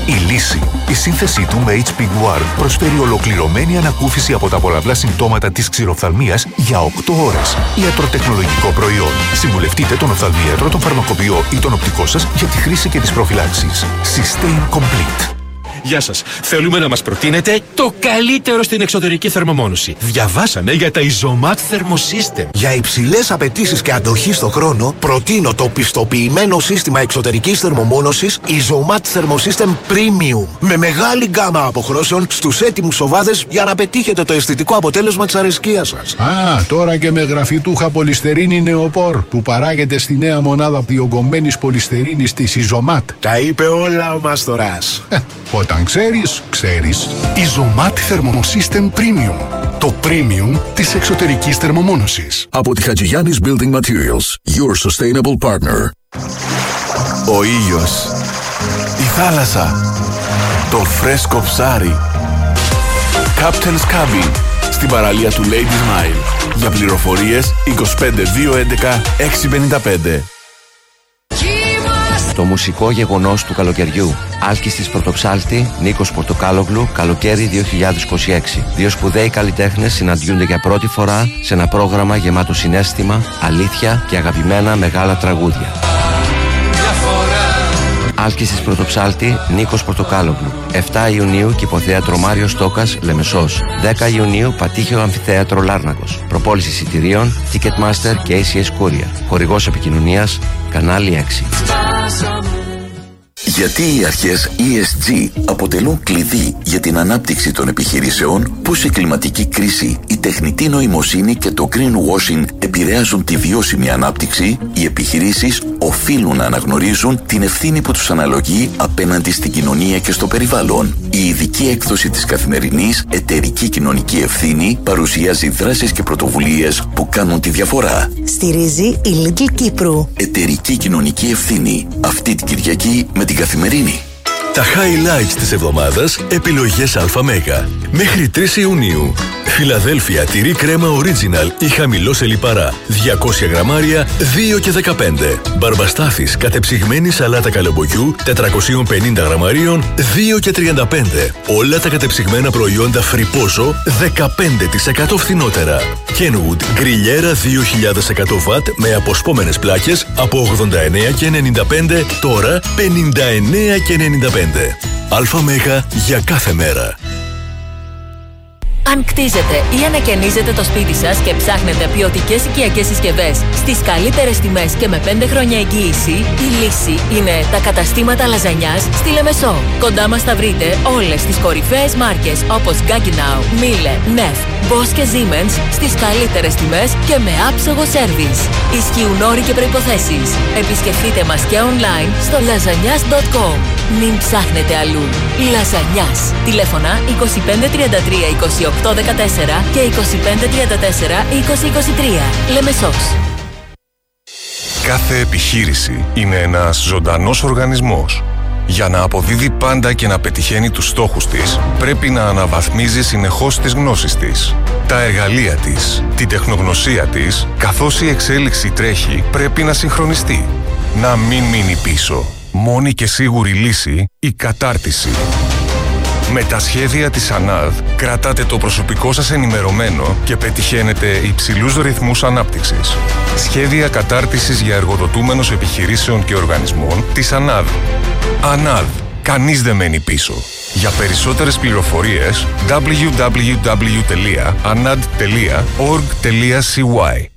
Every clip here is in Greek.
Η λύση. Η σύνθεσή του με HP Guard προσφέρει ολοκληρωμένη ανακούφιση από τα πολλαπλά συμπτώματα της ξηροφθαλμίας για 8 ώρες. Ιατροτεχνολογικό προϊόν. Συμβουλευτείτε τον οφθαλμίατρο, τον φαρμακοποιό ή τον οπτικό σας για τη χρήση και τις προφυλάξεις. Sustain Complete. Γεια σας. Θέλουμε να μας προτείνετε το καλύτερο στην εξωτερική θερμομόνωση. Διαβάσαμε για τα Isomat Thermosystem. Για υψηλές απαιτήσεις και αντοχή στο χρόνο, προτείνω το πιστοποιημένο σύστημα εξωτερικής θερμομόνωσης Isomat Thermosystem Premium. Με μεγάλη γκάμα αποχρώσεων στους έτοιμους σοβάδες για να πετύχετε το αισθητικό αποτέλεσμα της αρεσκίας σας. Τώρα και με γραφητούχα πολυστερίνη νεοπόρ που παράγεται στη νέα μονάδα διογκωμένης πολυστερίνης της Isomat. Τα είπε όλα ο Μαστοράς. Όταν ξέρεις, ξέρεις. Isomat Thermosystem Premium. Το premium της εξωτερικής θερμομόνωσης. Από τη Χατζηγιάννης Building Materials. Your sustainable partner. Ο ήλιος. Η θάλασσα. Το φρέσκο ψάρι. Captain's Cabin. Στην παραλία του Ladies Mile. Για πληροφορίες 25211 655. Το μουσικό γεγονός του καλοκαιριού. Άλκης της Πρωτοψάλτη, Νίκος Πορτοκάλογλου, καλοκαίρι 2026. Δύο σπουδαίοι καλλιτέχνες συναντιούνται για πρώτη φορά σε ένα πρόγραμμα γεμάτο συναίσθημα, αλήθεια και αγαπημένα μεγάλα τραγούδια. Άλκης της Πρωτοψάλτη, Νίκος Πορτοκάλογλου. 7 Ιουνίου Κηποθέατρο Μάριος Στόκας, Λεμεσός. 10 Ιουνίου Πατήχιο Αμφιθέατρο Λάρνακος. Προπόληση εισιτηρίων Ticketmaster και ACS Courier. Χορηγός επικοινωνίας Κανάλι 6. Γιατί οι αρχές ESG αποτελούν κλειδί για την ανάπτυξη των επιχειρήσεων, πώς η κλιματική κρίση, η τεχνητή νοημοσύνη και το greenwashing επηρεάζουν τη βιώσιμη ανάπτυξη, οι επιχειρήσεις οφείλουν να αναγνωρίζουν την ευθύνη που τους αναλογεί απέναντι στην κοινωνία και στο περιβάλλον. Η ειδική έκδοση της καθημερινής Εταιρική Κοινωνική Ευθύνη παρουσιάζει δράσεις και πρωτοβουλίες που κάνουν τη διαφορά. Στηρίζει η Lidl Κύπρου. Εταιρική Κοινωνική Ευθύνη. Αυτή την Κυριακή με την Καθημερινή. Τα highlights της εβδομάδας, επιλογές ΑΜΕΓΑ. Μέχρι 3 Ιουνίου. Φιλαδέλφια τυρί κρέμα original ή χαμηλό σε λιπαρά. 200 γραμμάρια, 2 και 15. Μπαρμπαστάφης κατεψυγμένη σαλάτα καλαμποκιού, 450 γραμμαρίων, 2 και 35. Όλα τα κατεψυγμένα προϊόντα φρυπόζο, 15% φθηνότερα. Kenwood γκριλιέρα 2100 βατ με αποσπόμενες πλάκες από 89 και 95, τώρα 59 και 95. ΑΜΕΓΑ για κάθε μέρα. Αν κτίζετε ή ανακαινίζετε το σπίτι σας και ψάχνετε ποιοτικές οικιακές συσκευές στις καλύτερες τιμές και με 5 χρόνια εγγύηση, η λύση είναι τα καταστήματα λαζανιάς στη Λεμεσό. Κοντά μας θα βρείτε όλες τις κορυφαίες μάρκες όπως Gaggenau, Miele, Neff, Bosch και Siemens στις καλύτερες τιμές και με άψογο σέρβις. Ισχύουν όροι και προϋποθέσεις. Επισκεφτείτε μας και online στο lasagnas.com. Μην ψάχνετε αλλού. Λαζανιάς. Τηλέφωνα 2533 28 14 και 2534 2023. Λεμεσός. Κάθε επιχείρηση είναι ένας ζωντανός οργανισμός. Για να αποδίδει πάντα και να πετυχαίνει τους στόχους της, πρέπει να αναβαθμίζει συνεχώς τις γνώσεις της, τα εργαλεία της, τη τεχνογνωσία της, καθώς η εξέλιξη τρέχει, πρέπει να συγχρονιστεί. Να μην μείνει πίσω. Μόνη και σίγουρη λύση, η κατάρτιση. Με τα σχέδια της ΑΝΑΔ κρατάτε το προσωπικό σας ενημερωμένο και πετυχαίνετε υψηλούς ρυθμούς ανάπτυξης. Σχέδια κατάρτισης για εργοδοτούμενους επιχειρήσεων και οργανισμών της ΑΝΑΔ. ΑΝΑΔ. Κανείς δεν μένει πίσω. Για περισσότερες πληροφορίες www.anad.org.cy.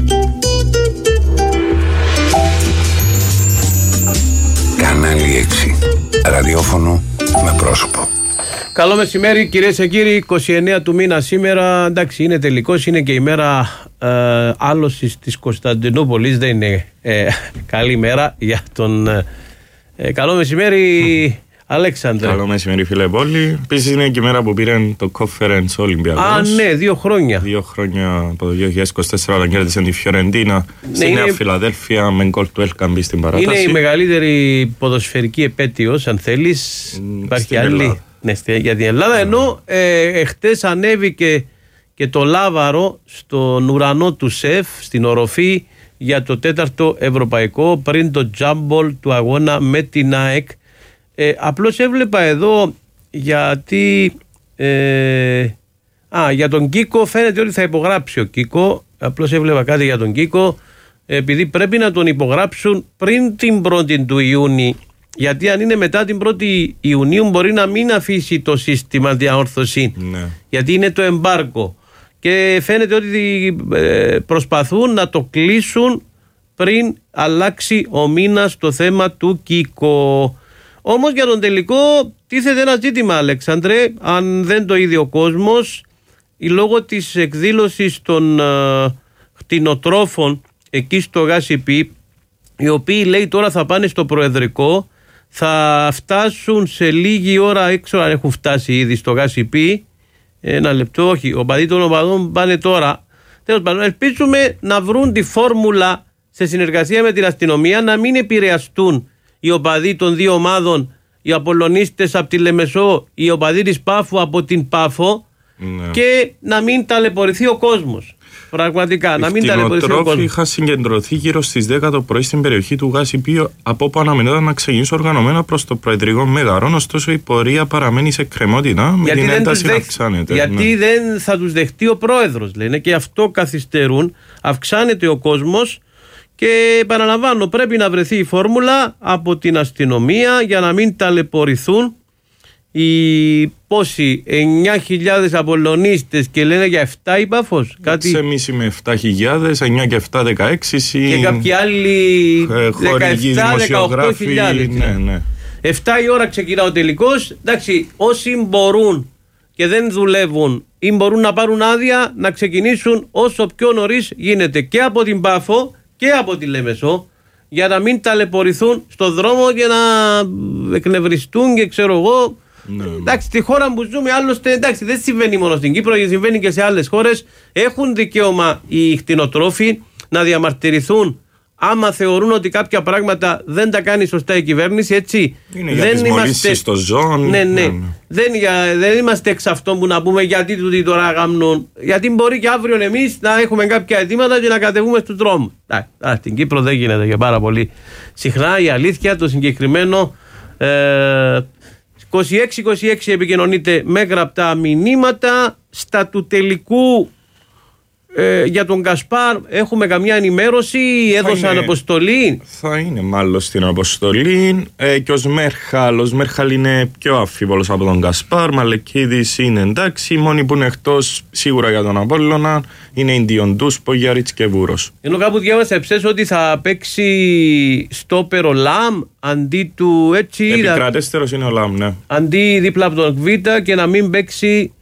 Κανάλι 6. Ραδιόφωνο με πρόσωπο. Καλό μεσημέρι κυρίες και κύριοι, 29 του μήνα σήμερα. Εντάξει, είναι τελικός, είναι και η μέρα άλωσης της Κωνσταντινούπολης. Δεν είναι καλή μέρα για τον... καλό μεσημέρι Αλέξανδρε. Καλό μεσημέρι φίλε Πόλη. Επίσης είναι και η μέρα που πήραν το Conference Ολυμπιακός. Α, ναι, 2 χρόνια. 2 χρόνια από το 2024 όταν κέρδισαν τη Φιωρεντίνα στη Νέα Φιλαδέλφια με γκολ του Ελκαμπή στην παράταση. Είναι η μεγαλύτερη ποδοσφαιρική επέτειος, αν θέλεις. Υπάρχει άλλη για την Ελλάδα. Ενώ χτες ανέβηκε και το λάβαρο στον ουρανό του ΣΕΦ, στην οροφή, για το 4ο ευρωπαϊκό πριν το τζάμπολ του αγώνα με την ΑΕΚ Απλώς έβλεπα εδώ γιατί για τον Κίκο φαίνεται ότι θα υπογράψει ο Κίκο. Απλώς έβλεπα κάτι για τον Κίκο, επειδή πρέπει να τον υπογράψουν πριν την 1η του Ιούνιου, γιατί αν είναι μετά την 1η Ιουνίου μπορεί να μην αφήσει το σύστημα διαόρθωση, γιατί είναι το εμπάργκο, και φαίνεται ότι προσπαθούν να το κλείσουν πριν αλλάξει ο μήνας το θέμα του Κίκο. Όμως για τον τελικό τίθεται ένα ζήτημα, Αλέξανδρε, αν δεν το είδε ο κόσμος, λόγω της εκδήλωσης των κτηνοτρόφων εκεί στο ΓΑΣΥΠΗ, οι οποίοι λέει τώρα θα πάνε στο Προεδρικό, θα φτάσουν σε λίγη ώρα, έξω αν έχουν φτάσει ήδη στο ΓΑΣΥΠΗ, ένα λεπτό, όχι, ο παδί των οπαδών πάνε τώρα. Τέλος πάντων, ελπίζουμε να βρουν τη φόρμουλα σε συνεργασία με την αστυνομία, να μην επηρεαστούν οι οπαδοί των δύο ομάδων, οι Απολλωνίστες από τη Λεμεσό, οι οπαδοί της Πάφου από την Πάφο, και να μην ταλαιπωρηθεί ο κόσμος. Πραγματικά, να μην ταλαιπωρηθεί ο κόσμος. Οι κτηνοτρόφοι είχαν συγκεντρωθεί γύρω στις 10 το πρωί στην περιοχή του ΓΑΣΥΠΗ, από όπου αναμενόταν να ξεκινήσουν οργανωμένα προς το Προεδρικό Μέγαρο. Ωστόσο, η πορεία παραμένει σε κρεμότητα, με την ένταση να αυξάνεται. Γιατί δεν θα τους δεχτεί ο πρόεδρος, λένε, και αυτό καθυστερούν. Αυξάνεται ο κόσμος. Και επαναλαμβάνω, πρέπει να βρεθεί η φόρμουλα από την αστυνομία για να μην ταλαιπωρηθούν οι πόσοι, 9.000 Απολλωνίστες, και λένε για 7 η Πάφος. Κάτι... Εμείς είμαι 7.000, 9 και 7, 16. Και κάποιοι άλλοι 17-18.000. Ναι. 7 η ώρα ξεκινά ο τελικός. Εντάξει, όσοι μπορούν και δεν δουλεύουν ή μπορούν να πάρουν άδεια, να ξεκινήσουν όσο πιο νωρίς γίνεται, και από την Πάφο και από τη Λεμεσό, για να μην ταλαιπωρηθούν στο δρόμο και να εκνευριστούν και ξέρω εγώ. Εντάξει, στη χώρα που ζούμε, άλλωστε, εντάξει, δεν συμβαίνει μόνο στην Κύπρο, συμβαίνει και σε άλλες χώρες. Έχουν δικαίωμα οι κτηνοτρόφοι να διαμαρτυρηθούν άμα θεωρούν ότι κάποια πράγματα δεν τα κάνει σωστά η κυβέρνηση, έτσι. Είναι για τις μολύσεις των ζώων. Ναι. Δεν είμαστε εξ αυτών που να πούμε γιατί τούτοι τώρα γαμνούν. Γιατί μπορεί και αύριο εμείς να έχουμε κάποια αιτήματα και να κατεβούμε στους δρόμους. Στην Κύπρο δεν γίνεται για πάρα πολύ συχνά. Η αλήθεια, το συγκεκριμένο 26-26 επικοινωνείται με γραπτά μηνύματα. Στα του τελικού για τον Γκασπάρ έχουμε καμιά ενημέρωση, έδωσαν αποστολή? Θα είναι μάλλον στην αποστολή, και ο Σμέρχαλ είναι πιο αμφίβολος από τον Γκασπάρ. Μαλεκίδης είναι εντάξει, οι μόνοι που είναι εκτός σίγουρα για τον Απόλλωνα είναι η Ντιοντούς, Πογιαρίτς και Βούρος. Ενώ κάπου διάβασα έψες ότι θα παίξει στόπερ ο Λαμ αντί του, έτσι, επικρατέστερος είναι ο Λαμ, ναι, αντί δίπλα από τον Κβίτα, και να μην παίξει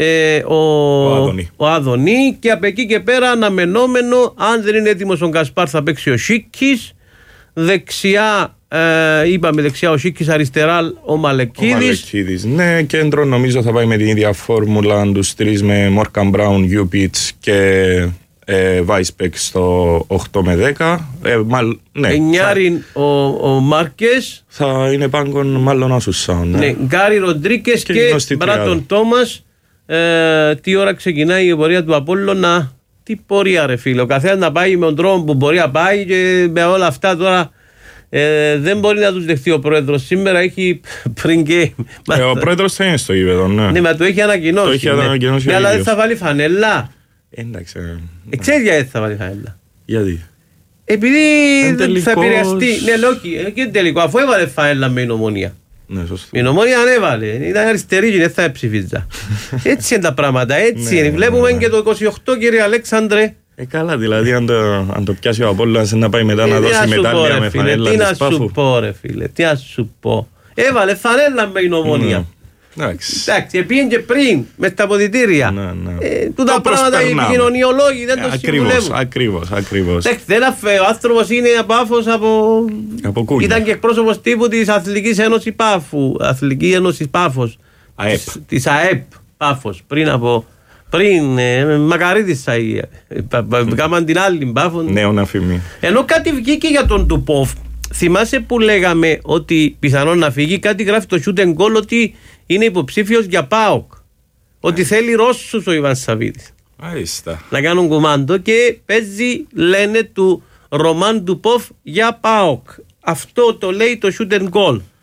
ο Άδωνη, και από εκεί και πέρα αναμενόμενο, αν δεν είναι έτοιμος ο Γκασπάρ, θα παίξει ο Σίκης δεξιά, είπαμε δεξιά ο Σίκης, αριστερά ο Μαλεκίδης. Ναι, κέντρο νομίζω θα πάει με την ίδια φόρμουλα τους τρεις, με Μόρκαν Μπράουν, Γιούπιτς και Βάισπεκ στο 8 με 10. Εννιάριν ο Μάρκες. Θα είναι πάγκον μάλλον Ασουσάν. Γκάρι Ροντρίκες και Μπράτον Τόμας. Τι ώρα ξεκινάει η πορεία του Απόλλωνα? Τι πορεία, ρε φίλε, ο καθένας να πάει με τον τρόπο που μπορεί να πάει, και με όλα αυτά τώρα δεν μπορεί να τους δεχτεί ο πρόεδρος. Σήμερα έχει pre-game. Ο πρόεδρος θα είναι στο γήπεδο, ναι. Μα το έχει ανακοινώσει. Αλλά δεν θα βάλει φανέλα. Εντάξει. Ξέρεις γιατί δεν θα βάλει φανέλα? Γιατί? Επειδή θα επηρεαστεί. Ναι, όχι, και τελικό, αφού έβαλε φανέλα με η Ομονία. Η Ομονία ανέβαλε, ήταν αριστερή και δεν θα ψηφίζα. Έτσι είναι τα πράγματα, έτσι είναι. Βλέπουμε και το 28, κύριε Αλέξανδρε. Καλά, δηλαδή αν το πιάσει ο Απόλλωνας να πάει μετά να δώσει μετάλλια με φανέλα της Πάφου. Τι να σου πω, ρε φίλε, τι να σου πω. Έβαλε φανέλα με η Ομονία. Εντάξει, πήγαινε και πριν με στα αποδυτήρια. Τούτα πράγματα οι επικοινωνιολόγοι δεν το συμβουλεύουν. Ακριβώς. Ο άνθρωπος είναι Πάφος από Κούνια. Ήταν και εκπρόσωπος τύπου της Αθλητικής Ένωσης Πάφου. Αθλητική Ένωση Πάφος. Της ΑΕΠ Πάφος. Πριν Μακαρίτης κάμαν την άλλη Πάφο. Νέον αφημί. Ενώ κάτι βγήκε για τον Τουπόφ. Θυμάσαι που λέγαμε ότι πιθανόν να φύγει? Κάτι γράφει το Shoot and Goal ότι είναι υποψήφιος για ΠΑΟΚ. Ότι θέλει Ρώσους ο Ιβάν Σαββίδης να κάνουν κουμάντο, και παίζει, λένε, του Ρωμάν Τουπόφ για ΠΑΟΚ. Αυτό το λέει το Shoot and Goal.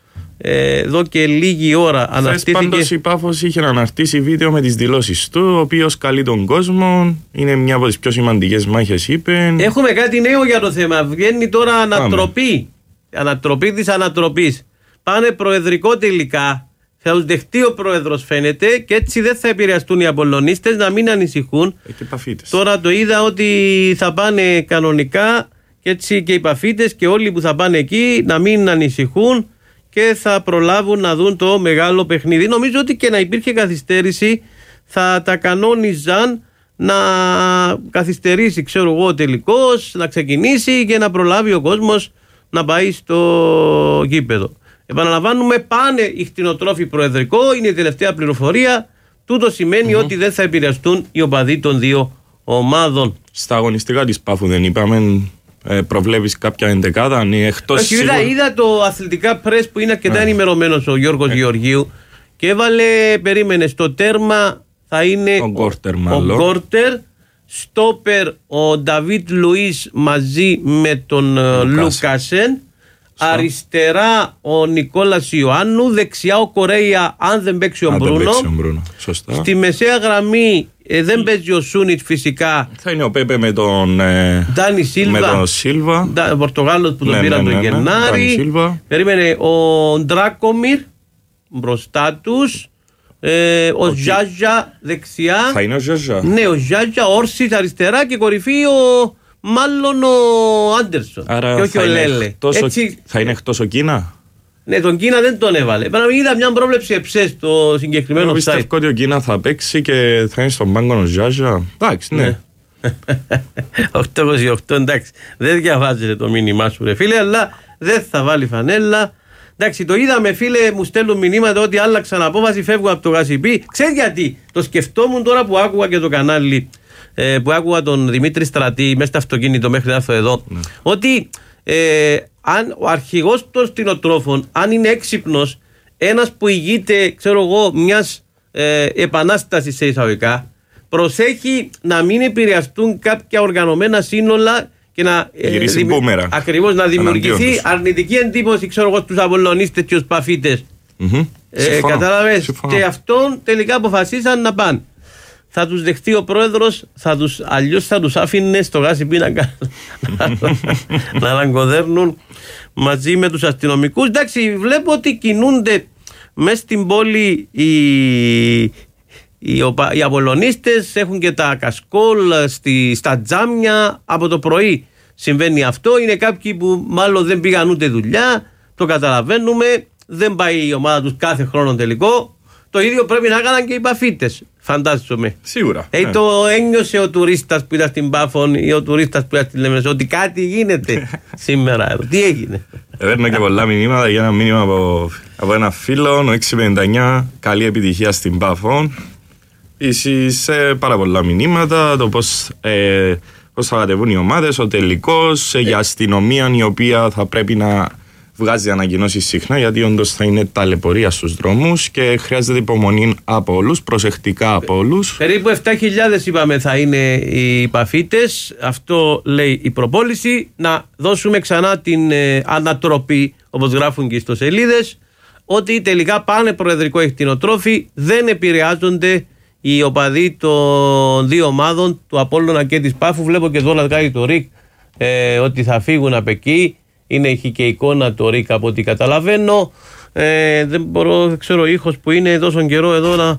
εδώ και λίγη ώρα αναρτήθηκε. Πάντως η Πάφος είχε αναρτήσει βίντεο με τις δηλώσεις του, ο οποίος καλεί τον κόσμο. Είναι μια από τις πιο σημαντικές μάχες, είπε. Έχουμε κάτι νέο για το θέμα. Βγαίνει τώρα ανατροπή. Ανατροπή της ανατροπής. Πάνε προεδρικό τελικά. Θα τους δεχτεί ο πρόεδρος, φαίνεται, και έτσι δεν θα επηρεαστούν οι Απολλωνίστες, να μην ανησυχούν. Τώρα το είδα ότι θα πάνε κανονικά και έτσι και οι Παφίτες και όλοι που θα πάνε εκεί να μην ανησυχούν και θα προλάβουν να δουν το μεγάλο παιχνίδι. Νομίζω ότι και να υπήρχε καθυστέρηση θα τα κανόνιζαν να καθυστερήσει, ξέρω εγώ, τελικώς, να ξεκινήσει και να προλάβει ο κόσμος να πάει στο γήπεδο. Επαναλαμβάνουμε, πάνε οι κτηνοτρόφοι προεδρικό, είναι η τελευταία πληροφορία. Τούτο σημαίνει ότι δεν θα επηρεαστούν οι οπαδοί των δύο ομάδων. Στα αγωνιστικά της Πάφου δεν είπαμε, προβλέπεις κάποια εντεκάδα, εκτός είδα το αθλητικά πρες που είναι αρκετά ενημερωμένος ο Γιώργος Γεωργίου και έβαλε, περίμενε, στο τέρμα θα είναι ο Γκόρτερ, στόπερ ο Νταβίτ Λουίς μαζί με τον Λούκασεν, αριστερά ο Νικόλας Ιωάννου, δεξιά ο Κορέια αν δεν παίξει ο Μπρούνο. Στη μεσαία γραμμή δεν παίζει ο Σούνιτ φυσικά. Θα είναι ο Πέπε με τον Ντάνι Σίλβα. Ο Πορτογάλος που τον πήραν τον Γενάρη. Περίμενε ο Ντράκομιρ μπροστά τους. Ο Ζάζα δεξιά. Θα είναι ο Ζάζα. Ναι, ο Ζάζα, Όρσιτ αριστερά και κορυφή μάλλον ο Άντερσον. Άρα και όχι ο Λέλε. Θα είναι εκτός ο Κίνα. Ναι, τον Κίνα δεν τον έβαλε. Είδα μια πρόβλεψη εψέ στο συγκεκριμένο site. Πιστεύω ότι ο Κίνα θα παίξει και θα είναι στον πάγκο ο Ζάζα. Εντάξει, ναι. 8-28, εντάξει. Δεν διαβάζετε το μήνυμά σου, ρε φίλε, αλλά δεν θα βάλει φανέλα. Εντάξει, το είδαμε, φίλε, μου στέλνουν μηνύματα ότι άλλαξαν απόφαση, φεύγουν από το Γασιπί. Ξέρει γιατί. Το σκεφτόμουν τώρα που άκουγα και το κανάλι, που άκουγα τον Δημήτρη Στρατή μέσα στο αυτοκίνητο μέχρι να έρθω εδώ. Ναι. Ότι αν ο αρχηγός των κτηνοτρόφων, αν είναι έξυπνος, ένας που ηγείται, ξέρω εγώ, μιας επανάστασης σε εισαγωγικά, προσέχει να μην επηρεαστούν κάποια οργανωμένα σύνολα και να ακριβώς να δημιουργηθεί αρνητική εντύπωση, ξέρω εγώ, στους Απολλωνίστες και στους Παφίτες. Κατάλαβες. Και αυτόν τελικά αποφασίσαν να πάνε. Θα τους δεχτεί ο πρόεδρος, αλλιώς θα τους άφηνε στο Γάσιπι να λαγκοδέρνουν μαζί με τους αστυνομικούς. Εντάξει, βλέπω ότι κινούνται μέσα στην πόλη οι Απολλωνίστες, έχουν και τα κασκόλ στα τζάμια. Από το πρωί συμβαίνει αυτό. Είναι κάποιοι που μάλλον δεν πήγαν ούτε δουλειά, το καταλαβαίνουμε. Δεν πάει η ομάδα τους κάθε χρόνο τελικό. Το ίδιο πρέπει να έκαναν και οι Παφίτες, φαντάζομαι. Σίγουρα. Το ένιωσε ο τουρίστας που ήταν στην Πάφων ή ο τουρίστας που ήταν στη Λεμεσό ότι κάτι γίνεται σήμερα. Τι έγινε. Παίρνω και πολλά μηνύματα για ένα μήνυμα από ένα φίλο, ο 659, καλή επιτυχία στην Πάφων. Επίσης πάρα πολλά μηνύματα, το πώς θα κατεβούν οι ομάδες, ο τελικός, για αστυνομία η οποία θα πρέπει να βγάζει ανακοινώσεις συχνά, γιατί όντως θα είναι ταλαιπωρία στους δρόμους και χρειάζεται υπομονή από όλους, προσεκτικά από όλους. Περίπου 7.000 είπαμε θα είναι οι Παφίτες, αυτό λέει η προπόληση. Να δώσουμε ξανά την ανατροπή, όπως γράφουν και οι ιστοσελίδες, ότι τελικά πάνε προεδρικό κτηνοτρόφοι, δεν επηρεάζονται οι οπαδοί των δύο ομάδων, του Απόλλωνα και της Πάφου. Βλέπω και εδώ να κάνει το ΡΙΚ ότι θα φύγουν από εκεί. Έχει και εικόνα το ΡΙΚ από ό,τι καταλαβαίνω. Δεν μπορώ, δεν ξέρω, ο ήχος που είναι τόσο καιρό εδώ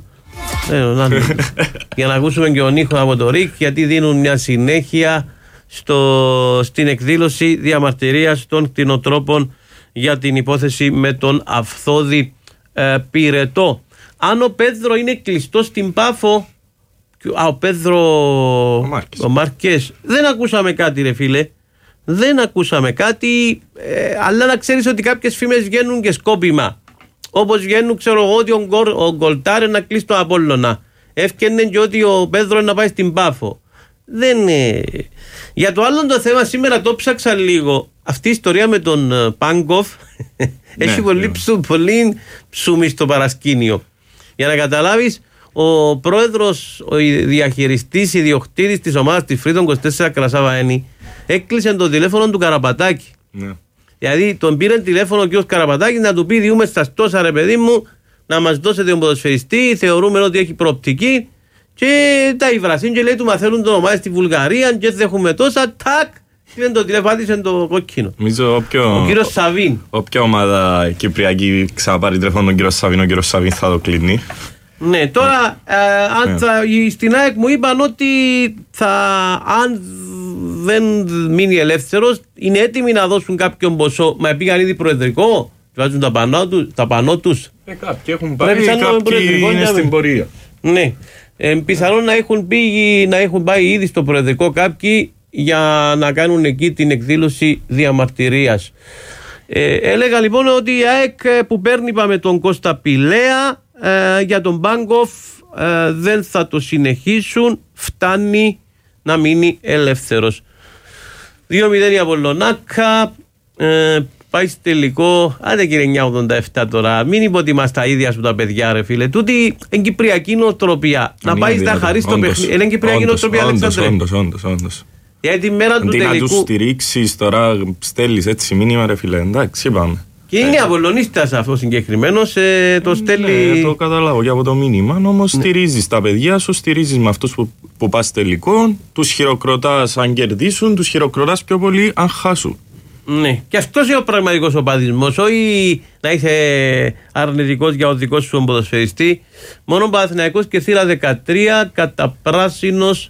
για να ακούσουμε και τον ήχο από το ΡΙΚ, γιατί δίνουν μια συνέχεια στην εκδήλωση διαμαρτυρίας των κτηνοτρόπων για την υπόθεση με τον Αυθόδη Πυρετό. Αν ο Πέδρο είναι κλειστό στην Πάφο, ο Πέδρο ο Μάρκες, δεν ακούσαμε κάτι, ρε φίλε. Δεν ακούσαμε κάτι, αλλά να ξέρεις ότι κάποιες φήμες βγαίνουν και σκόπιμα. Όπως βγαίνουν, ξέρω εγώ, ότι ο Γκολτάρε να κλείσει τον Απόλλωνα. Έφτιανε και ότι ο Πέδρο να πάει στην Πάφο. Δεν είναι. Για το άλλο το θέμα, σήμερα το ψάξα λίγο. Αυτή η ιστορία με τον Πάγκοφ έχει πολύ ψούμι στο παρασκήνιο. Για να καταλάβεις, ο πρόεδρος, ο διαχειριστής, ιδιοκτήτης της ομάδας της Freedom 24 Κρασάβα Ένη, έκλεισε το τηλέφωνο του Καραπατάκη. Ναι. Δηλαδή τον πήρε τηλέφωνο ο κ. Καραπατάκης να του πει: διούμε στα τόσα, ρε παιδί μου, να μας δώσετε τον ποδοσφαιριστή. Θεωρούμε ότι έχει προοπτική. Και τα υβρασίν και λέει του μαθαίνουν το ομάδες στη Βουλγαρία. Και δεν έχουμε τόσα. Τάκ! Κλείνει το τηλέφωνο, άτισε το κόκκινο. Νομίζω ο κύριος Σαβίν. Όποια ομάδα κυπριακή ξαναπάρει τηλέφωνο τον κύριο Σαβίν, ο κύριος Σαβίν θα το κλείνει. Ναι, τώρα στην ΑΕΚ μου είπαν ότι αν δεν μείνει ελεύθερος είναι έτοιμοι να δώσουν κάποιον ποσό. Μα πήγαν ήδη προεδρικό, βάζουν τα πανό τους. Κάποιοι έχουν πάρει, κάποιοι είναι στην πορεία. Ναι, πιθανόν να έχουν πάει ήδη στο προεδρικό κάποιοι για να κάνουν εκεί την εκδήλωση διαμαρτυρίας. Έλεγα λοιπόν ότι η ΑΕΚ που παίρνει, είπαμε, τον Κώστα Πηλαία, για τον Μπάνκοφ δεν θα το συνεχίσουν, φτάνει να μείνει ελεύθερος. 2-0 η Απολλωνάκα, πάει στο τελικό. Άντε κύριε 987 τώρα, μην υποτιμάς τα ίδια σου τα παιδιά, ρε φίλε. Τούτη είναι κυπριακή νοοτροπία. Να πάει να χαρίσει το παιχνίδι. Είναι κυπριακή νοοτροπία, Αλεξάνδρε. Όντως. Για τη μέρα του τελικού. Αντί να τους στηρίξεις τώρα, στέλνεις έτσι μήνυμα, ρε φίλε. Εντάξει, είπαμε. Και είναι απολωνίστας αυτό συγκεκριμένος, το στέλνει. Ναι, το καταλάβω και από το μήνυμα. Όμως στηρίζεις τα παιδιά σου, στηρίζεις με αυτούς που πας τελικό, τους χειροκροτάς αν κερδίσουν, τους χειροκροτάς πιο πολύ αν χάσουν. Ναι, και αυτός είναι ο πραγματικός οπαδισμός. Όχι να είσαι αρνητικός για ο δικός σου ποδοσφαιριστή. Μόνο Παναθηναϊκός και θύρα 13, καταπράσινος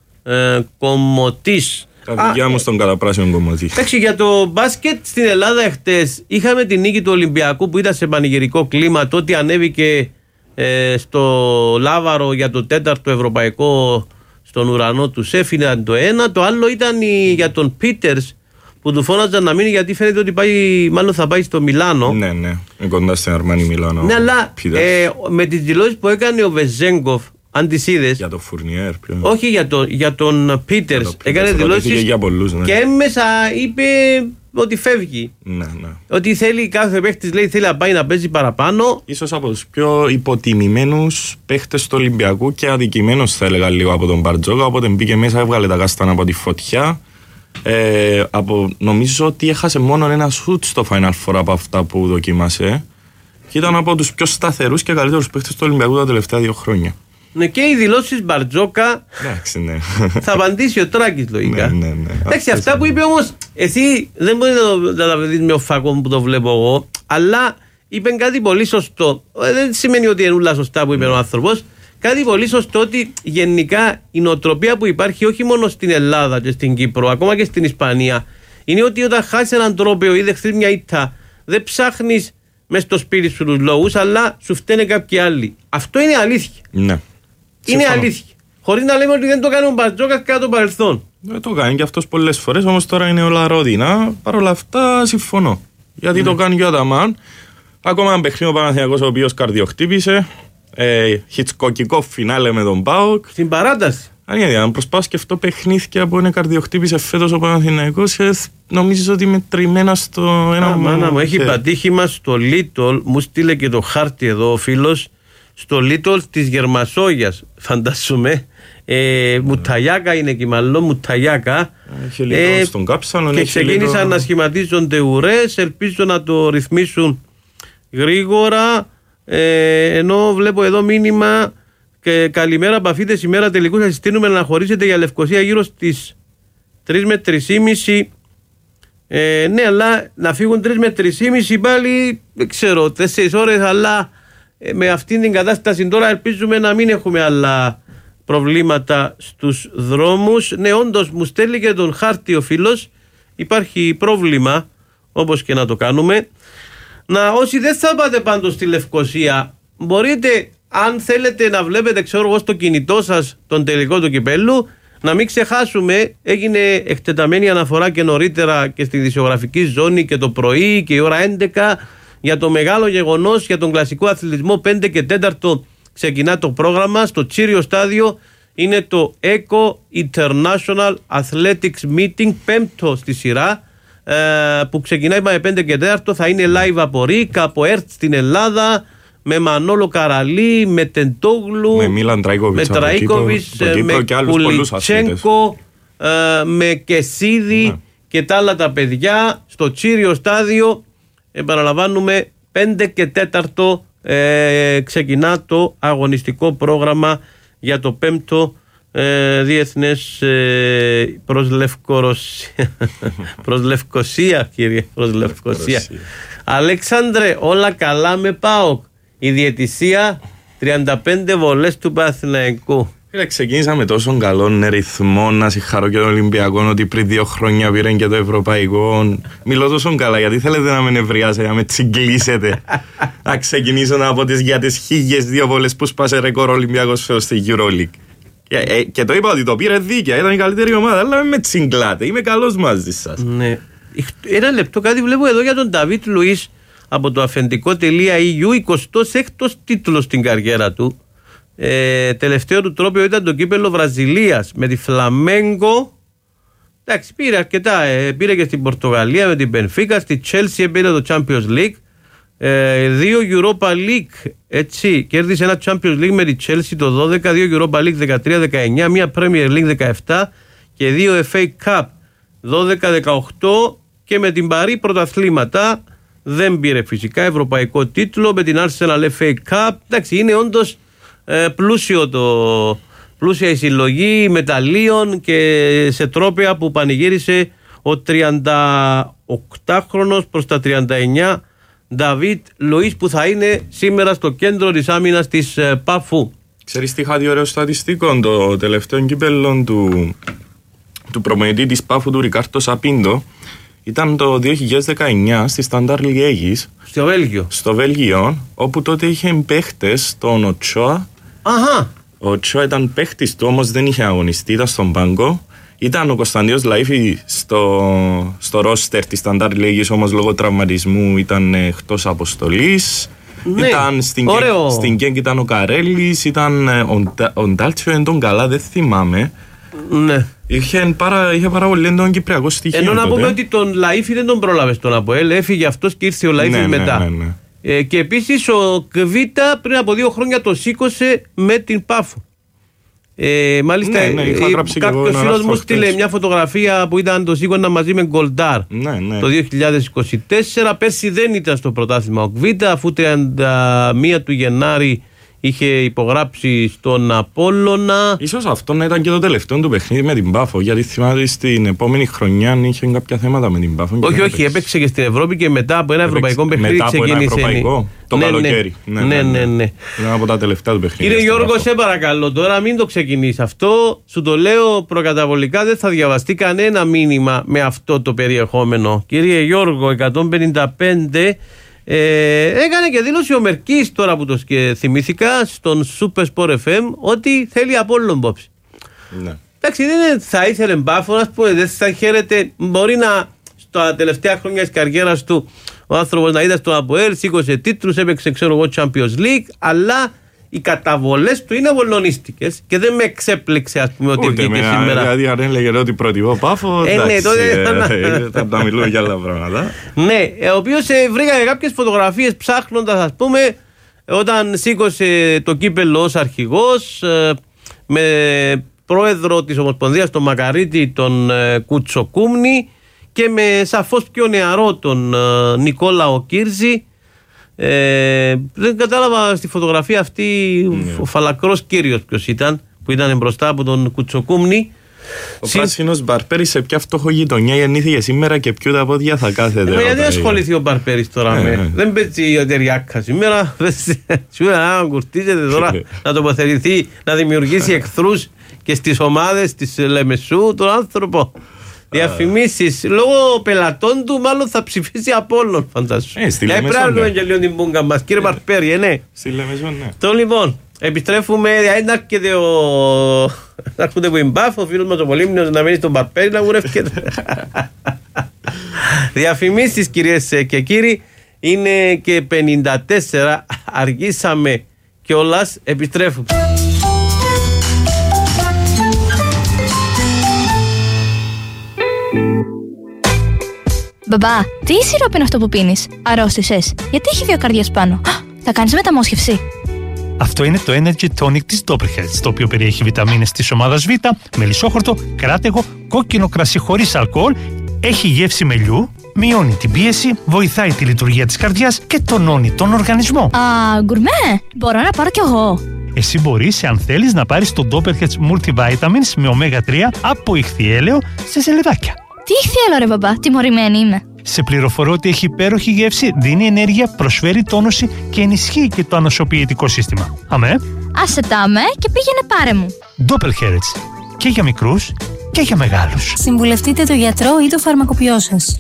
Κομωτής. Τα δικιά μου στον καταπράσινο Κομωτή. Εντάξει, για το μπάσκετ στην Ελλάδα εχθές είχαμε την νίκη του Ολυμπιακού που ήταν σε πανηγυρικό κλίμα. Τότε ανέβηκε στο Λάβαρο για το 4ο ευρωπαϊκό στον ουρανό του. Έφυγαν το ένα. Το άλλο ήταν για τον Πίτερς που του φώναζαν να μείνει γιατί φαίνεται ότι μάλλον θα πάει στο Μιλάνο. Ναι, είναι κοντά στην Αρμάνι Μιλάνο. Ναι, αλλά με τις δηλώσεις που έκανε ο Βεζέγκοφ, αν τις είδες. Για τον Φουρνιέρ. Όχι, για τον Πίτερς. Έκανε δηλώσεις και έμμεσα είπε ότι φεύγει. Ναι. Ότι θέλει κάθε παίχτης, λέει, θέλει να πάει να παίζει παραπάνω. Ίσως από τους πιο υποτιμημένους παίχτες του Ολυμπιακού και αδικημένος, θα έλεγα, λίγο από τον Μπαρτζόκα. Οπότε μπήκε μέσα, έβγαλε τα κάστανα από τη φωτιά. Νομίζω ότι έχασε μόνο ένα σουτ στο Final Four από αυτά που δοκίμασε. Και ήταν από τους πιο σταθερούς και καλύτερους παίχτες του Ολυμπιακού τα τελευταία 2 χρόνια. Ναι, και οι δηλώσεις Μπαρτζόκα. Εντάξει, ναι. Θα απαντήσει ο Τράκης λογικά. Ναι. Εντάξει, αυτά που είπε όμως, εσύ δεν μπορεί να τα δεις με ο φακό που το βλέπω εγώ, αλλά είπε κάτι πολύ σωστό. Δεν σημαίνει ότι είναι όλα σωστά που είπε ο άνθρωπος. Κάτι πολύ σωστό, ότι γενικά η νοοτροπία που υπάρχει όχι μόνο στην Ελλάδα και στην Κύπρο, ακόμα και στην Ισπανία, είναι ότι όταν χάσεις έναν τρόπο ή δεχτείς μια ήττα, δεν ψάχνεις μες στο σπίτι σου τους λόγους, αλλά σου φταίνε κάποιοι άλλοι. Αυτό είναι αλήθεια. Ναι. Είναι αλήθεια. Χωρίς να λέμε ότι δεν το κάνει ο Μπαρτζόκας κατά το παρελθόν. Δεν το κάνει και αυτός πολλές φορές, όμως τώρα είναι όλα ρόδινα. Παρ' όλα αυτά συμφωνώ. Γιατί το κάνει και ο Αταμάν. Ακόμα ένα παιχνίδι ο Παναθηναϊκός ο οποίος καρδιοχτύπησε. Χιτσκοκικό φινάλε με τον ΠΑΟΚ. Στην παράταση. Αν προσπάω σκεφτώ παιχνίδια που είναι καρδιοχτύπησε φέτος ο Παναθηναϊκός, νομίζω ότι μετρημένα στο ένα μου έχει πατήχημα στο Λίτολ. Μου στείλε και το χάρτη εδώ ο φίλος. Στο Λίτολ της Γερμασόγιας, φαντάσουμε. Μουταγιάκα είναι εκεί, μάλλον Μουταγιάκα. Έχει λίγο στον κάψανο. Και ξεκίνησαν να σχηματίζονται ουρές. Ελπίζω να το ρυθμίσουν γρήγορα. Ενώ βλέπω εδώ μήνυμα και καλημέρα Παφίτες, ημέρα τελικού σας συστήνουμε να χωρίσετε για Λευκοσία γύρω στις 3 με 3,5. Ναι, αλλά να φύγουν 3 με 3,5 πάλι δεν ξέρω, 4 ώρες, αλλά με αυτήν την κατάσταση τώρα ελπίζουμε να μην έχουμε άλλα προβλήματα στους δρόμους. Ναι, όντως μου στέλνει και τον χάρτη ο φίλος, υπάρχει πρόβλημα όπως και να το κάνουμε. Όσοι δεν θα πάτε πάντως στη Λευκοσία, μπορείτε, αν θέλετε να βλέπετε, ξέρω εγώ, στο κινητό σας τον τελικό του κυπέλλου, να μην ξεχάσουμε, έγινε εκτεταμένη αναφορά και νωρίτερα και στη δισιογραφική ζώνη και το πρωί και η ώρα 11 για το μεγάλο γεγονός για τον κλασικό αθλητισμό. 5 και 4 ξεκινά το πρόγραμμα στο Τσίριο Στάδιο. Είναι το ECO International Athletics Meeting, 5ο στη σειρά, που ξεκινάει με 5 και 4. Θα είναι live από ΡΙΚ, από ΕΡΤ στην Ελλάδα, με Μανόλο Καραλή, με Τεντόγλου, με Μίλαν Τραίκοβιτς, με Κουλιτσένκο, με Κεσίδη και τα άλλα τα παιδιά στο Τσίριο στάδιο. Επαναλαμβάνουμε, 5 και 4 ξεκινά το αγωνιστικό πρόγραμμα για το 5ο Διεθνές προς Λευκοσία, κύριε, προς Λευκοσία. Αλέξανδρε, όλα καλά με ΠΑΟΚ. Η διαιτησία 35 βολές του Παναθηναϊκού. Ξεκίνησα με τόσο καλό ρυθμό, να συγχαρώ και τον Ολυμπιακό ότι πριν 2 χρόνια πήραν και το Ευρωπαϊκό. Μιλώ τόσο καλά, γιατί θέλετε να με νευριάσετε, να με τσιγκλίσετε. Να ξεκινήσω από για τις 1002 βολές που σπάσε ρεκόρ Ολυμπιακός φέτος στη EuroLeague. Και το είπα ότι το πήρε δίκαια, ήταν η καλύτερη ομάδα, αλλά με τσιγκλάτε, είμαι καλός μαζί σας. Ναι. Ένα λεπτό, κάτι βλέπω εδώ για τον Νταβίτ Λουίς από το αφεντικό.eu, 26ος τίτλος στην καριέρα του. Τελευταίο του τρόπαιο ήταν το κύπελλο Βραζιλίας με τη Φλαμέγκο. Εντάξει, πήρε αρκετά. Πήρε και στην Πορτογαλία με την Μπενφίκα. Στη Chelsea πήρε το Champions League. 2 Europa League. Έτσι, κέρδισε ένα Champions League με τη Chelsea το 12, 2 Europa League 13-19, μία Premier League 17 και 2 FA Cup 12-18 και με την Παρί πρωταθλήματα. Δεν πήρε φυσικά ευρωπαϊκό τίτλο, με την Arsenal FA Cup. Εντάξει, είναι όντως πλούσια η συλλογή μεταλλίων και σε τρόπαια που πανηγύρισε ο 38χρονος προς τα 39 Νταβίτ Λουίς, που θα είναι σήμερα στο κέντρο της άμυνας της Πάφου. Ξέρεις τι είχα δει ωραίο στατιστικό? Το τελευταίο κύπελλο του προπονητή της Πάφου, του Ρικάρτο Σαπίντο, ήταν το 2019 στη Σταντάρ Λιέγης στο Βέλγιο, όπου τότε είχε παίχτες τον Οτσόα. Ο Οτσόα ήταν παίχτης του, όμως δεν είχε αγωνιστεί, ήταν στον πάγκο. Ήταν ο Κωνσταντίνος Λαΐφη στο ρόστερ της Σταντάρ Λιέγης, όμως λόγω τραυματισμού ήταν εκτός αποστολής. Ναι, ήταν στην Γκένγκ ήταν ο Καρέλης, ήταν ο Ντάλτσιο, εν τον καλά δεν θυμάμαι. Ναι. Είχε πάρα πολύ έντονο κυπριακό στοιχείο. Ενώ να πούμε ότι τον Λαΐφη δεν τον πρόλαβε στον ΑΠΟΕΛ, έφυγε αυτός και ήρθε ο Λαΐφη μετά. Ναι. Και επίσης ο Κβίτα πριν από 2 χρόνια το σήκωσε με την Πάφου. Μάλιστα, κάποιος φίλος μου στείλε μια φωτογραφία που ήταν το σήκωνα μαζί με Γκολντάρ το 2024. Πέρσι δεν ήταν στο πρωτάθλημα ο Κβίτα, αφού 31 του Γενάρη είχε υπογράψει στον Απόλλωνα. Ίσως αυτό να ήταν και το τελευταίο του παιχνίδι με την Πάφο, γιατί θυμάται στην επόμενη χρονιά είχε κάποια θέματα με την Πάφο. Όχι, έπαιξε και στην Ευρώπη και μετά από ένα ευρωπαϊκό παιχνίδι ξεκίνησε. Μετά από ένα ευρωπαϊκό, το καλοκαίρι. Ναι. Ήταν από τα τελευταία του παιχνίδια. Κύριε Γιώργο, σε παρακαλώ τώρα μην το ξεκινήσει αυτό. Σου το λέω προκαταβολικά, δεν θα διαβαστεί κανένα μήνυμα με αυτό το περιεχόμενο. Κύριε Γιώργο, 155. Έκανε και δήλωση ο Μερκής, τώρα που το θυμήθηκα, στον Super Sport FM, ότι θέλει Απόλλων Πόψη. Ναι. Εντάξει, δεν θα ήθελε Μπάφο, ας πούμε, δεν θα χαίρεται. Μπορεί να στα τελευταία χρόνια της καριέρας του ο άνθρωπος να είδα στο ΑΠΟΕΛ, σήκωσε τίτλους, έπαιξε Champions League, αλλά οι καταβολές του είναι απολωνίστικες και δεν με εξέπληξε, ας πούμε, ότι βγήκε σήμερα. Δηλαδή, αν έλεγε ότι προτιμώ Πάφο, εντάξει, θα τα μιλούμε για άλλα πράγματα. Ναι, ο οποίος βρήκαμε κάποιες φωτογραφίες ψάχνοντας, ας πούμε, όταν σήκωσε το κύπελλο ως αρχηγός, με πρόεδρο της Ομοσπονδίας τον Μακαρίτη, τον Κουτσοκούμνη, και με σαφώς πιο νεαρό τον Νικόλαο Κύρζη. Δεν κατάλαβα στη φωτογραφία αυτή ο φαλακρός κύριος ποιος ήταν, που ήταν μπροστά από τον Κουτσοκούμνη. Ο πράσινος Μπαρπέρης σε ποια φτωχογειτονιά γεννήθηκε σήμερα και ποιο τα πόδια θα κάθεται. Γιατί δεν ασχοληθεί ο Μπαρπέρης τώρα δεν παίζει η εταιριάκα σήμερα. Σου να κουρτίζεται τώρα να τοποθετηθεί, να δημιουργήσει εχθρούς και στις ομάδες της Λεμεσού τον άνθρωπο. Διαφημίσεις λόγω πελατών του, μάλλον θα ψηφίσει Απόλλων, φαντάσου. Πρέπει να δούμε και λίγο την πούγκα μας, κύριε Μπαρπέρη, ναι. Στη Λεμεσό, ναι. Το λοιπόν, επιστρέφουμε, να έρχεται να έρχονται από την Πάφο, ο φίλος μας ο Πολύμνιος να μένει στον Μπαρπέρη να γουρεύκεται. Διαφημίσεις, κυρίες και κύριοι, είναι και 54, αργήσαμε κιόλας, επιστρέφουμε. Μπαμπά, τι σιρόπι είναι αυτό που πίνεις? Αρρώστησες? Γιατί έχει 2 καρδιές πάνω? Θα κάνεις μεταμόσχευση? Αυτό είναι το Energy Tonic της Doppelherz, το οποίο περιέχει βιταμίνες της ομάδας Β, μελισσόχορτο, κράτεγο, κόκκινο κρασί χωρίς αλκοόλ Έχει γεύση μελιού, μειώνει την πίεση, βοηθάει τη λειτουργία της καρδιάς και τονώνει τον οργανισμό. Α, γκουρμέ, μπορώ να πάρω κι εγώ. Εσύ μπορείς, αν θέλεις, να πάρεις το Doppelherz Multivitamins με ω3 από ηχθιέλαιο σε σελεδάκια. Τι ηχθιέλαιο ρε μπαμπά, τιμωρημένη είμαι. Σε πληροφορώ ότι έχει υπέροχη γεύση, δίνει ενέργεια, προσφέρει τόνωση και ενισχύει και το ανοσοποιητικό σύστημα. Αμέ. Άσε τα αμέ και πήγαινε πάρε μου. Doppelherz. Και για μικρούς και για μεγάλους. Συμβουλευτείτε το γιατρό ή το φαρμακοποιό σας.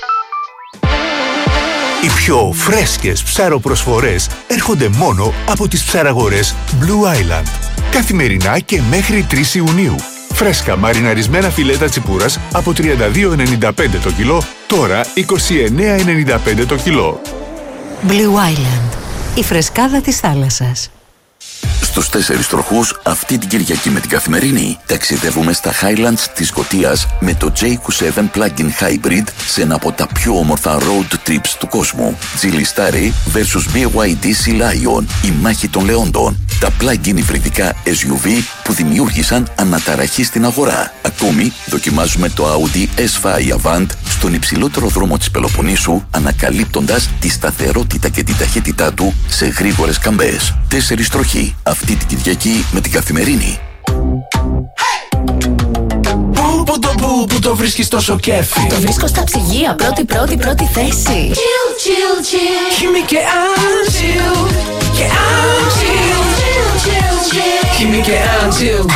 Οι πιο φρέσκες ψαροπροσφορές έρχονται μόνο από τις ψαραγορές Blue Island. Καθημερινά και μέχρι 3 Ιουνίου. Φρέσκα μαριναρισμένα φιλέτα τσιπούρας από 32,95 το κιλό, τώρα 29,95 το κιλό. Blue Island. Η φρεσκάδα της θάλασσας. Στους 4 τροχούς αυτή την Κυριακή με την Καθημερινή ταξιδεύουμε στα Highlands της Σκωτίας με το JQ7 Plug-in Hybrid σε ένα από τα πιο όμορφα road trips του κόσμου. Geely Starry vs BYD Sea Lion, η μάχη των λεόντων. Τα plug-in υβριδικά SUV που δημιούργησαν αναταραχή στην αγορά. Ακόμη δοκιμάζουμε το Audi S5 Avant στον υψηλότερο δρόμο της Πελοποννήσου, ανακαλύπτοντας τη σταθερότητα και την ταχύτητά του σε γρήγορες καμπές. 4 τροχοί αυτή την Κυριακή με την Καθημερινή. Πού το βρίσκεις τόσο κέφι? Το βρίσκω στα ψυγεία, πρώτη θέση. Χίμη και Angel, και Angel, Χίμη και Angel.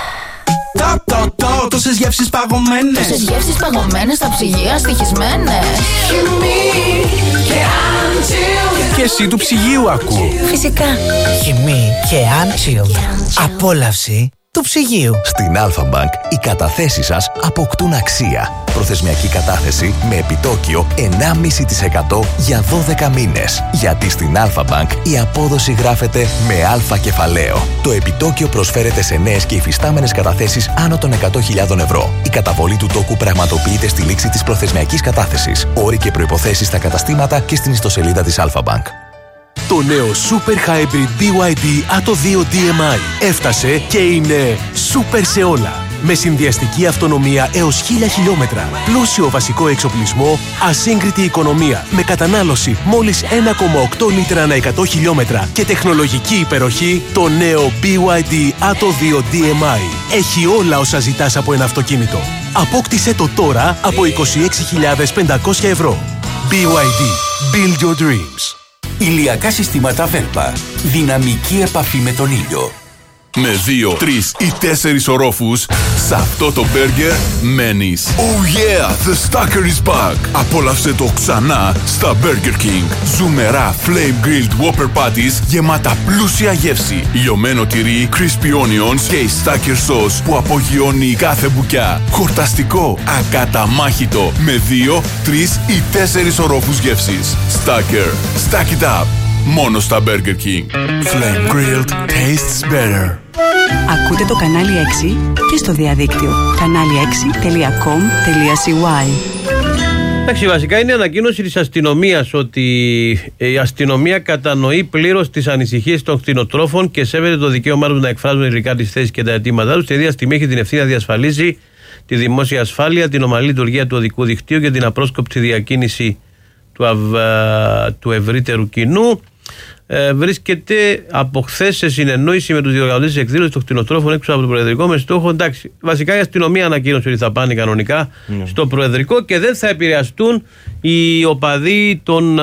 Τόσες γεύσεις παγωμένες. Τόσες γεύσεις παγωμένες στα ψυγεία, στοιχισμένες. Χίμη και Angel. Και εσύ του ψυγείου ακού. Φυσικά. Χυμή και Angel. Απόλαυση του ψυγείου. Στην Alpha Bank οι καταθέσεις σας αποκτούν αξία. Προθεσμιακή κατάθεση με επιτόκιο 1,5% για 12 μήνες. Γιατί στην Alpha Bank η απόδοση γράφεται με αλφα κεφαλαίο. Το επιτόκιο προσφέρεται σε νέες και υφιστάμενες καταθέσεις άνω των 100.000 ευρώ. Η καταβολή του τόκου πραγματοποιείται στη λήξη της προθεσμιακής κατάθεσης. Όροι και προϋποθέσεις στα καταστήματα και στην ιστοσελίδα της Alpha Bank. Το νέο Super Hybrid BYD Atto 2 DMI έφτασε και είναι super σε όλα. Με συνδυαστική αυτονομία έως 1000 χιλιόμετρα, πλούσιο βασικό εξοπλισμό, ασύγκριτη οικονομία, με κατανάλωση μόλις 1,8 λίτρα ανά 100 χιλιόμετρα και τεχνολογική υπεροχή, το νέο BYD Atto 2 DMI έχει όλα όσα ζητάς από ένα αυτοκίνητο. Απόκτησε το τώρα από 26.500 ευρώ. BYD. Build your dreams. Ηλιακά συστήματα Velpa. Δυναμική επαφή με τον ήλιο. Με 2, 3 ή 4 ορόφους, σε αυτό το μπέργκερ μένεις. Oh yeah, the Stacker is back! Απόλαυσε το ξανά στα Burger King. Ζουμερά flame grilled Whopper patties γεμάτα πλούσια γεύση. Λιωμένο τυρί, crispy onions και η Stacker sauce που απογειώνει κάθε μπουκιά. Χορταστικό, ακαταμάχητο, με 2, 3 ή 4 ορόφους γεύσης. Stacker, stack it up! Μόνο στα Burger King. Flame grilled tastes better. Ακούτε το κανάλι 6 και στο διαδίκτυο kanali6.com.cy. Εντάξει, βασικά είναι η ανακοίνωση της αστυνομίας ότι η αστυνομία κατανοεί πλήρως τις ανησυχίες των κτηνοτρόφων και σέβεται το δικαίωμά τους να εκφράζουν ειρηνικά τις θέσεις και τα αιτήματά τους. Στη ίδια στιγμή έχει την ευθύνη να διασφαλίζει τη δημόσια ασφάλεια, την ομαλή λειτουργία του οδικού δικτύου και την απρόσκοπτη διακίνηση του ευρύτερου κοινού. Βρίσκεται από χθες σε συνεννόηση με τους διοργανωτές της εκδήλωσης των κτηνοτρόφων έξω από το Προεδρικό με στόχο, εντάξει, βασικά η αστυνομία ανακοίνωσε ότι θα πάνε κανονικά στο Προεδρικό και δεν θα επηρεαστούν οι οπαδοί των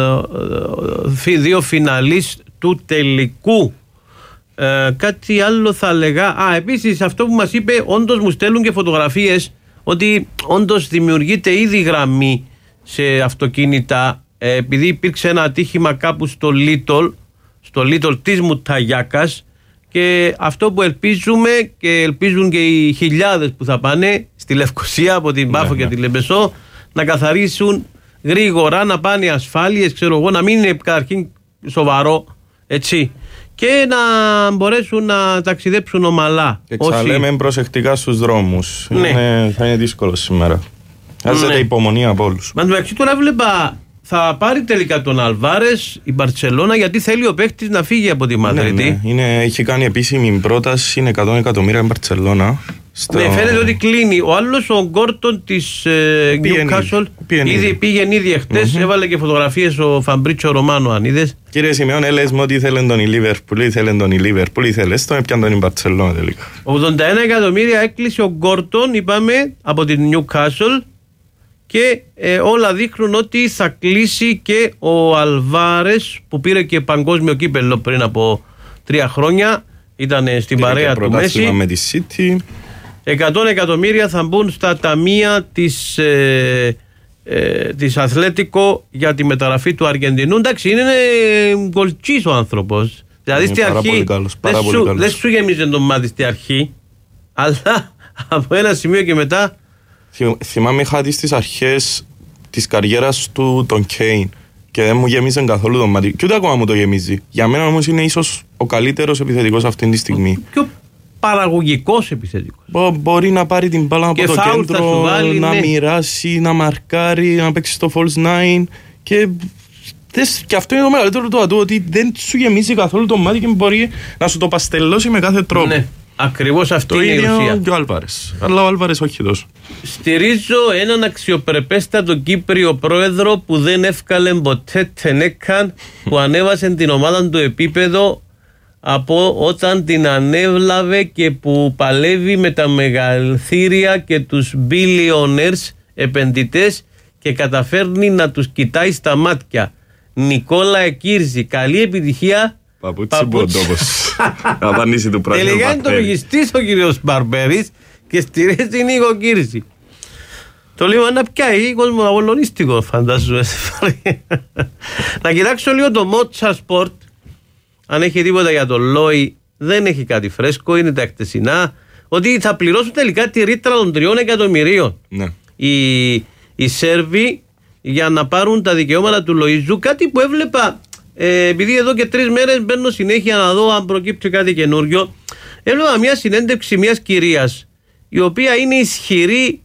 2 φιναλίστ του τελικού. Κάτι άλλο θα λέγα. Επίσης αυτό που μας είπε, όντως μου στέλνουν και φωτογραφίες ότι όντως δημιουργείται ήδη γραμμή σε αυτοκίνητα, επειδή υπήρξε ένα ατύχημα κάπου στο Little της Μουταγιάκας, και αυτό που ελπίζουμε και ελπίζουν και οι χιλιάδες που θα πάνε στη Λευκοσία από την Πάφο και τη Λεμπεσό, να καθαρίσουν γρήγορα, να πάνε ασφάλειες, ξέρω εγώ, να μην είναι καταρχήν σοβαρό, έτσι, και να μπορέσουν να ταξιδέψουν ομαλά. Και ξαλέμε προσεκτικά στους δρόμους. Θα είναι δύσκολο σήμερα. Χρειάζεται υπομονή από όλους. Μα εντάξει, τώρα βλέπα θα πάρει τελικά τον Αλβάρες η Μπαρτσελώνα, γιατί θέλει ο παίχτης να φύγει από τη Μαδρίτη. Έχει κάνει επίσημη πρόταση, είναι 100 εκατομμύρια η Μπαρτσελώνα. Ναι, φαίνεται ότι κλείνει. Ο άλλος, ο Γκόρτον της Newcastle, πήγαινε ήδη εχτες, έβαλε και φωτογραφίες ο Φαμπρίτσο Ρωμάνο, αν είδες. Κύριε Σιμεών, έλεγες μου ότι ήθελε τον η Λίβερπουλ, ήθελες τον, έπιαν τον η Μπαρτσελόνα τελικά. 81 εκατομμύρια έκλεισε ο Γκόρτον, είπαμε, από την Newcastle, και όλα δείχνουν ότι θα κλείσει και ο Αλβάρες, που πήρε και παγκόσμιο κύπελλο πριν από 3 χρόνια, ήταν στην παρέα του Μέση. Με τη City. 100 εκατομμύρια θα μπουν στα ταμεία της Αθλέτικο για τη μεταγραφή του Αργεντινού. Εντάξει, είναι γκολτσής ο άνθρωπος. Δηλαδή στην αρχή δεν σου γεμίζει το μάτι στην αρχή, αλλά από ένα σημείο και μετά. Θυμάμαι είχα δει στις αρχές της καριέρας του τον Κέιν και δεν μου γεμίζει καθόλου το μάτι. Και ούτε ακόμα μου το γεμίζει. Για μένα όμως είναι ίσως ο καλύτερος επιθετικός αυτή τη στιγμή. Πιο παραγωγικός επιθετικός. Μπορεί να πάρει την μπάλα από το κέντρο, βάλει, να μοιράσει, να μαρκάρει, να παίξει στο false nine. Και αυτό είναι το μεγαλύτερο του ατού, ότι δεν σου γεμίζει καθόλου το μάτι και μπορεί να σου το παστελώσει με κάθε τρόπο. Ναι. Ακριβώς αυτή είναι η ουσία. Το ίδιο και ο Άλβαρες. Αλλά ο Άλβαρες όχι τόσο. Στηρίζω έναν αξιοπρεπέστατο Κύπριο πρόεδρο που δεν εύκαλε ποτέ τενέκαν, που ανέβασε την ομάδα του επίπεδο από όταν την ανέβλαβε και που παλεύει με τα μεγαλθήρια και τους billionaires επενδυτές και καταφέρνει να τους κοιτάει στα μάτια. Νικόλα Εκύρζη, καλή επιτυχία. Παπούτσι Μποντόπος. Απαντήσει του πράσινου Τελικά είναι το μεγιστής ο κύριος Μπαρμπέρης και στηρίζει την Νίκο Κύρζη. Το λίγο να πιάει κόσμο αγωνιστικό, φαντάζομαι. Να κοιτάξω λίγο το Μότσα Σπορτ. Αν έχει τίποτα για τον Λόι, δεν έχει κάτι φρέσκο, είναι τα εκτεσινά. Ότι θα πληρώσουν τελικά τη ρήτρα των 3 εκατομμυρίων. Ναι. Οι Σέρβοι για να πάρουν τα δικαιώματα του Λοϊζού. Κάτι που έβλεπα, επειδή εδώ και 3 μέρες μπαίνω συνέχεια να δω αν προκύψει κάτι καινούριο. Έβλεπα μια συνέντευξη μιας κυρίας, η οποία είναι ισχυρή,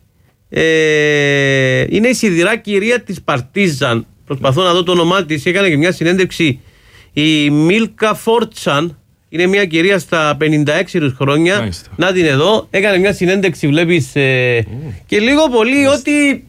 είναι η σιδηρά κυρία της Παρτίζαν. Προσπαθώ να δω το όνομά της. Έκανε και μια συνέντευξη η Μίλκα Φόρτσαν. Είναι μια κυρία στα 56 χρόνια. Μάλιστα. Να την εδώ. Έκανε μια συνέντευξη, βλέπεις, και λίγο πολύ ότι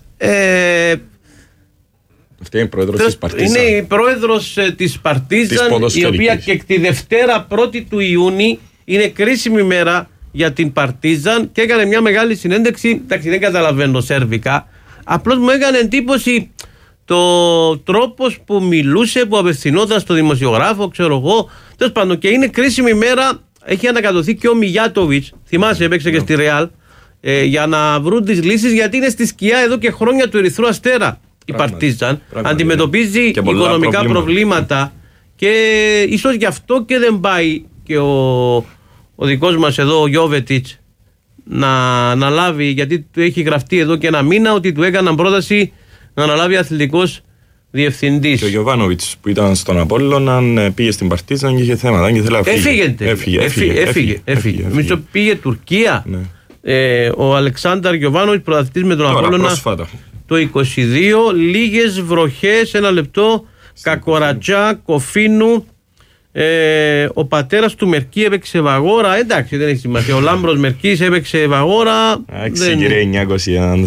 αυτή είναι η πρόεδρος της Παρτίζαν. Είναι η πρόεδρος της Παρτίζαν, η οποία και τη Δευτέρα 1η του Ιούνιου είναι κρίσιμη μέρα για την Παρτίζαν και έκανε μια μεγάλη συνέντευξη. Εντάξει, δεν καταλαβαίνω σερβικά. Απλώς μου έκανε εντύπωση το τρόπος που μιλούσε, που απευθυνόταν στο δημοσιογράφο, ξέρω εγώ. Τέλος πάντων, και είναι κρίσιμη μέρα. Έχει ανακατωθεί και ο Μιγιάτοβιτς. Θυμάσαι, έπαιξε και στη Ρεάλ. Για να βρουν τις λύσεις, γιατί είναι στη σκιά εδώ και χρόνια του Ερυθρού Αστέρα. Η Παρτίζαν αντιμετωπίζει οικονομικά προβλήματα και ίσως γι' αυτό και δεν πάει και ο δικός μας εδώ ο Γιώβετιτς να αναλάβει, γιατί του έχει γραφτεί εδώ και 1 μήνα ότι του έκαναν πρόταση να αναλάβει αθλητικός διευθυντής. Και ο Γιωβάνοβιτς που ήταν στον Απόλλωνα πήγε στην Παρτίζαν και είχε θέματα και θέλει να φύγει. Έφυγε. Νομίζω πήγε Τουρκία. Ναι. Ο Αλεξάνδρ Γιωβάνοβιτς, πρωταθλητής με τον Απόλλωνα το 22, λίγες βροχές, 1 λεπτό, Κακορατζά, Κοφίνου, ο πατέρας του Μερκή έπαιξε Βαγόρα, εντάξει δεν έχει σημασία, ο Λάμπρος Μερκής έπαιξε Βαγόρα. Εντάξει κύριε 921.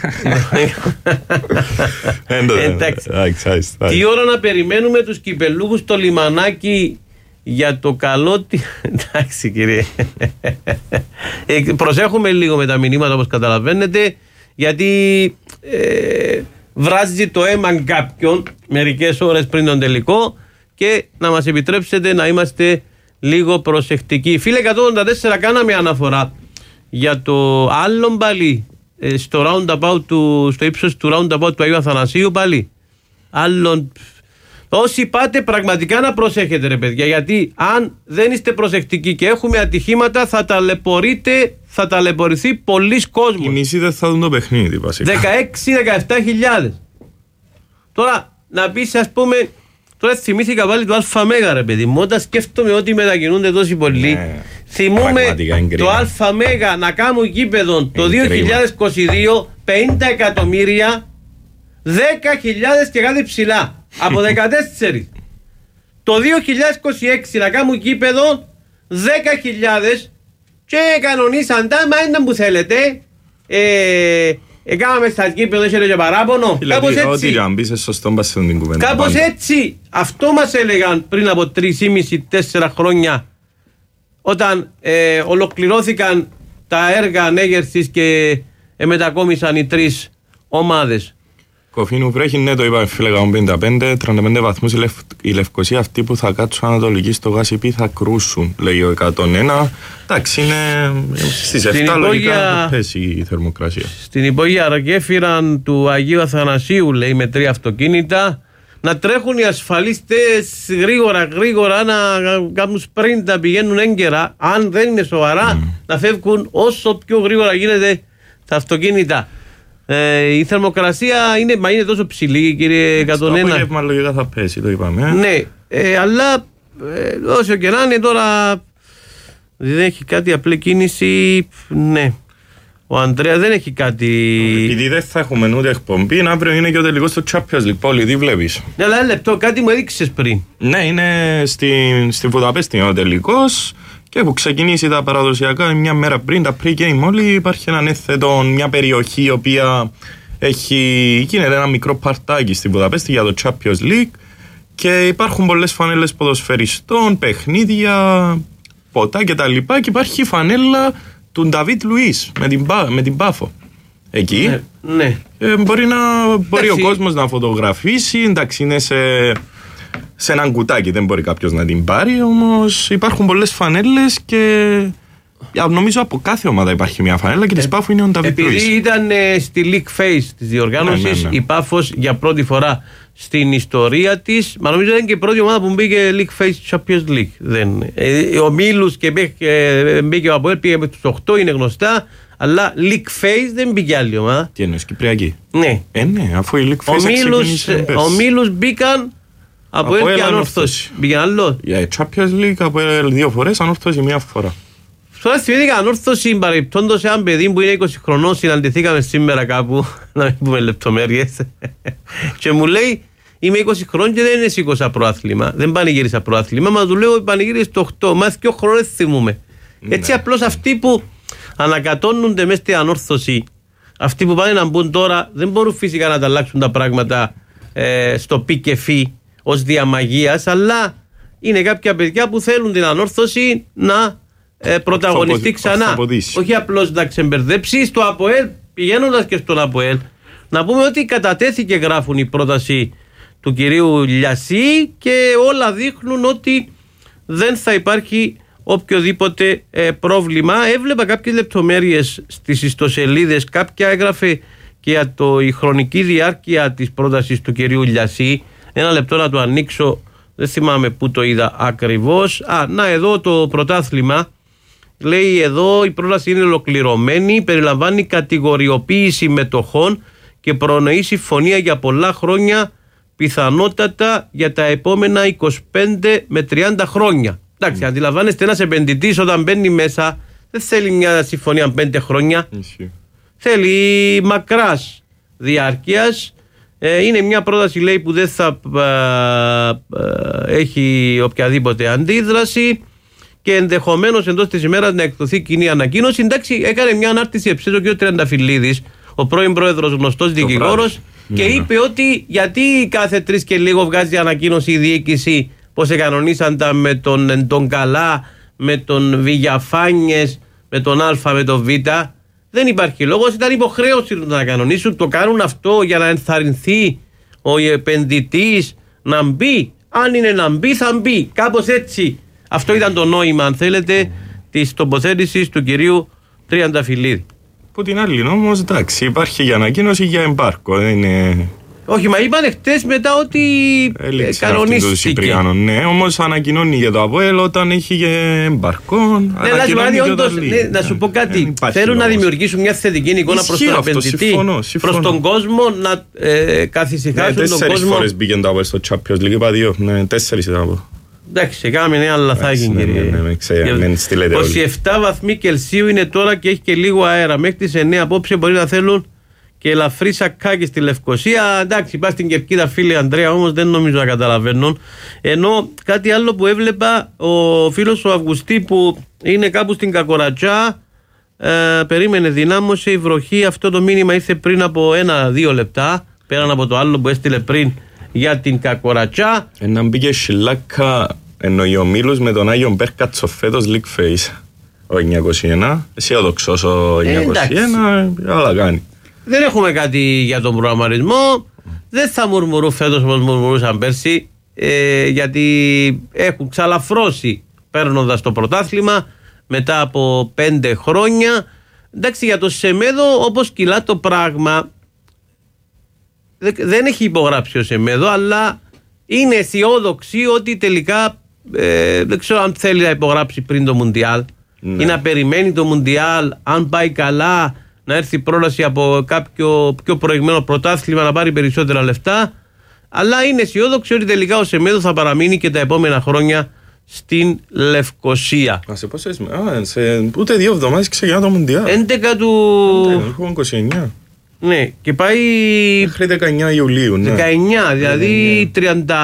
Εντάξει. Τι ώρα να περιμένουμε τους κυπελούχους στο λιμανάκι για το καλό. Εντάξει κύριε. Προσέχουμε λίγο με τα μηνύματα, όπως καταλαβαίνετε, γιατί βράζει το αίμα κάποιον μερικές ώρες πριν τον τελικό και να μας επιτρέψετε να είμαστε λίγο προσεκτικοί. Φίλε 184, κάναμε αναφορά για το άλλο πάλι στο ύψος του roundabout του Αγίου Αθανασίου πάλι. Άλλον. Όσοι πάτε πραγματικά να προσέχετε ρε παιδιά, γιατί αν δεν είστε προσεκτικοί και έχουμε ατυχήματα θα ταλαιπωρηθεί πολλοί κόσμος. Οι μισοί δεν θα δουν το παιχνίδι βασικά. 16-17 χιλιάδες. Τώρα να πεις, ας πούμε, τώρα θυμήθηκα πάλι το ΑΜΕΓΑ ρε παιδί μου, όταν σκέφτομαι ότι μετακινούνται τόσοι πολλοί. Θυμούμε το ΑΜΕΓΑ να κάνουν γήπεδο το 2022 50 εκατομμύρια, 10.000 και κάτι ψηλά από 14. Το 2026 να κάνουν γήπεδο 10.000 και κανονίσαν τα, μα είναι που θέλετε. Έκαναμε στα γήπεδο, είχε και παράπονο. Κάπως έτσι. Κάπως έτσι. Αυτό μας έλεγαν πριν από 3,5-4 χρόνια, όταν ολοκληρώθηκαν τα έργα ανέγερσης και μετακόμισαν οι 3 ομάδες. Κοφίνου βρέχει, ναι, το είπαμε φίλε 155, 35 βαθμούς η Λευκοσία, αυτοί που θα κάτσουν ανατολική στο Γασιπί θα κρούσουν, λέει ο 101. Εντάξει, είναι στις 7 λογικά θα πέσει η θερμοκρασία. Στην υπόγεια γέφυρα του Αγίου Αθανασίου, λέει, με 3 αυτοκίνητα, να τρέχουν οι ασφαλίστες γρήγορα να κάνουν σπριντ, να πηγαίνουν έγκαιρα, αν δεν είναι σοβαρά, να φεύγουν όσο πιο γρήγορα γίνεται τα αυτοκίνητα. Η θερμοκρασία είναι τόσο ψηλή, κύριε 101. Στο απόγευμα λογικά θα πέσει, το είπαμε. Ναι, αλλά όσο και να είναι τώρα, δεν έχει κάτι απλή κίνηση. Ναι, ο Ανδρέας δεν έχει κάτι. Επειδή δεν θα έχουμε ούτε εκπομπή, αύριο είναι και ο τελικός του Champions League. Πόλη, τι βλέπεις? Ναι, αλλά ένα λεπτό, κάτι μου έδειξες πριν. Ναι, είναι στην Βουδαπέστη ο τελικός. Και που ξεκινήσει τα παραδοσιακά, μια μέρα πριν τα pre-game όλοι, υπάρχει έναν έθετο, μια περιοχή η οποία γίνεται ένα μικρό παρτάκι στην Βουδαπέστη για το Champions League και υπάρχουν πολλές φανέλες ποδοσφαιριστών, παιχνίδια, ποτά κτλ. Και υπάρχει η φανέλα του Νταβίτ Λουίς με την Πάφο. Εκεί ναι. Μπορεί ο κόσμος να φωτογραφίσει, εντάξει, είναι σε έναν κουτάκι, δεν μπορεί κάποιος να την πάρει, όμως υπάρχουν πολλές φανέλες και νομίζω από κάθε ομάδα υπάρχει μια φανέλα και της Πάφου είναι ο Νταβίτ Λουίς. Επειδή ήταν στη League Phase της διοργάνωσης, η Πάφος για πρώτη φορά στην ιστορία της, μα νομίζω ήταν και η πρώτη ομάδα που μπήκε League Phase Champions League. Ο Μίλους και μπήκε ο Αποέλ, πήγε με τους 8, είναι γνωστά, αλλά League Phase δεν μπήκε άλλη ομάδα. Τι εννοείς, Κυπριακή? Ναι. Ναι, αφού η League Phase ξεκίνησε πέρσι. Ο Μίλους μπήκαν από ελ και Ανόρθωση. Μπήκε άλλο. Για Champions League από ελ 2 φορές, Ανόρθωση 1 φορά. Τώρα θυμήθηκα Ανόρθωση, παρεπτόντως έναν παιδί που είναι 20 χρονών, συναντηθήκαμε σήμερα κάπου, να μην πούμε λεπτομέρειες, και μου λέει είμαι 20 χρονών και δεν σήκωσα προάθλημα, δεν πανηγύρισα προάθλημα, μα του λέω πανηγύρισε το 8, μα 2 χρονών θυμούμε. Έτσι απλώς αυτοί που ανακατώνονται μέσα στην Ανόρθωση, αυτοί που πάνε να μπουν τώρα, δεν μπορούν φυσικά να τα αλλάξουν τα πράγματα στο πι και φι ως διαμαγείας, αλλά είναι κάποια παιδιά που θέλουν την Ανόρθωση να πρωταγωνιστεί ξανά. Όχι απλώς να ξεμπερδέψει στο ΑΠΟΕΛ, πηγαίνοντας και στον ΑΠΟΕΛ. Να πούμε ότι κατατέθηκε, γράφουν, η πρόταση του κυρίου Λιασί και όλα δείχνουν ότι δεν θα υπάρχει οποιοδήποτε πρόβλημα. Έβλεπα κάποιες λεπτομέρειες στις ιστοσελίδες, κάποια έγραφε και για η χρονική διάρκεια της πρότασης του κυρίου Λιασί. Ένα λεπτό να το ανοίξω, δεν θυμάμαι πού το είδα ακριβώς. Να, εδώ το πρωτάθλημα. Λέει εδώ η πρόταση είναι ολοκληρωμένη, περιλαμβάνει κατηγοριοποίηση μετοχών και προνοεί συμφωνία για πολλά χρόνια, πιθανότατα για τα επόμενα 25 με 30 χρόνια. Εντάξει, αντιλαμβάνεστε, ένας επενδυτής όταν μπαίνει μέσα δεν θέλει μια συμφωνία 5 χρόνια. Θέλει μακράς διάρκειας. Είναι μια πρόταση, λέει, που δεν θα έχει οποιαδήποτε αντίδραση και ενδεχομένως εντός της ημέρας να εκδοθεί κοινή ανακοίνωση. Εντάξει, έκανε μια ανάρτηση εψής ο κ. Τριανταφυλλίδης, ο πρώην πρόεδρος, γνωστός δικηγόρος, και είπε ότι γιατί κάθε 3 και λίγο βγάζει ανακοίνωση η διοίκηση πως εκανονίσαν τα με τον Καλά, με τον Βηγιαφάνιες, με τον Α, με τον Β. Δεν υπάρχει λόγος, ήταν υποχρέωση να κανονίσουν. Το κάνουν αυτό για να ενθαρρυνθεί ο επενδυτής να μπει. Αν είναι να μπει, θα μπει. Κάπως έτσι. Αυτό ήταν το νόημα, αν θέλετε, της τοποθέτησης του κυρίου Τριανταφυλλίδη. Που την άλλη όμως, εντάξει, υπάρχει για ανακοίνωση για εμπάρκο. Είναι... Όχι, μα είπαν χτες μετά ότι κανονίστηκε. Ναι, όμως ανακοινώνει για το ΑΠΟΕΛ όταν έχει για εμπάρκο. Να σου πω κάτι. Θέλουν να δημιουργήσουν μια θετική εικόνα προς τον επενδυτή, προς τον κόσμο, να καθησυχάσουν τον κόσμο. 4 φορές μπήκε το ΑΠΟΕΛ στο Champions League, είπα 2, 4 ήταν από. Εντάξει, κάμε νέα λαθάκι, κύριε. 27 βαθμοί Κελσίου είναι τώρα και έχει και λίγο αέρα. Μέχρι τις 9 απόψε μπορεί να θέλουν και ελαφρύ σακάκι στη Λευκοσία. Εντάξει, πας στην Κερκίδα, φίλε Ανδρέα, όμως δεν νομίζω να καταλαβαίνουν. Ενώ κάτι άλλο που έβλεπα, ο φίλος ο Αυγουστή που είναι κάπου στην Κακορατζά, περίμενε, δυνάμωσε η βροχή. Αυτό το μήνυμα ήρθε πριν από 1-2 λεπτά, πέραν από το άλλο που έστειλε πριν για την Κακορατζά. Να μπήκε σιλάκα, εννοεί ο Μίλους με τον Άγιον Μπέρκατσο φέτος League Face. Ο 921, αισιόδοξος ο 921, αλλά κάνει. Δεν έχουμε κάτι για τον προγραμματισμό. Δεν θα μουρμουρούν φέτος όπως μουρμουρούσαν πέρσι, γιατί έχουν ξαλαφρώσει παίρνοντας το πρωτάθλημα μετά από 5 χρόνια. Εντάξει, για το Σεμέδο, όπως κυλά το πράγμα, δεν έχει υπογράψει ο Σεμέδο, αλλά είναι αισιόδοξη ότι τελικά δεν ξέρω αν θέλει να υπογράψει πριν το Μουντιάλ ή να περιμένει το Μουντιάλ, αν πάει καλά, να έρθει πρόλαση από κάποιο πιο προηγμένο πρωτάθλημα να πάρει περισσότερα λεφτά. Αλλά είναι αισιόδοξη ότι τελικά ο Σεμέδο θα παραμείνει και τα επόμενα χρόνια στην Λευκοσία. Σε πόσες σε ούτε 2 εβδομάδες ξεκινά το Μουντιάλ. 11 του... 29. Ναι, και πάει... Μέχρι 19 Ιουλίου, ναι. 19, δηλαδή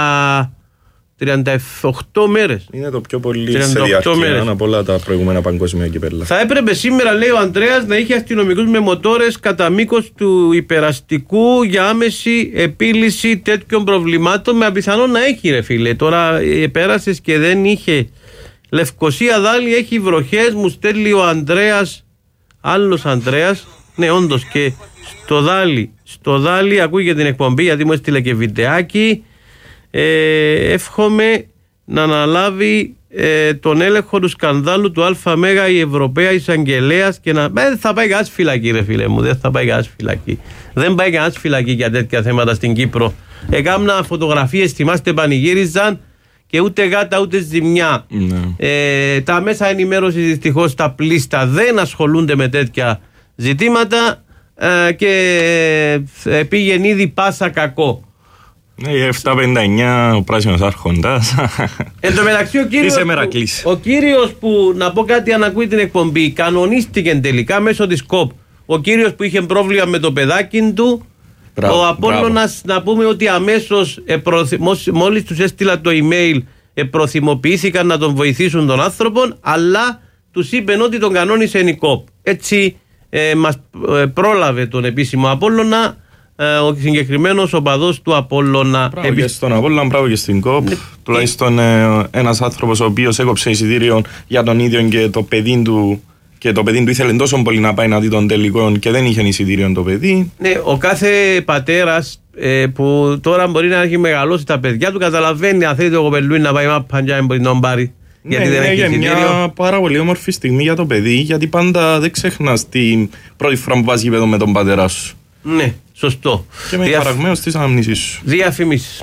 38 μέρες. Είναι το πιο πολύ σε διάρκεια από όλα τα προηγούμενα παγκόσμια κυπέλλα. Θα έπρεπε σήμερα, λέει ο Ανδρέας, να είχε αστυνομικούς με μοτόρες κατά μήκος του υπεραστικού για άμεση επίλυση τέτοιων προβλημάτων. Με απιθανόν να έχει, ρε φίλε. Τώρα πέρασες και δεν είχε. Λευκοσία Δάλη έχει βροχές, μου στέλνει ο Ανδρέας, άλλος Ανδρέας. Ναι, όντως, και στο Δάλη ακούγεται την εκπομπή, γιατί μου έστειλε και βιντεάκι. Εύχομαι να αναλάβει τον έλεγχο του σκανδάλου του ΑΜ η Ευρωπαία Εισαγγελέας και να... Δεν θα πάει κανένας φυλακή, ρε φίλε μου, δεν θα πάει κανένας φυλακή. Δεν πάει κανένας φυλακή για τέτοια θέματα στην Κύπρο. Έκανα φωτογραφίες, θυμάστε, πανηγύριζαν και ούτε γάτα ούτε ζημιά. Τα μέσα ενημέρωσης δυστυχώς τα πλήστα δεν ασχολούνται με τέτοια ζητήματα και πήγαινε ήδη πάσα κακό. Ναι, 759 ο πράσινος άρχοντας. Εν τω μεταξύ ο κύριος που, να πω κάτι αν ακούει την εκπομπή, κανονίστηκε τελικά μέσω της ΚΟΠ. Ο κύριος που είχε πρόβλημα με το παιδάκι του, ο Απόλλωνας, να πούμε ότι αμέσως μόλις τους έστειλα το email προθυμοποιήθηκαν να τον βοηθήσουν τον άνθρωπο, αλλά τους είπαν ότι τον κανόνισε η ΚΟΠ. Έτσι μας πρόλαβε τον επίσημο Απόλλωνα ο συγκεκριμένος οπαδός του Απόλλωνα. Μπράβο και στον Απόλλωνα, μπράβο και στην ΚΟΠ. Τουλάχιστον ένας άνθρωπος ο οποίος έκοψε εισιτήριο για τον ίδιο και το παιδί του, και το παιδί του ήθελε τόσο πολύ να πάει να δει τον τελικό και δεν είχε εισιτήριο το παιδί. Ναι, ο κάθε πατέρας που τώρα μπορεί να έχει μεγαλώσει τα παιδιά του, καταλαβαίνει αν θέλει το κοπελούι να πάει μάπαντια μπορεί να τον πάρει. Γιατί δεν έχει εισιτήριο. Μια πάρα πολύ όμορφη στιγμή για το παιδί, γιατί πάντα δεν ξεχνάς την πρώτη φορά που βάζει γήπεδο με τον πατέρα σου. Ναι, σωστό. Και με παραγμένος της αναμνήσεις σου. Διαφημίσεις.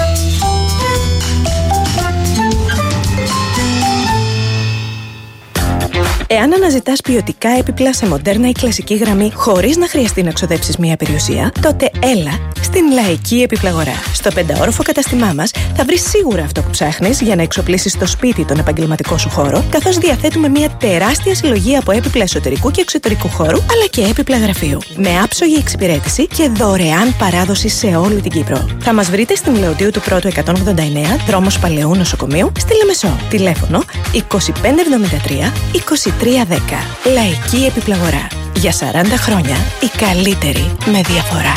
Εάν αναζητάς ποιοτικά έπιπλα σε μοντέρνα ή κλασική γραμμή χωρίς να χρειαστεί να ξοδέψεις μία περιουσία, τότε έλα στην Λαϊκή Επιπλαγορά. Στο 5όροφο καταστημά μας θα βρεις σίγουρα αυτό που ψάχνεις για να εξοπλίσεις στο σπίτι τον επαγγελματικό σου χώρο, καθώς διαθέτουμε μία τεράστια συλλογή από έπιπλα εσωτερικού και εξωτερικού χώρου, αλλά και έπιπλα γραφείου. Με άψογη εξυπηρέτηση και δωρεάν παράδοση σε όλη την Κύπρο. Θα μας βρείτε στην Λεωτίου του Πρώτου 189, δρόμος Παλαιού Νοσοκομείου, στη Λεμεσό. Τηλέφωνο 2573 2310. Λαϊκή Επιπλαγορά. Για 40 χρόνια η καλύτερη με διαφορά.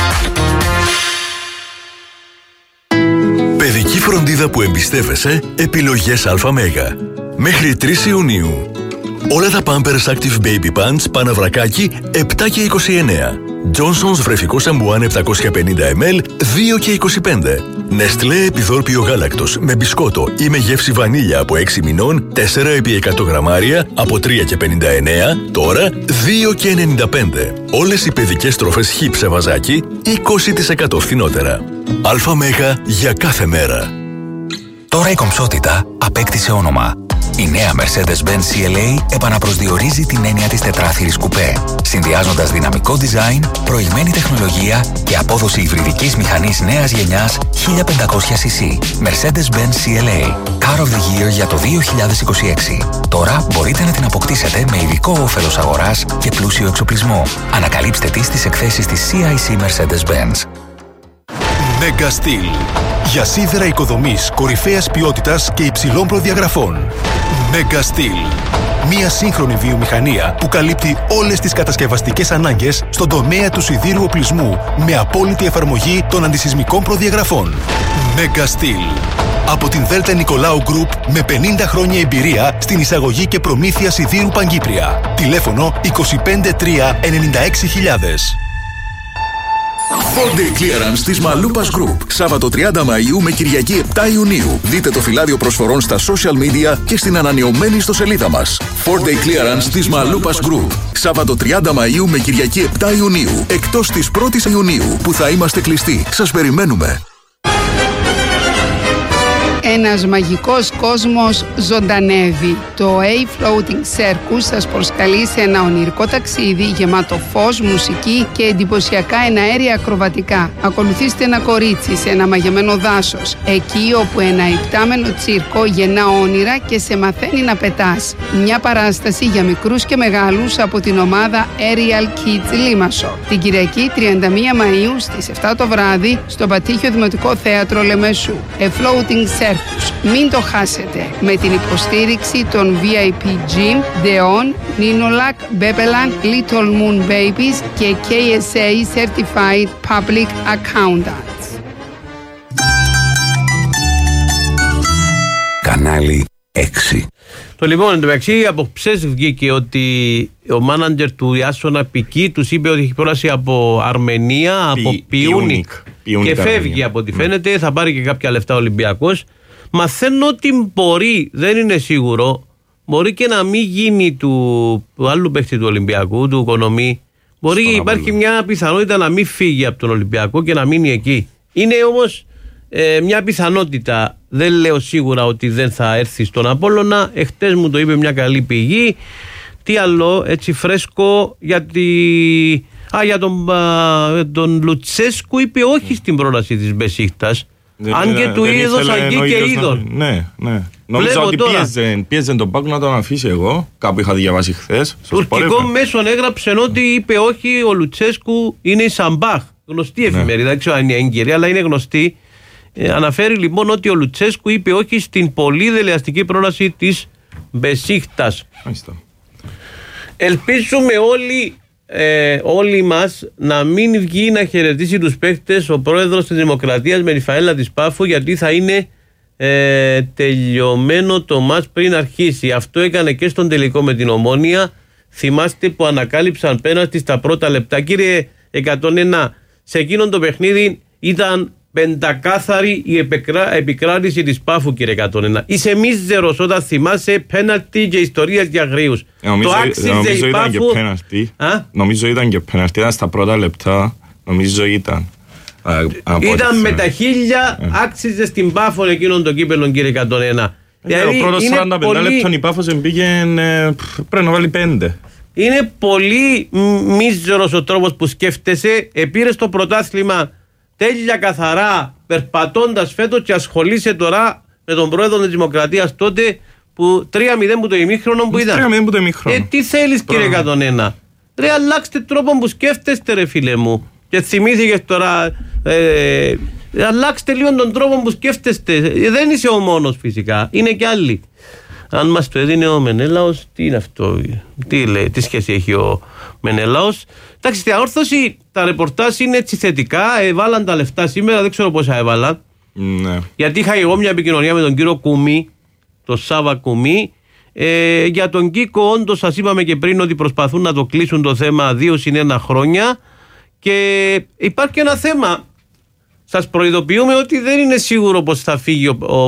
Παιδική φροντίδα που εμπιστεύεσαι, επιλογές ΑΜ. Μέχρι 3 Ιουνίου. Όλα τα Pampers Active Baby Pants Παναβρακάκι 7 και 29. Johnson's βρεφικό σαμπουάν 750 ml 2 και 25. Nestlé επιδόρπιο γάλακτος με μπισκότο ή με γεύση βανίλια από 6 μηνών 4 επί 100 γραμμάρια από 3 και 59, τώρα 2 και 95. Όλες οι παιδικές τροφές χυψ σε βαζάκι 20% φθηνότερα. ΑΜ για κάθε μέρα. Τώρα η κομψότητα απέκτησε όνομα. Η νέα Mercedes-Benz CLA επαναπροσδιορίζει την έννοια της τετράθυρης κουπέ, συνδυάζοντας δυναμικό design, προηγμένη τεχνολογία και απόδοση υβριδικής μηχανής νέας γενιάς 1500cc. Mercedes-Benz CLA, Car of the Year για το 2026. Τώρα μπορείτε να την αποκτήσετε με ειδικό όφελος αγοράς και πλούσιο εξοπλισμό. Ανακαλύψτε τις στις εκθέσεις της CIC Mercedes-Benz. Mega Steel. Για σίδερα οικοδομής κορυφαίας ποιότητας και υψηλών προδιαγραφών. Mega Steel. Μία σύγχρονη βιομηχανία που καλύπτει όλες τις κατασκευαστικές ανάγκες στον τομέα του σιδήρου οπλισμού με απόλυτη εφαρμογή των αντισυσμικών προδιαγραφών. Mega Steel. Από την Δέλτα Νικολάου Group με 50 χρόνια εμπειρία στην εισαγωγή και προμήθεια σιδήρου Παγκύπρια. Τηλέφωνο 253 96 000. 4-Day Clearance της Μαλούπας Group. Σάββατο 30 Μαΐου με Κυριακή 7 Ιουνίου. Δείτε το φυλάδιο προσφορών στα social media και στην ανανεωμένη ιστοσελίδα μας. 4-Day Clearance της Μαλούπας Group. Σάββατο 30 Μαΐου με Κυριακή 7 Ιουνίου. Εκτός της 1ης Ιουνίου που θα είμαστε κλειστοί. Σας περιμένουμε. Ένας μαγικός κόσμος ζωντανεύει. Το A-Floating Circus σας προσκαλεί σε ένα ονειρικό ταξίδι γεμάτο φως, μουσική και εντυπωσιακά εναέρια ακροβατικά. Ακολουθήστε ένα κορίτσι σε ένα μαγεμένο δάσος, εκεί όπου ένα υπτάμενο τσίρκο γεννά όνειρα και σε μαθαίνει να πετάς. Μια παράσταση για μικρούς και μεγάλους από την ομάδα Aerial Kids Λίμασο. Την Κυριακή 31 Μαΐου στις 7 το βράδυ στο Πατήχιο Δημοτικό Θέατρο Λεμεσού. A-Floating Circus. Μην το χάσετε, με την υποστήριξη των VIP Gym, Deon, Ninolac, Bebelan, Little Moon Babies και KSA Certified Public Accountants. Κανάλι 6. Το λοιπόν, εν τω μεταξύ, από ψες βγήκε ότι ο μάνατζερ του Ιάσονα Πική τους είπε ότι έχει πρόλαση από Αρμενία, από Πιούνικ και φεύγει από ό,τι φαίνεται, θα πάρει και κάποια λεφτά ο Ολυμπιακός. Μαθαίνω ότι μπορεί, δεν είναι σίγουρο, μπορεί και να μην γίνει του άλλου παίχτη του Ολυμπιακού, του Οικονομή. Μπορεί και υπάρχει μια πιθανότητα να μην φύγει από τον Ολυμπιακό και να μείνει εκεί. Είναι όμως μια πιθανότητα. Δεν λέω σίγουρα ότι δεν θα έρθει στον Απόλλωνα. Εχθές μου το είπε μια καλή πηγή. Τι άλλο, έτσι φρέσκο, για τον Λουτσέσκου είπε όχι στην πρόλαση της Μπεσίχτας. Αν και του έδωσαν και είδων. Ναι. Νομίζω ότι πίεζε τον Πάκου να τον αφήσει εγώ. Κάπου είχα διαβάσει χθες. Τουρκικό μέσον έγραψε ότι είπε όχι, ο Λουτσέσκου είναι η Σαμπάχ. Γνωστή εφημερίδα, δεν ξέρω αν είναι έγκυρη, αλλά είναι γνωστή. Αναφέρει λοιπόν ότι ο Λουτσέσκου είπε όχι στην πολύ δελεαστική πρόλαση της Μπεσίχτας. Ελπίζουμε όλοι μας να μην βγει να χαιρετήσει τους παίκτες ο πρόεδρος της Δημοκρατίας με τη φαέλα της Πάφου, γιατί θα είναι τελειωμένο το μάτς πριν αρχίσει. Αυτό έκανε και στον τελικό με την Ομόνια. Θυμάστε που ανακάλυψαν πέναλτι στα πρώτα λεπτά. Κύριε 101, σε εκείνον το παιχνίδι ήταν πεντακάθαρη η επικράτηση της Πάφου, κύριε 101. Είσαι μίζερος όταν θυμάσαι πέναλτι και ιστορίες για αγρίους. Το άξιζε η Πάφου. Νομίζω ήταν και πέναλτι, ήταν στα πρώτα λεπτά. Νομίζω ήταν. Ήταν με τα χίλια, άξιζε στην Πάφο εκείνον το κύπελλο, κύριε 101. Ο πρώτος 45 λεπτών η Πάφος πήγαινε πρέπει να βάλει 5. Είναι πολύ μίζερος ο τρόπος που σκέφτεσαι. Επήρες το πρωτάθλημα τέλεια καθαρά, περπατώντας φέτος, και ασχολείσαι τώρα με τον πρόεδρο της Δημοκρατίας τότε που 3-0 που το ημίχρονο που ήταν. 3-0 που το ημίχρονο. Τι θέλεις, κύριε 101? Ρε, αλλάξτε τρόπο που σκέφτεστε, ρε φίλε μου. Και θυμήθηκες τώρα, αλλάξτε λίγο τον τρόπο που σκέφτεστε. Δεν είσαι ο μόνος φυσικά, είναι και άλλοι. Αν μας το έδινε ο Μενέλαος, τι είναι αυτό, τι λέει, τι σχέση έχει ο Μενέλαος? Εντάξει, στην αόρθωση τα ρεπορτάζ είναι έτσι θετικά. Έβαλαν τα λεφτά σήμερα, δεν ξέρω πόσα έβαλαν. Ναι. Γιατί είχα εγώ μια επικοινωνία με τον κύριο Κουμή, τον Σάβα Κουμή. Για τον Κίκο, όντως σας είπαμε και πριν ότι προσπαθούν να το κλείσουν το θέμα 2 συν 1 χρόνια. Και υπάρχει και ένα θέμα. Σας προειδοποιούμε ότι δεν είναι σίγουρο πως θα φύγει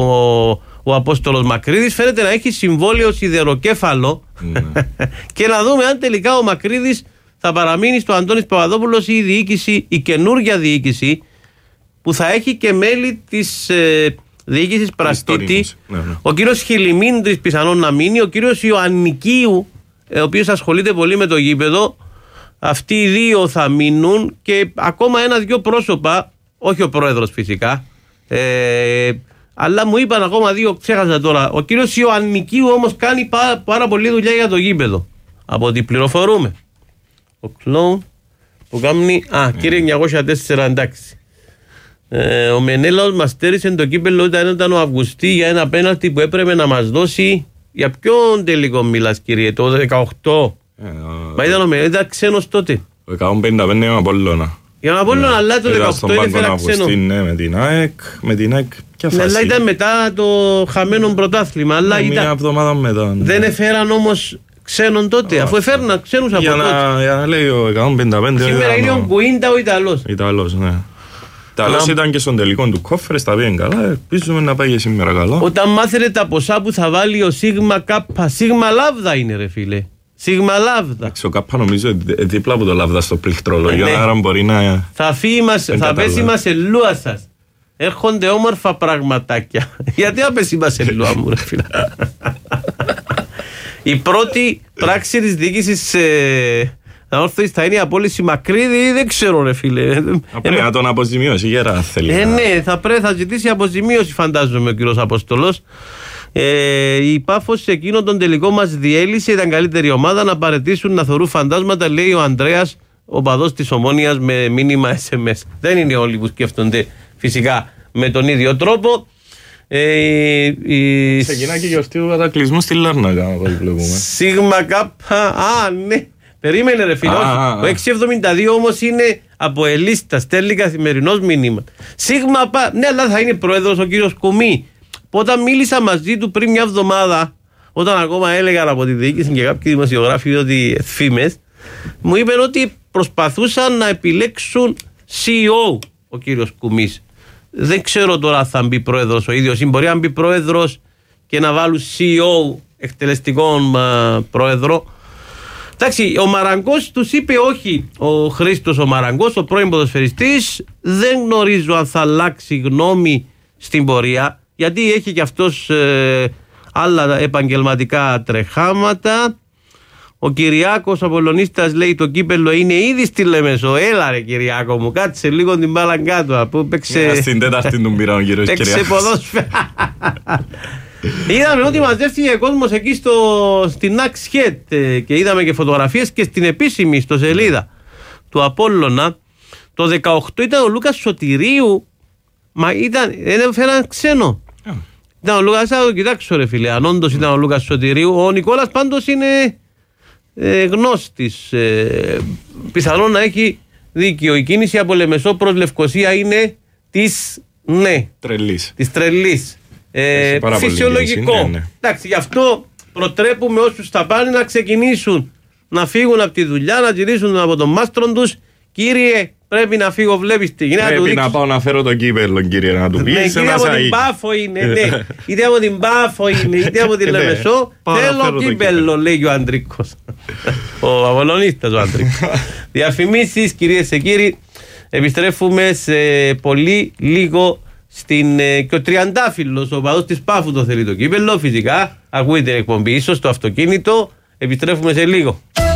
ο Απόστολος Μακρύδης. Φαίνεται να έχει συμβόλαιο σιδεροκέφαλο. Και να δούμε αν τελικά ο Μακρύδης θα παραμείνει στο Αντώνης Παπαδόπουλος ή η καινούργια διοίκηση που θα έχει και μέλη της διοίκησης Πραστίτη, ο κύριος Χιλιμίνδρης πιθανόν να μείνει, ο κύριος Ιωαννικίου, ο οποίος ασχολείται πολύ με το γήπεδο. Αυτοί οι δύο θα μείνουν και ακόμα ένα-δυο πρόσωπα, όχι ο πρόεδρος φυσικά, αλλά μου είπαν ακόμα δύο, ξέχασα τώρα. Ο κύριος Ιωαννικίου όμως κάνει πάρα πολλή δουλειά για το γήπεδο, από ό,τι πληροφορούμε. Ο κλόουν που κάνει, κύριε 904, εντάξει. Ο Μενέλαος μας στέρισε το κύπελλο ήταν ο Αυγουστή για ένα πέναλτι που έπρεπε να μας δώσει. Για ποιον τελικό μιλάς, κύριε, το 18? Μα ήταν ξένος τότε. Το 155 με Απόλλωνα. Για τον Απόλλωνα, αλλά το 18 είναι φέρα ξένο. Ναι, με την ΑΕΚ. Αλλά ήταν μετά το χαμένο πρωτάθλημα. Μια εβδομάδα μετά. Δεν έφεραν όμως ξένον τότε, αφού έφεραν ξένους από τότε. Για να λέει ο 155. Σήμερα είναι ο Γκουίντα ο Ιταλός. Ιταλός, ναι. Ιταλός ήταν και στον τελικό του Κόφερες, τα πήγαινε καλά, ελπίζουμε να πάει και σήμερα καλά. Όταν μάθετε τα ποσά που θα βάλει ο Σίγμα Κάπα, Σίγμα Λάβδα είναι ρε φίλε. Σίγμα Λάβδα. Ο Κάπα νομίζω δίπλα από το Λάβδα στο πληκτρολόγιο, άρα μπορεί να... Θα πέσει μας ελούα σας. Έρχονται όμορφα πραγματάκια. Γιατί θα πέσει μας ελούα μου ρε φίλε. Η πρώτη πράξη της διοίκησης θα είναι η απόλυση Μακρύδη, δεν ξέρω ρε φίλε. Πρέπει να τον αποζημιώσει γέρα θέλει. Ναι, θα ζητήσει αποζημίωση φαντάζομαι ο κύριος Αποστολός. Η Πάφος σε εκείνο τον τελικό μας διέλυσε, ήταν καλύτερη ομάδα να παραιτήσουν να θωρούν φαντάσματα, λέει ο Ανδρέας, ο παδός της Ομόνοιας με μήνυμα SMS. Δεν είναι όλοι που σκέφτονται φυσικά με τον ίδιο τρόπο. Ξεκινά και γιορτή του κατακλυσμού στη Λάρνακα. Σίγμα Κάπα, ναι. Περίμενε ρε φίλε, ο 672 όμως είναι από ελίστα, στέλνει καθημερινός μήνυμα. Σίγμα ναι, αλλά θα είναι πρόεδρος ο κύριος Κουμή. Όταν μίλησα μαζί του πριν μια εβδομάδα, όταν ακόμα έλεγαν από τη διοίκηση και κάποιοι δημοσιογράφοι ότι φήμες, μου είπαν ότι προσπαθούσαν να επιλέξουν CEO ο κύριος Κουμής. Δεν ξέρω τώρα θα μπει πρόεδρος ο ίδιος ή μπορεί να μπει πρόεδρος και να βάλουν CEO εκτελεστικών πρόεδρο. Εντάξει, ο Μαραγκός τους είπε όχι, ο Χρήστος ο Μαραγκός, ο πρώην ποδοσφαιριστής, δεν γνωρίζω αν θα αλλάξει γνώμη στην πορεία, γιατί έχει και αυτός άλλα επαγγελματικά τρεχάματα. Ο Κυριάκος Απολωνίστας λέει το κύπελλο είναι ήδη στη Λεμεσό. Έλα ρε Κυριάκο μου, κάτσε λίγο την μπάλα κάτω. Στην τέταρτη του πήραν ο κύριος Κυριάκος. Παίξε ποδόσφαιρα. Είδαμε ότι μαζεύτηκε κόσμος εκεί στην Αξχέτ και είδαμε και φωτογραφίες και στην επίσημη ιστοσελίδα του Απόλλωνα. Το 18 ήταν ο Λούκας Σωτηρίου, μα δεν έφεραν ξένο. Ήταν ο Λούκας, θα το κοιτάξω ρε φίλε, αν όντως ήταν ο Λούκας Σωτηρίου. Ο Νικόλας πάντως είναι γνώστης, πιθανόν να έχει δίκιο. Η κίνηση από Λεμεσό προς Λευκοσία είναι της τρελής. Φυσιολογικό. Ναι. Εντάξει, γι' αυτό προτρέπουμε όσους θα πάνε να ξεκινήσουν να φύγουν από τη δουλειά, να γυρίσουν από τον μάστρον τους. Κύριε, πρέπει να φύγω, βλέπεις τι γίνεται. Πρέπει να πάω να φέρω το κύπελλο, κύριε, να του πεις. Ναι, είτε από την Πάφο είναι, ναι. Είτε από την Πάφο είναι, είτε από την Λεμεσό. Θέλω κύπελλο, λέει ο Αντρίκος. Ο Αβολονίστας ο Αντρίκος. Διαφημίσεις, κυρίες και κύριοι. Επιστρέφουμε σε πολύ λίγο. Και ο Τριαντάφυλλος, ο παδός της Πάφου το θέλει το κύπελλο. Φυσικά, ακούει την εκπομπή ίσως στο αυτοκίνητο. Επιστρέφουμε σε λίγο.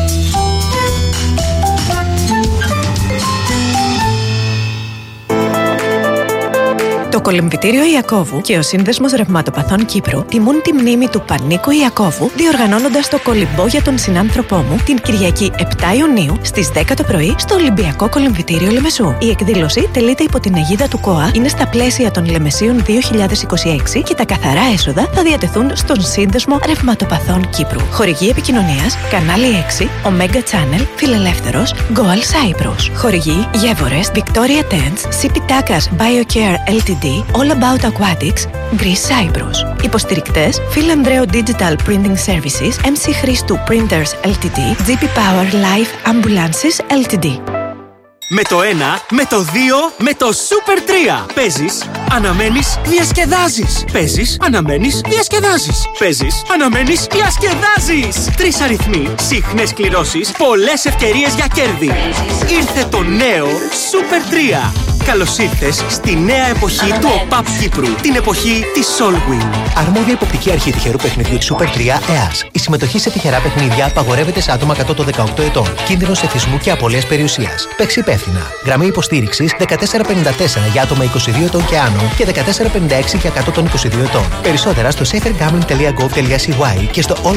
Το Κολυμβητήριο Ιακώβου και ο Σύνδεσμος Ρευματοπαθών Κύπρου τιμούν τη μνήμη του Πανίκου Ιακώβου, διοργανώνοντας το κολυμπό για τον συνάνθρωπό μου την Κυριακή 7 Ιουνίου στις 10 το πρωί στο Ολυμπιακό Κολυμβητήριο Λεμεσού. Η εκδήλωση τελείται υπό την αιγίδα του ΚΟΑ, είναι στα πλαίσια των Λεμεσίων 2026 και τα καθαρά έσοδα θα διατεθούν στον Σύνδεσμο Ρευματοπαθών Κύπρου. Χορηγή επικοινωνίας, κανάλι 6, Omega Channel, Φιλελεύθερος, Goal Cyprus. Χορηγή Γεύορες, Victoria Tents, CP Takas BioCare LTD, All About Aquatics, Greece Cyprus. Υποστηρικτές Phil Andreo Digital Printing Services, MC Christou Printers LTD, GP Power Life Ambulances LTD. Με το 1, με το 2, με το Super 3. Παίζεις, αναμένεις, διασκεδάζεις. Παίζεις, αναμένεις, διασκεδάζεις. Παίζεις, αναμένεις, διασκεδάζεις. 3 αριθμοί, συχνές κληρώσεις, πολλές ευκαιρίες για κέρδη. Ήρθε το νέο Super 3. Καλώς ήρθες στη νέα εποχή του ΟΠΑΠ Κύπρου. Την εποχή της Solwing. Αρμόδια υποπτική αρχή τυχερού παιχνιδιού της Super 3 ΕΑΣ. Η συμμετοχή σε τυχερά παιχνίδια απαγορεύεται σε άτομα κάτω των 18 ετών. Κίνδυνος εθισμού και απώλειας περιουσίας. Παίξει υπεύθυνα. Γραμμή υποστήριξης 1454 για άτομα 22 ετών και άνω και 1456 για κάτω των 22 ετών. Περισσότερα στο safergambling.gov.cy και στο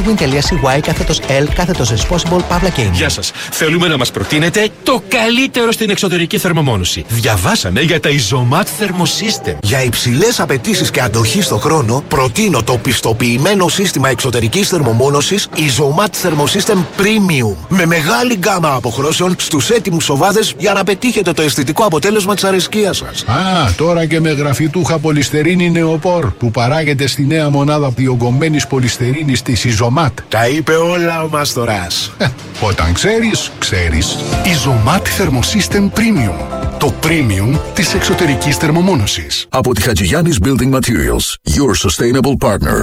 allwin.cy/L/responsible Pavla Gaming. Γεια σας. Θέλουμε να μας προτείνετε το καλύτερο στην εξωτερική θερμομόνωση. Διαβάσαμε για τα Isomat Thermosystem. Για υψηλές απαιτήσεις και αντοχή στο χρόνο, προτείνω το πιστοποιημένο σύστημα εξωτερικής θερμομόνωσης Isomat Thermosystem Premium. Με μεγάλη γκάμα αποχρώσεων στους έτοιμους σοβάδες για να πετύχετε το αισθητικό αποτέλεσμα της αρεσκίας σας. Α, τώρα και με γραφιτούχα πολυστερίνη νεοπόρ που παράγεται στη νέα μονάδα διογκωμένης πολυστερίνης της Isomat. Τα είπε όλα ο Μάστορας. Όταν ξέρεις, ξέρεις. Isomat Thermosystem Premium. Το premium της εξωτερικής θερμομόνωσης. Από τη Χατζηγιάννης Building Materials, your sustainable partner.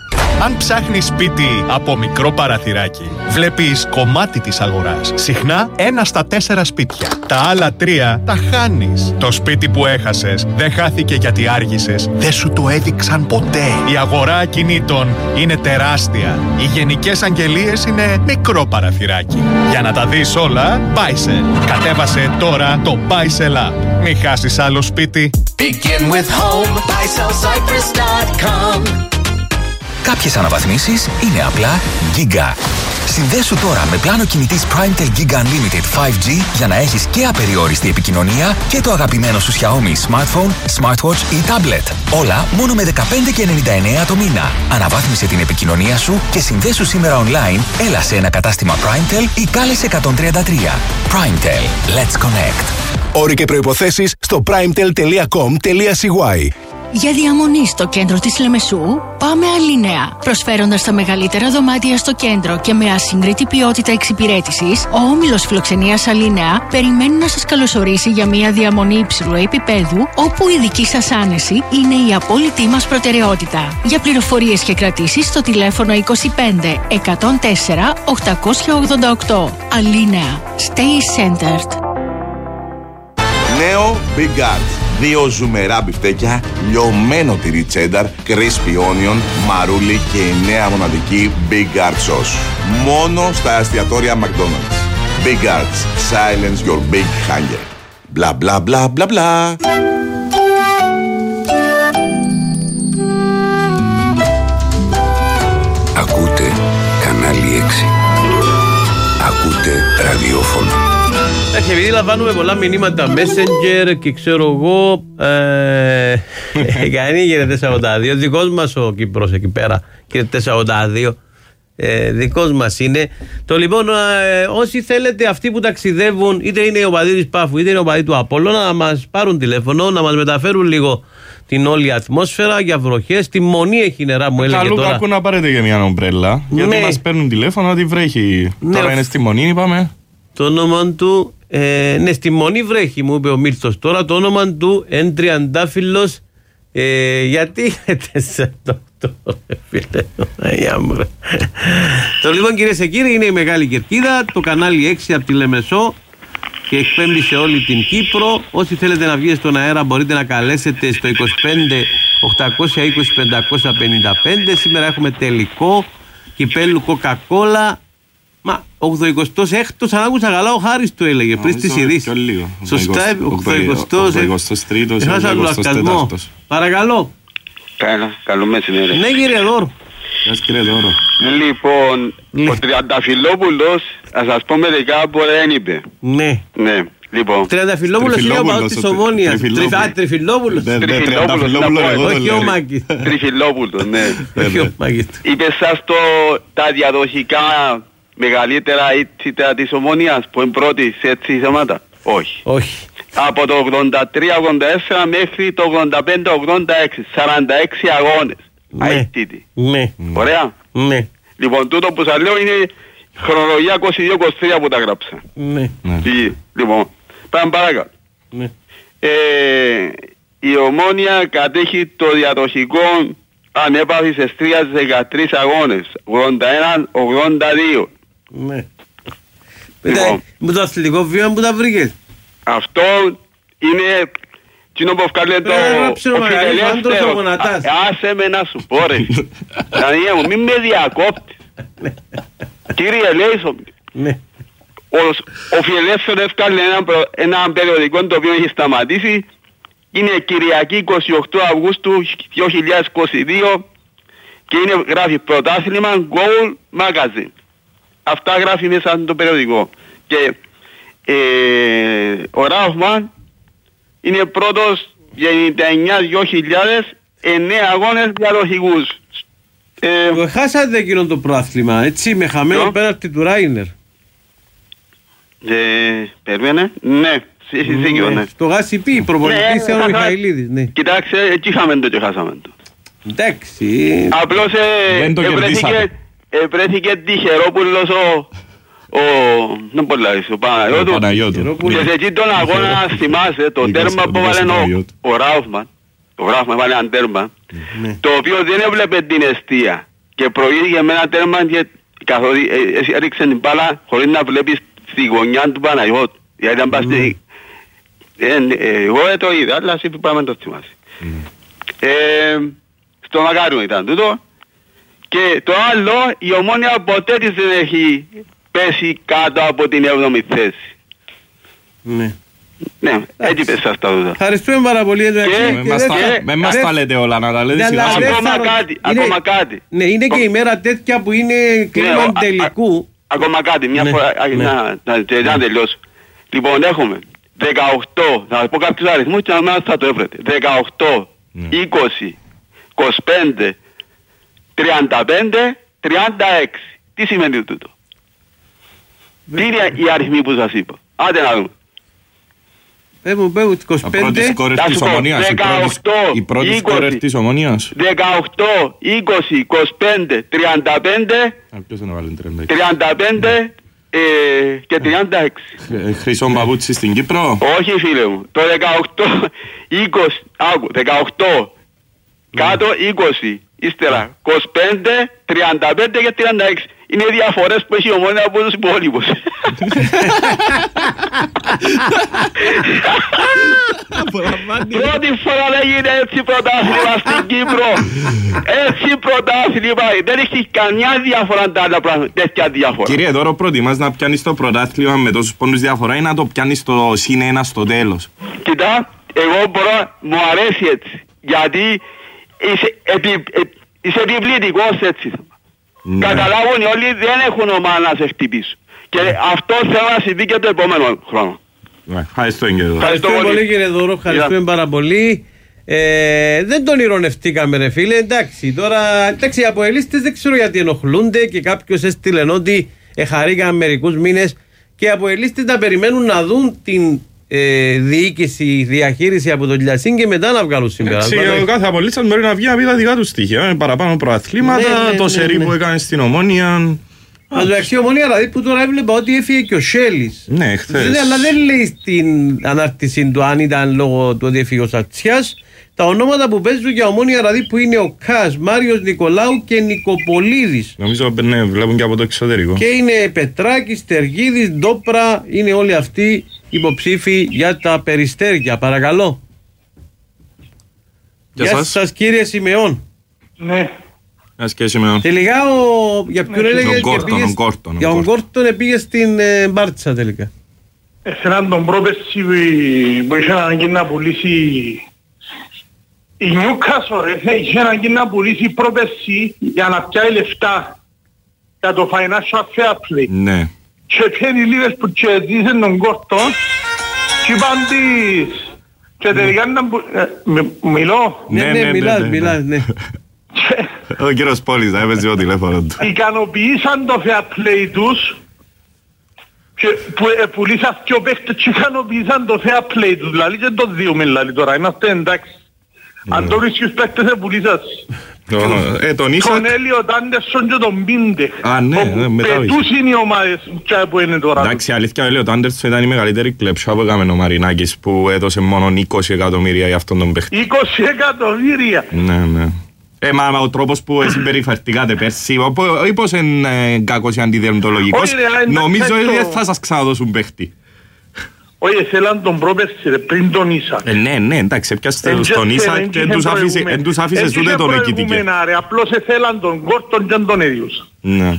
Αν ψάχνεις σπίτι από μικρό παραθυράκι, βλέπεις κομμάτι της αγοράς. Συχνά 1 στα 4 σπίτια. Τα άλλα 3 τα χάνεις. Το σπίτι που έχασες δεν χάθηκε γιατί άργησες. Δεν σου το έδειξαν ποτέ. Η αγορά ακινήτων είναι τεράστια. Οι γενικές αγγελίες είναι μικρό παραθυράκι. Για να τα δεις όλα, Buysell. Κατέβασε τώρα το Buysell app. Μην χάσεις άλλο σπίτι. Begin with home, BuySellCyprus.com. Κάποιες αναβαθμίσεις είναι απλά Giga. Συνδέσου τώρα με πλάνο κινητής PrimeTel Giga Unlimited 5G για να έχεις και απεριόριστη επικοινωνία και το αγαπημένο σου Xiaomi Smartphone, Smartwatch ή Tablet. Όλα μόνο με 15,99 το μήνα. Αναβάθμισε την επικοινωνία σου και συνδέσου σήμερα online, έλα σε ένα κατάστημα PrimeTel ή κάλεσε 133. PrimeTel. Let's connect. Όροι και προϋποθέσεις στο primetel.com.cy. Για διαμονή στο κέντρο της Λεμεσού, πάμε Αλίνεα. Προσφέροντας τα μεγαλύτερα δωμάτια στο κέντρο και με ασύγκριτη ποιότητα εξυπηρέτησης, ο όμιλος φιλοξενίας Αλίνεα περιμένει να σας καλωσορίσει για μια διαμονή υψηλού επίπεδου, όπου η δική σας άνεση είναι η απόλυτη μας προτεραιότητα. Για πληροφορίες και κρατήσεις στο τηλέφωνο 25 104 888. Αλίνεα. Stay centered. Νέο Big Guards. 2 ζουμερά μπιφτέκια, λιωμένο τυρί τσένταρ, crispy onion, μαρούλι και η νέα μοναδική Big Guard sauce. Μόνο στα εστιατόρια McDonald's. Big Guards. Silence your big hunger. Μπλα μπλα μπλα μπλα μπλα. Ακούτε κανάλι 6. Ακούτε ραδιόφωνο. Και επειδή λαμβάνουμε πολλά μηνύματα Messenger και ξέρω εγώ, κανεί γίνεται 42, δικός μας ο Κύπρος εκεί πέρα, γίνεται 42, δικός μας είναι. Το λοιπόν, όσοι θέλετε, αυτοί που ταξιδεύουν, είτε είναι οι οπαδοί της Πάφου, είτε είναι οι οπαδοί του Απόλλωνα, να μας πάρουν τηλέφωνο, να μας μεταφέρουν λίγο την όλη ατμόσφαιρα για βροχές. Τη Μονή έχει νερά, μου έλεγε τώρα. Καλού να πάρετε για μια ομπρέλα, γιατί μας παίρνουν τηλέφωνο ότι βρέχει. Τώρα είναι στη Μονή, είπαμε. Το όνομα του, ναι, στη Μονή βρέχει, μου είπε ο Μίλτος τώρα. Το όνομα του εν Τριαντάφυλλος. Γιατί σε το φίλε. Το λοιπόν, κυρίες και κύριοι, είναι η Μεγάλη Κερκίδα, το κανάλι 6 από τη Λεμεσό και εκπέμπει σε όλη την Κύπρο. Όσοι θέλετε να βγείτε στον αέρα μπορείτε να καλέσετε στο 25 820 555. Σήμερα έχουμε τελικό κυπέλλου Coca-Cola. Μα 86ος, αν άκουσα καλά, ο Χάρης το έλεγε πριν στις ειδήσεις. Σωστά, 83ος. Έχασα τον ασκασμό. Παρακαλώ. Καλό μεσημέρι. Ναι, κύριε Δώρο. Λοιπόν, ο Τριανταφυλλόπουλος, θα σας πω μερικά που δεν είπε. Ναι. Λοιπόν, Τριανταφυλλόπουλος είναι ο παδός της Ομόνοιας. Τριφυλόπουλος. Όχι ο Μάκης. Τριφυλόπουλος, ναι. Όχι ο Μάκης. Είπε σας τα διαδοχικά μεγαλύτερα ήττητα της Ομόνοιας που είναι πρώτη σε έτσι θέματα? Όχι. Από το 83-84 μέχρι το 85-86, 46 αγώνες. Αίτητη. Ναι. Ωραία. Ναι. Λοιπόν, τούτο που σας λέω είναι χρονολογία 22-23 που τα γράψα. Ναι. Λοιπόν, πάμε παρακάτω. Ναι. Η Ομόνια κατέχει το διαδοχικό ανέπαυση σε 13 αγώνες, 81-82. Ναι. Με το αθλητικό βήμα που τα βρήκες. Αυτό είναι κοινό που βγάλε το φιλελεύθερο. Άσε με να σου πω ρε. Παναγία μου, μην με διακόπτεις. Κύριε Λέισο, ο φιλελεύθερος έβγαλε ένα περιοδικό το οποίο έχει σταματήσει. Είναι Κυριακή 28 Αυγούστου 2022 και γράφει πρωτάθλημα Goal Magazine. Αυτά γράφει μέσα στο περιοδικό. Και ο Ράουφμαν είναι πρώτος 99-2000 9 αγώνες διαδοχικούς. Χάσατε εκείνο το πρωτάθλημα, έτσι, με χαμένο πέναλτι του Ράινερ. Περίμενε, ναι. Στο Γάσιπι, προπονητής ήταν ο Μιχαηλίδης, ναι. Κοιτάξτε, εκεί είχαμε το και χάσαμε το. Εντάξει. Απλώς βρέθηκε τυχερόπουλος δεν μπορεί να λάβεις, ο Παναγιώτου. Και σε εκεί τον αγώνα θυμάσαι το τέρμα που βάλε ο Ράουφμαν. Ο Ράουφμαν βάλε ένα τέρμα, το οποίο δεν έβλεπε την εστία. Και προήγηκε με ένα τέρμα και καθώς έριξε την μπάλα χωρίς να βλέπεις στη γωνιά του Παναγιώτου. Γιατί ήταν πας εγώ το είδα, αλλά εσύ πάμε να το θυμάσαι. Στο Μακάριο ήταν τούτο. Και το άλλο, η Ομόνια ποτέ της δεν έχει πέσει κάτω από την 7η θέση. Ναι. Ναι, έτσι πέσα αυτά τούτα. Ευχαριστούμε πάρα πολύ. Με μας τα λέτε όλα, να τα λέτε σιγά. Ακόμα κάτι. Ναι, είναι και η μέρα τέτοια που είναι κλίμα τελικού. Ακόμα κάτι, μια φορά, να τελειώσω. Λοιπόν, έχουμε 18, θα σας πω κάποιους αριθμούς και να θα το έβρετε. 18, 20, 25, 35, 36. Τι σημαίνει τούτο? Τι είναι οι αριθμοί που σας είπα? Άντε να δούμε. Πέμπουν 25. Πρώτη σκόρερ της Ομονίας. Η πρώτη σκόρερ της Ομονίας. 18, 20, 25, 35, 35 και 36. Χρυσό παπούτσι στην Κύπρο. Όχι φίλε μου. Το 18, 20, 18, κάτω 20, ύστερα 25, 35 και 36. Είναι διαφορές που έχει η Ομόνια από τους υπόλοιπους. Πρώτη φορά έγινε έτσι πρωτάθλημα στην Κύπρο. Έτσι πρωτάθλημα. Δεν έχει καμιά διαφορά τα άλλα πράγματα. Τέτοια διαφορά. Κύριε, τώρα προτιμάς να πιάνεις το πρωτάθλημα με τόσους πόντους διαφορά ή να το πιάνεις το +1 στο τέλος? Κοιτά, εγώ μπορώ, μου αρέσει έτσι. Γιατί είσαι επιβλητικός έτσι. Καταλάβουν όλοι δεν έχουν ομάδα να σε χτυπήσουν. Και αυτό θέλω να συμβεί και το επόμενο χρόνο. Ευχαριστούμε πολύ κύριε Δώρο, ευχαριστούμε πάρα πολύ. Δεν τον ηρωνευτήκαμε ρε φίλε. Εντάξει, τώρα οι αποελίστες δεν ξέρω γιατί ενοχλούνται και κάποιος έστειλε ότι χαρήκαν μερικούς μήνες και οι αποελίστες να περιμένουν να δουν την διοίκηση, διαχείριση από τον Λιασίν και μετά να βγάλουν συμπεράσματα. Ο κάθε απολύτας μπορεί να βγει να πει τα δικά του στοιχεία. Παραπάνω προαθλήματα, το σερί που έκανε στην Ομόνια. Εντάξει, η Ομόνια δηλαδή που τώρα έβλεπα ότι έφυγε και ο Σέλης. Ναι, χθες. Αλλά δεν λέει στην ανάρτηση του αν ήταν λόγω του ότι έφυγε ο Σατσιάς. Τα ονόματα που παίζουν για Ομόνια δηλαδή που είναι ο Κας, Μάριος Νικολάου και Νικοπολίδης. Νομίζω ναι, βλέπουν και από το εξωτερικό. Και είναι Πετράκης, Τεργίδης, Ντόπρα, είναι όλοι αυτοί υποψήφοι για τα Περιστέρια. Παρακαλώ. Γεια σας κύριε Σιμεών. Ναι. Γεια σας κύριε Σιμεών. Τελικά για ποιον έλεγε για τον Κόρτον πήγε στην Μπάρτσα τελικά. Έναν τον πρόπεση που είχε ανάγκη να πουλήσει η Νιούκασο είχε ανάγκη να πουλήσει πρόπεση για να πιάει λεφτά για το financial fair play. Ναι. Και πιένει λίγες που κερδίσαν τον Κόρτον και είπαν της και τελικά να μιλώ. Ναι, μιλάς, ναι. Ο κύριος Πόλης θα έπαιζε ο τηλέφωνο του. Ικανοποιήσαν το fair play τους και πουλήσαν και ο παίχτες και ικανοποιήσαν το fair play τους. Δηλαδή και το δύο μιλάει τώρα, είμαστε εντάξει. Αν το βρίσκεις παίχτες πουλήσας. Τον Έλιοτ Άντερσον και τον Μπίντεχ. Α, ναι, μετά πετούς είναι οι ομάδες που είναι τώρα. Εντάξει, αλήθεια ο Έλιοτ Άντερσον ήταν η μεγαλύτερη κλέψα που έκαμε ο Μαρινάκης που έδωσε μόνο 20 εκατομμύρια για αυτόν τον παίχτη. 20 εκατομμύρια! Ναι. Μα ο τρόπος που συμπεριφερθήκατε πέρσι, πώς είναι κακός ή αντιδερμητολογικός, νομίζω ότι δεν θα σας ξαναδώσουν παίχτη. Όχι, θέλαν τον πρόπερση πριν τον Ίσακ. Ναι, εντάξει, έπιαστε τον Ίσακ και εν τους άφησες ούτε τον εκειτικέ. Απλώς θέλαν τον Γκόρτον και τον έδιους. Ναι.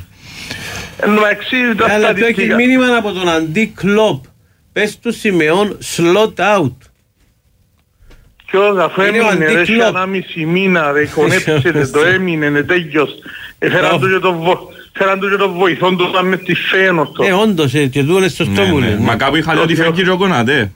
Αλλά το έχει μήνυμα από τον Αντί Κλόπ. Πες του Σιμεών slot out. Ποιος αφού έμεινε ρε σε 1,5 μήνα ρε, χωνέψετε το έμεινε τέλειος. Φέραν του και το βοηθόν του μες τη Φέενορτο. Όντως και δούνε στο στόμου. Μα κάπου είχα ότι φεύγει και ο Κονατέ.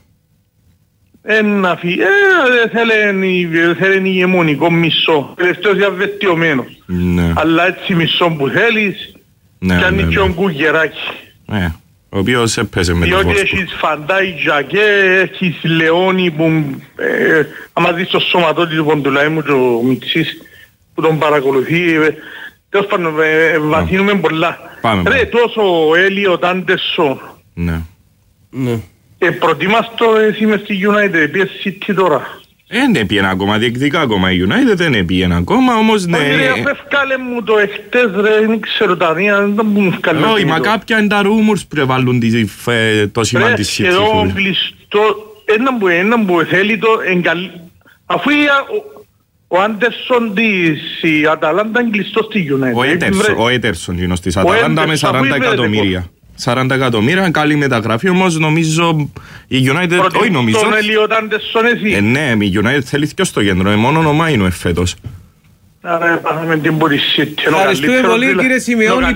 Θέλει ηγεμονικό μισό. Τελευταίος διαβετιωμένος. Αλλά έτσι μισό που θέλεις κι αν είναι και ο Γκουγεράκη. Ο οποίος έπαιζε με τον διότι έχεις Φαντάι Τζακέ, έχεις Λεόνι που άμα δεις το σωματότυπο του λαού μου και ο Μιτσής που τον παρακολουθεί, τέλος πάντων βαθύνουμε πολλά. Ρε τόσο Έλιοτ Άντερσον. Ναι. Προτιμάς το εσύ μες στη United, πιες City τώρα. Δεν πήγαινε ακόμα, διεκδικά ακόμα η United, δεν πήγαινε ακόμα, όμως ναι. Ρε αφεύκαλε μου το εχτες ρε, δεν ξέρω τα νέα, δεν μου ευκαλε. Όχι, μα κάποια είναι τα rumors που βάλουν το σημάδι της City. Ρε σχεδόν κλειστό, έναν που θέλει το εγκαλεί. Αφού ο Άντερσον της Αταλάντα είναι κλειστό στη United. Ο Έτερσον είναι της Αταλάντα με 40 εκατομμύρια. 40 εκατομμύρια, καλή μεταγραφή, όμως νομίζω η United, όχι νομίζω. Τον Έλιοτ Άντερσον εσύ. Ναι, η United θέλει και στο κέντρο, μόνο ο Μάινο εφέτος. Άρα πάμε την Πορυσίτη. Ευχαριστούμε πολύ κύριε Σιμεώνη.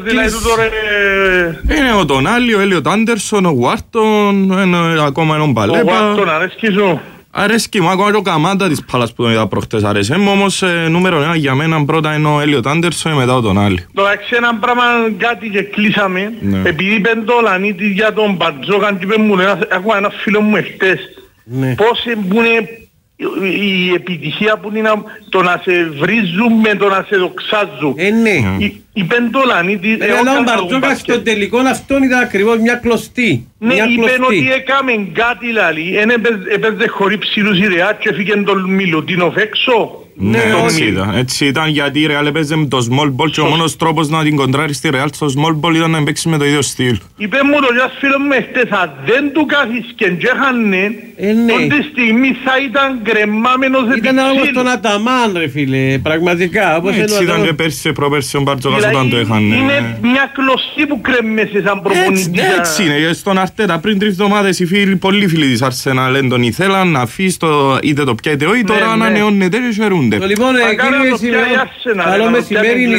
Είναι ο Τονάλι, ο Έλιοτ Άντερσον, ο Γουάρτον, ακόμα έναν Παλέπα. Ο Γουάρτον αρέσκει σου. Αρέσκει μου, ακόμα και ο Καμάντα της Πάλας που τον είδα προχτές αρέσει μου, όμως νούμερο 1 για μένα πρώτα είναι ο Έλιοτ Άντερσον και μετά ο Τονάλι. Εντάξει ένα πράγμα κάτι και κλείσαμε, επειδή είπεν το Λανίτη για τον Μπατζόκαν και είπεν μου ακόμα ένα φίλο μου εχτες, πώς είναι η επιτυχία που είναι το να σε βρίζουν με το να σε δοξάζουν. Είπεν το Λανίτη... Ένα Μπαρτζόκα στο τελικό αυτόν ήταν ακριβώς μια κλωστή. Ναι, είπεν ότι έκαμε κάτι λαλή, έπαιζε χωρίς ψηλούς η Ρεάλ και έφυγε τον Μιλουτίνοφ έξω. Ναι, έτσι ήταν γιατί η Ρεάλ έπαιζε με το small ball και ο μόνος τρόπος να την κοντράρει στη Ρεάλ στο small ball ήταν να παίξει με το ίδιο στυλ. Είπε μου το γιος φίλος με χτες, αν δεν του καθίσκεν και έχανε, τότε στιγμή θα ήταν κρεμάμενος επί ξύλου. Ήταν όπως τον Αταμάν ρε φίλε, πραγματικά. Έτσι ήταν και πέρσι προπέρσι ο Μπαρτζόκας όταν το έχανε. Είναι μια κλωστή που κρέμμεσαι σαν προπονητή. Έτσι είναι, στον Αρτέτα πριν 3 εβδομάδες πολλοί φίλοι της Αρσενάλ δεν τον ήθελαν να αφήσει είτε το πια είτε όχι, τώρα ανανεώνεται και χαιρούνται. Λοιπόν, κύριε Σιμεώνη, καλό μεσημέρι,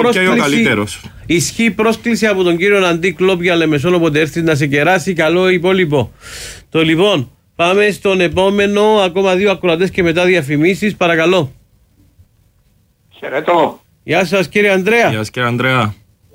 ισχύει πρόσκληση από τον κύριο Αντί Κλόπ για Λεμεσόν, όποτε έρθει να σε κεράσει, καλό υπόλοιπο. Το λοιπόν, πάμε στον επόμενο, ακόμα 2 ακροατές και μετά διαφημίσεις, παρακαλώ. Χαιρετώ. Γεια σας κύριε Ανδρέα. Γεια σας κύριε Ανδρέα.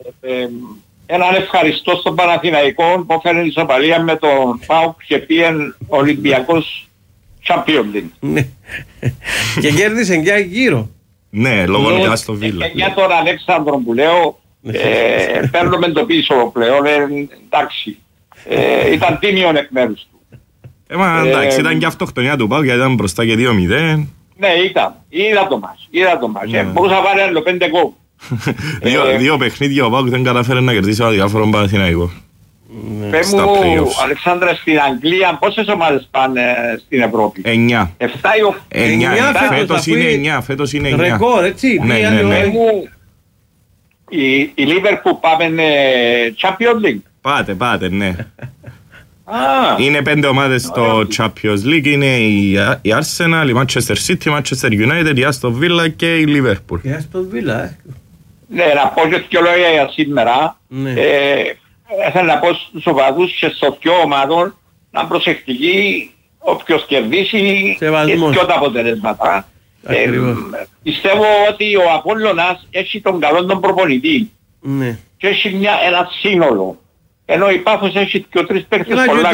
Έναν ευχαριστώ στον Παναθηναϊκό που έφερε ισοπαλία με τον ΠΑΟΚ και πήγαινε Ολυμπιακός Champions League. Και κέρδισε και γύρω. Ναι, λόγω για στο Βίλα. Για τον Αλέξανδρο που λέω, παίρνουμε το πίσω πλέον, εντάξει. Ήταν τίμιον εκ μέρους του. Εντάξει, ήταν και αυτοκτονιά του ΠΑΟΚ γιατί ήταν μπροστά και 2-0. Ναι, ήταν. Είδα το μας. Μπορούσα να πάρει άλλο 5 γκολ. Δύο παιχνίδια ο ΠΑΟΚ δεν καταφέρει να κερδίσει αδιάφορον Παναθηναϊκό. Πες μου, Αλεξάνδρα, στην Αγγλία πόσες ομάδες πάνε στην Ευρώπη? 9. 7 ή 8. Φέτος είναι 9. Ρεκόρ, έτσι. Πες μου, η Liverpool πάμε Champions League. Πάτε, ναι. Είναι 5 ομάδες στο Champions League. Είναι η Arsenal, η Manchester City, η Manchester United, η Aston Villa και η Liverpool. Η Aston Villa, Ναι, να πω και δύο λόγια για σήμερα. Θέλω να πω στους οπαδούς και στο πιο ομάδων να προσεκτικοί, όποιος κερδίσει και πιο τα αποτελέσματα. Πιστεύω ότι ο Απόλλωνας έχει τον καλό τον προπονητή και έχει ένα σύνολο. Ενώ η Πάφος έχει και 3 παίκτες πολλά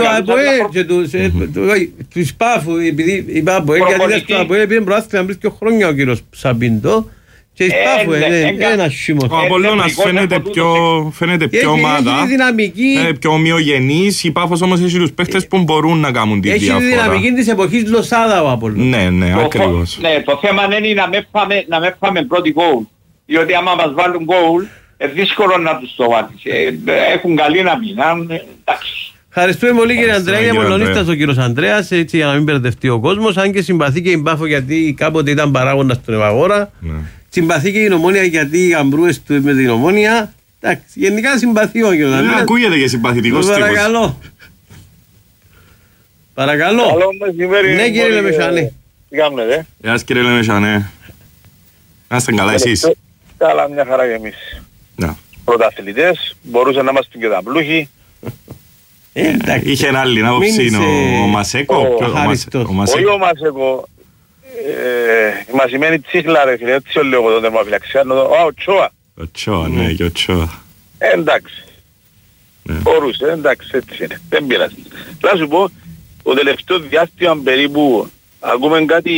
τους Πάφου, επειδή η Πάφου πήγαινε προάστηκε να βρει 2 χρόνια ο κύριος Σαμπίντο. Και η Πάφου είναι ένα σίμος. Ο Απολλώνας φαίνεται πιο ομάδα, πιο ομοιογενής. Η Πάφος όμως έχει τους παίχτες που μπορούν να κάνουν τη διαφορά. Έχει τη δυναμική της εποχής Λοσάδα ο Απολλώνας. Ναι, ακριβώς. Ναι, το θέμα είναι να με φάμε πρώτη γκολ. Διότι άμα μας βάλουν γκολ, δύσκολο να τους το βάλεις. Έχουν καλή να μείναν, εντάξει. Ευχαριστούμε πολύ κύριε Ανδρέα, για Μολονίστας ο κύριος Ανδρέας, έτσι για να μην μπερδευτεί ο κόσμος. Αν και συμπαθεί και η Πάφο γιατί κάποτε ήταν παράγοντας στον Ευαγόρα. Συμπαθεί και η Ομόνοια γιατί οι γαμπρούες του με την Ομόνοια. Εντάξει, γενικά συμπαθεί ο κύριος Ανδρέας. Ακούγεται και συμπαθητικός τύπος. Παρακαλώ. Παρακαλώ. Καλό μεσημέρι. Ναι κύριε Λεμεσανέ. Τι κάνετε? Γεια σας κύριε Λεμεσανέ. Να είστε καλά εσείς? Καλά, μια χαρά και εμείς. Πρωταθλητές, μπορούσαν να είμαστε και τα πλούχοι. Είχε ένα άλλη άποψη ο Μασέκο. Όχι ο Μασέκο. Η μασημένη τσίχλα ρε φίλε, έτσι λέω εγώ τον τερμαφυλαξιάνο. Ο Τσόα. Ο Τσόα, ναι, και ο Τσόα. Εντάξει. Μπορούσε, εντάξει, έτσι είναι. Δεν πειράζει. Θα σου πω, το τελευταίο διάστημα περίπου ακούμε κάτι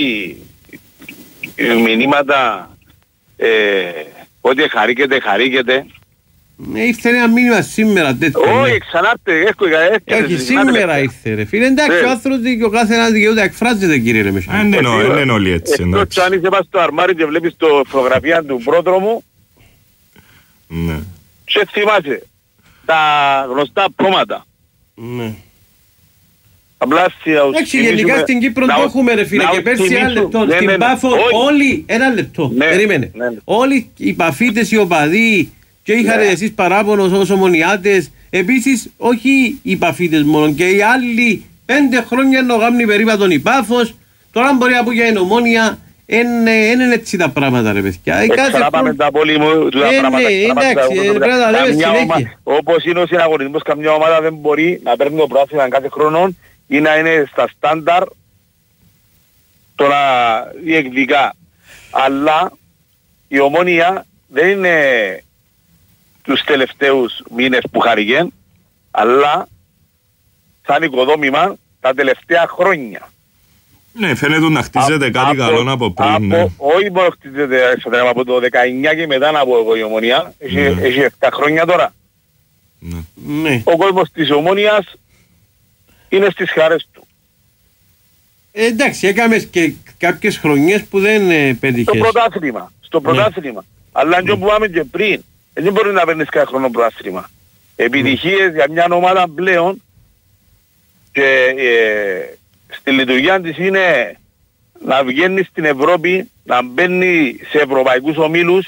μηνύματα ότι χαρίκεται. Ήρθε ένα μήνυμα σήμερα τέτοιο. Όχι, ξανάρτε, όχι, σήμερα ήρθε ρε φίλε. Εντάξει, ο άνθρωπος και ο κάθε ένας δικαιούται εκφράζεται κύριε Λεμεσανέ. Δεν είναι όλοι έτσι. Εκτός αν είσαι πας στο αρμάρι και βλέπεις το φωτογραφία του πρόδρομου και θυμάσαι τα γνωστά πρώματα. Ναι. Εντάξει, γενικά στην Κύπρο το έχουμε ρε φίλε και πέρσι ένα λεπτό. Στην Πάφο όλοι, ένα λεπτό, περίμενε. Όλοι οι παφίτες, οι οπαδοί και είχατε εσείς παράπονο ως ομονιάτες. Επίσης όχι οι παφίτες μόνο και οι άλλοι 5 χρόνια ενώ γάμνει περίπατον η Πάφος. Τώρα μπορεί να πω για την Ομόνοια. Είναι έτσι τα πράγματα ρε παιδιά. Ξαναπάμε τα πολύ μου τα πράγματα. Εντάξει, πρέπει να τα λέμε συνέχεια. Όπως είναι ο συναγωνισμός, καμιά ομάδα δεν μπορεί να παίρνει το πρωτάθλημα κάθε χρόνο ή να είναι στα στάνταρ τώρα διεκδικά. Αλλά η Ομόνοια δεν είναι τους τελευταίους μήνες που χαρηγέν, αλλά σαν οικοδόμημα τα τελευταία χρόνια. Ναι, φαίνεται να χτίζεται κάτι καλό από πριν. Όχι μόνο χτίζεται από το 19 και μετά να πω εγώ η Ομόνοια. Έχει 7 χρόνια τώρα. Ο κόσμος της Ομόνοιας είναι στις χαρές του. Εντάξει, έκαμε και κάποιες χρονιές που δεν πέτυχες. Στο πρωτάθλημα. Αλλά αν και που πάμε και πριν, δεν μπορεί να παίρνεις κάθε χρόνο πρωτάθλημα. Επιτυχίες για μια ομάδα πλέον και στη λειτουργία της είναι να βγαίνει στην Ευρώπη, να μπαίνει σε ευρωπαϊκούς ομίλους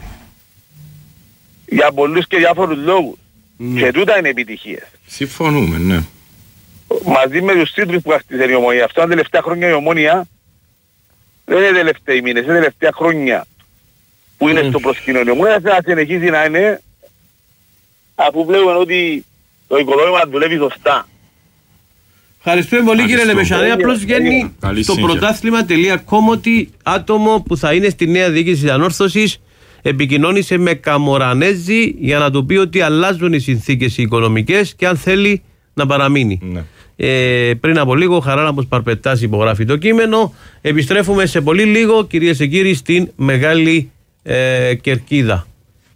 για πολλούς και διάφορους λόγους. Και τούτα είναι επιτυχίες. Συμφωνούμε, ναι. Μαζί με τους τίτλους που χτίζεται η Ομόνοια. Αυτά τα τελευταία χρόνια η Ομόνοια δεν είναι τελευταίοι μήνες, είναι τελευταία χρόνια που είναι στο προσκήνιο. Η Ομόνοια θα συνεχίσει να είναι αφού βλέπουμε ότι το οικοδόμημα δουλεύει σωστά. Ευχαριστούμε πολύ κύριε Λεμεσανέ. Απλώς βγαίνει το πρωτάθλημα.com ότι άτομο που θα είναι στη νέα διοίκηση της Ανόρθωσης επικοινώνησε με Καμορανέζη για να του πει ότι αλλάζουν οι συνθήκες οι οικονομικές και αν θέλει να παραμείνει. Ναι. Πριν από λίγο Χαράλαμπος Παρπετάς υπογράφει το κείμενο. Επιστρέφουμε σε πολύ λίγο κυρίες και κύριοι στην Μεγάλη Κερκίδα.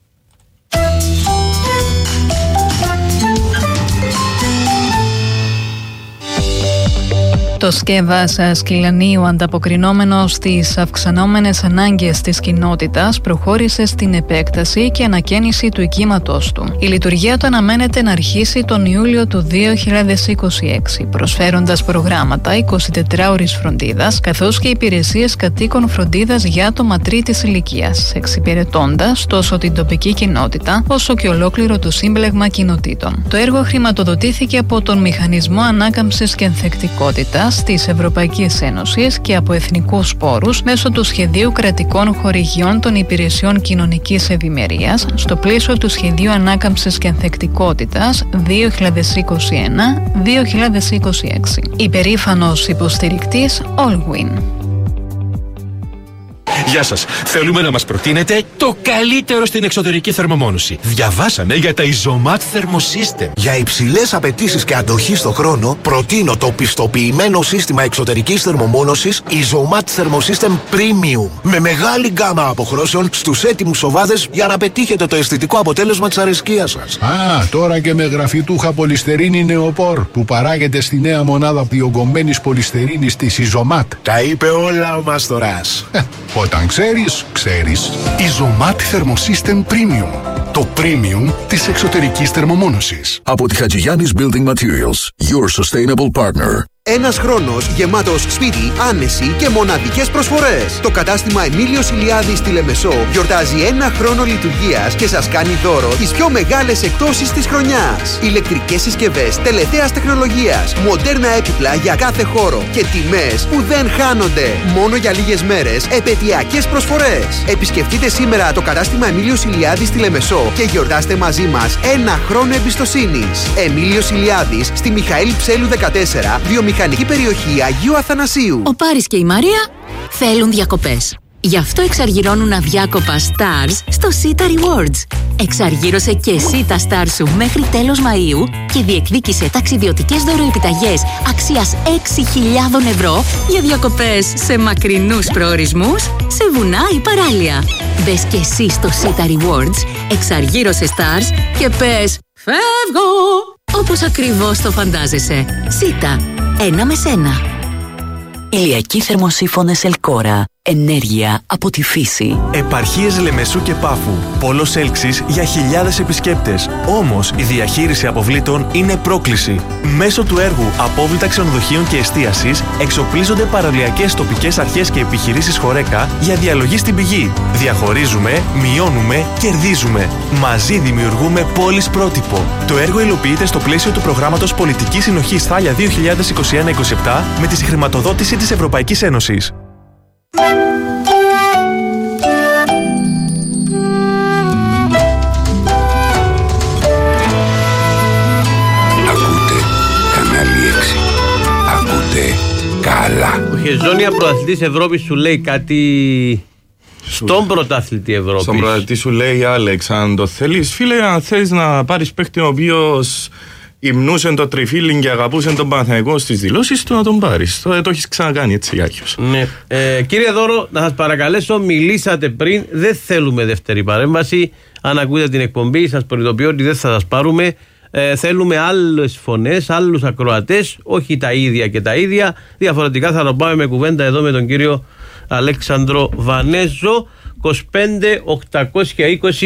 Το ΣΚΕΒΑΣ Σκυλανίου, ανταποκρινόμενος στις αυξανόμενες ανάγκες της κοινότητας, προχώρησε στην επέκταση και ανακαίνιση του οικίματός του. Η λειτουργία του αναμένεται να αρχίσει τον Ιούλιο του 2026, προσφέροντας προγράμματα 24ωρης φροντίδας, καθώς και υπηρεσίες κατοίκων φροντίδας για άτομα τρίτης ηλικίας, εξυπηρετώντας τόσο την τοπική κοινότητα, όσο και ολόκληρο το σύμπλεγμα κοινοτήτων. Το έργο χρηματοδοτήθηκε από τον Μηχανισμό Ανάκαμψης και Ενθεκτικότητας της Ευρωπαϊκής Ένωσης και από εθνικούς πόρους μέσω του Σχεδίου Κρατικών Χορηγιών των Υπηρεσιών Κοινωνικής Ευημερίας στο πλαίσιο του Σχεδίου Ανάκαμψης και Ενθεκτικότητας 2021-2026. Υπερήφανος υποστηρικτής Allwin. Γεια σας. Θέλουμε να μας προτείνετε το καλύτερο στην εξωτερική θερμομόνωση. Διαβάσαμε για τα Isomat Thermosystem. Για υψηλές απαιτήσεις και αντοχή στο χρόνο, προτείνω το πιστοποιημένο σύστημα εξωτερικής θερμομόνωσης Isomat Thermosystem Premium. Με μεγάλη γκάμα αποχρώσεων στους έτοιμους σοβάδες για να πετύχετε το αισθητικό αποτέλεσμα της αρεσκίας σας. Α, τώρα και με γραφιτούχα πολυστερίνη νεοπόρ που παράγεται στη νέα μονάδα διογκωμένης πολυστερίνης της Isomat. Τα είπε όλα ο Μαστοράς. Όταν ξέρεις, ξέρεις. Isomat Thermosystem Premium. Το premium της εξωτερικής θερμομόνωσης. Από τη Χατζηγιάννης Building Materials, your sustainable partner. Ένας χρόνος γεμάτος σπίτι, άνεση και μοναδικές προσφορές. Το κατάστημα Εμίλιος Ηλιάδης στη Λεμεσό γιορτάζει 1 χρόνο λειτουργίας και σας κάνει δώρο τις πιο μεγάλες εκπτώσεις της χρονιάς. Ηλεκτρικές συσκευές τελευταίας τεχνολογίας, μοντέρνα έπιπλα για κάθε χώρο και τιμές που δεν χάνονται. Μόνο για λίγες μέρες επαιτειακές προσφορές. Επισκεφτείτε σήμερα το κατάστημα Εμίλιος Ηλιάδης στη Λεμεσό και γιορτάστε μαζί μας 1 χρόνο εμπιστοσύνης. Εμίλιος Ηλιάδης στη Μιχαήλ Ψέλου 14, βιομηχανική περιοχή Αγίου Αθανασίου. Ο Πάρης και η Μαρία θέλουν διακοπές. Γι' αυτό εξαργυρώνουν αδιάκοπα stars στο Sita Rewards. Εξαργύρωσε και εσύ τα stars σου μέχρι τέλος Μαΐου και διεκδίκησε ταξιδιωτικές δωροεπιταγές αξίας 6.000 ευρώ για διακοπές σε μακρινούς προορισμούς, σε βουνά ή παράλια. Μπες και εσύ στο Sita Rewards, εξαργύρωσε stars και πες «Φεύγω!» όπως ακριβώς το φαντάζεσαι. Sita, 1 με σένα. Ηλιακοί θερμοσύφωνες Ελκόρα. Ενέργεια από τη φύση. Επαρχίες Λεμεσού και Πάφου. Πόλος έλξης για χιλιάδες επισκέπτες. Όμως η διαχείριση αποβλήτων είναι πρόκληση. Μέσω του έργου Απόβλητα Ξενοδοχείων και Εστίασης εξοπλίζονται παραλιακές τοπικές αρχές και επιχειρήσεις Χορέκα για διαλογή στην πηγή. Διαχωρίζουμε, μειώνουμε, κερδίζουμε. Μαζί δημιουργούμε πόλεις πρότυπο. Το έργο υλοποιείται στο πλαίσιο του προγράμματος Πολιτικής Συνοχής Θάλια 2021-27 με τη συγχρηματοδότηση της Ευρωπαϊκής Ένωσης. Ακούτε κανάλι 6. Ακούτε καλά. Ο Χεζόνια, πρωταθλητής Ευρώπης, σου λέει κάτι στον πρωταθλητή Ευρώπης. Στον πρωταθλητή σου λέει, Άλεξ, αν το θέλεις, φίλε, αν θέλεις να πάρεις παίκτη ο οποίος υμνούσε το τριφύλιν και αγαπούσε τον Παναθηναϊκό στις δηλώσεις του, να τον πάρεις. Το έχεις ξανακάνει έτσι Γιάκιος. Ναι. Κύριε Δώρο, να σας παρακαλέσω, μιλήσατε πριν, δεν θέλουμε δεύτερη παρέμβαση. Αν ακούτε την εκπομπή, σας προειδοποιώ ότι δεν θα σας πάρουμε. Θέλουμε άλλες φωνές, άλλους ακροατές, όχι τα ίδια και τα ίδια. Διαφορετικά θα το πάμε με κουβέντα εδώ με τον κύριο Αλέξανδρο Βανέζο. 25 820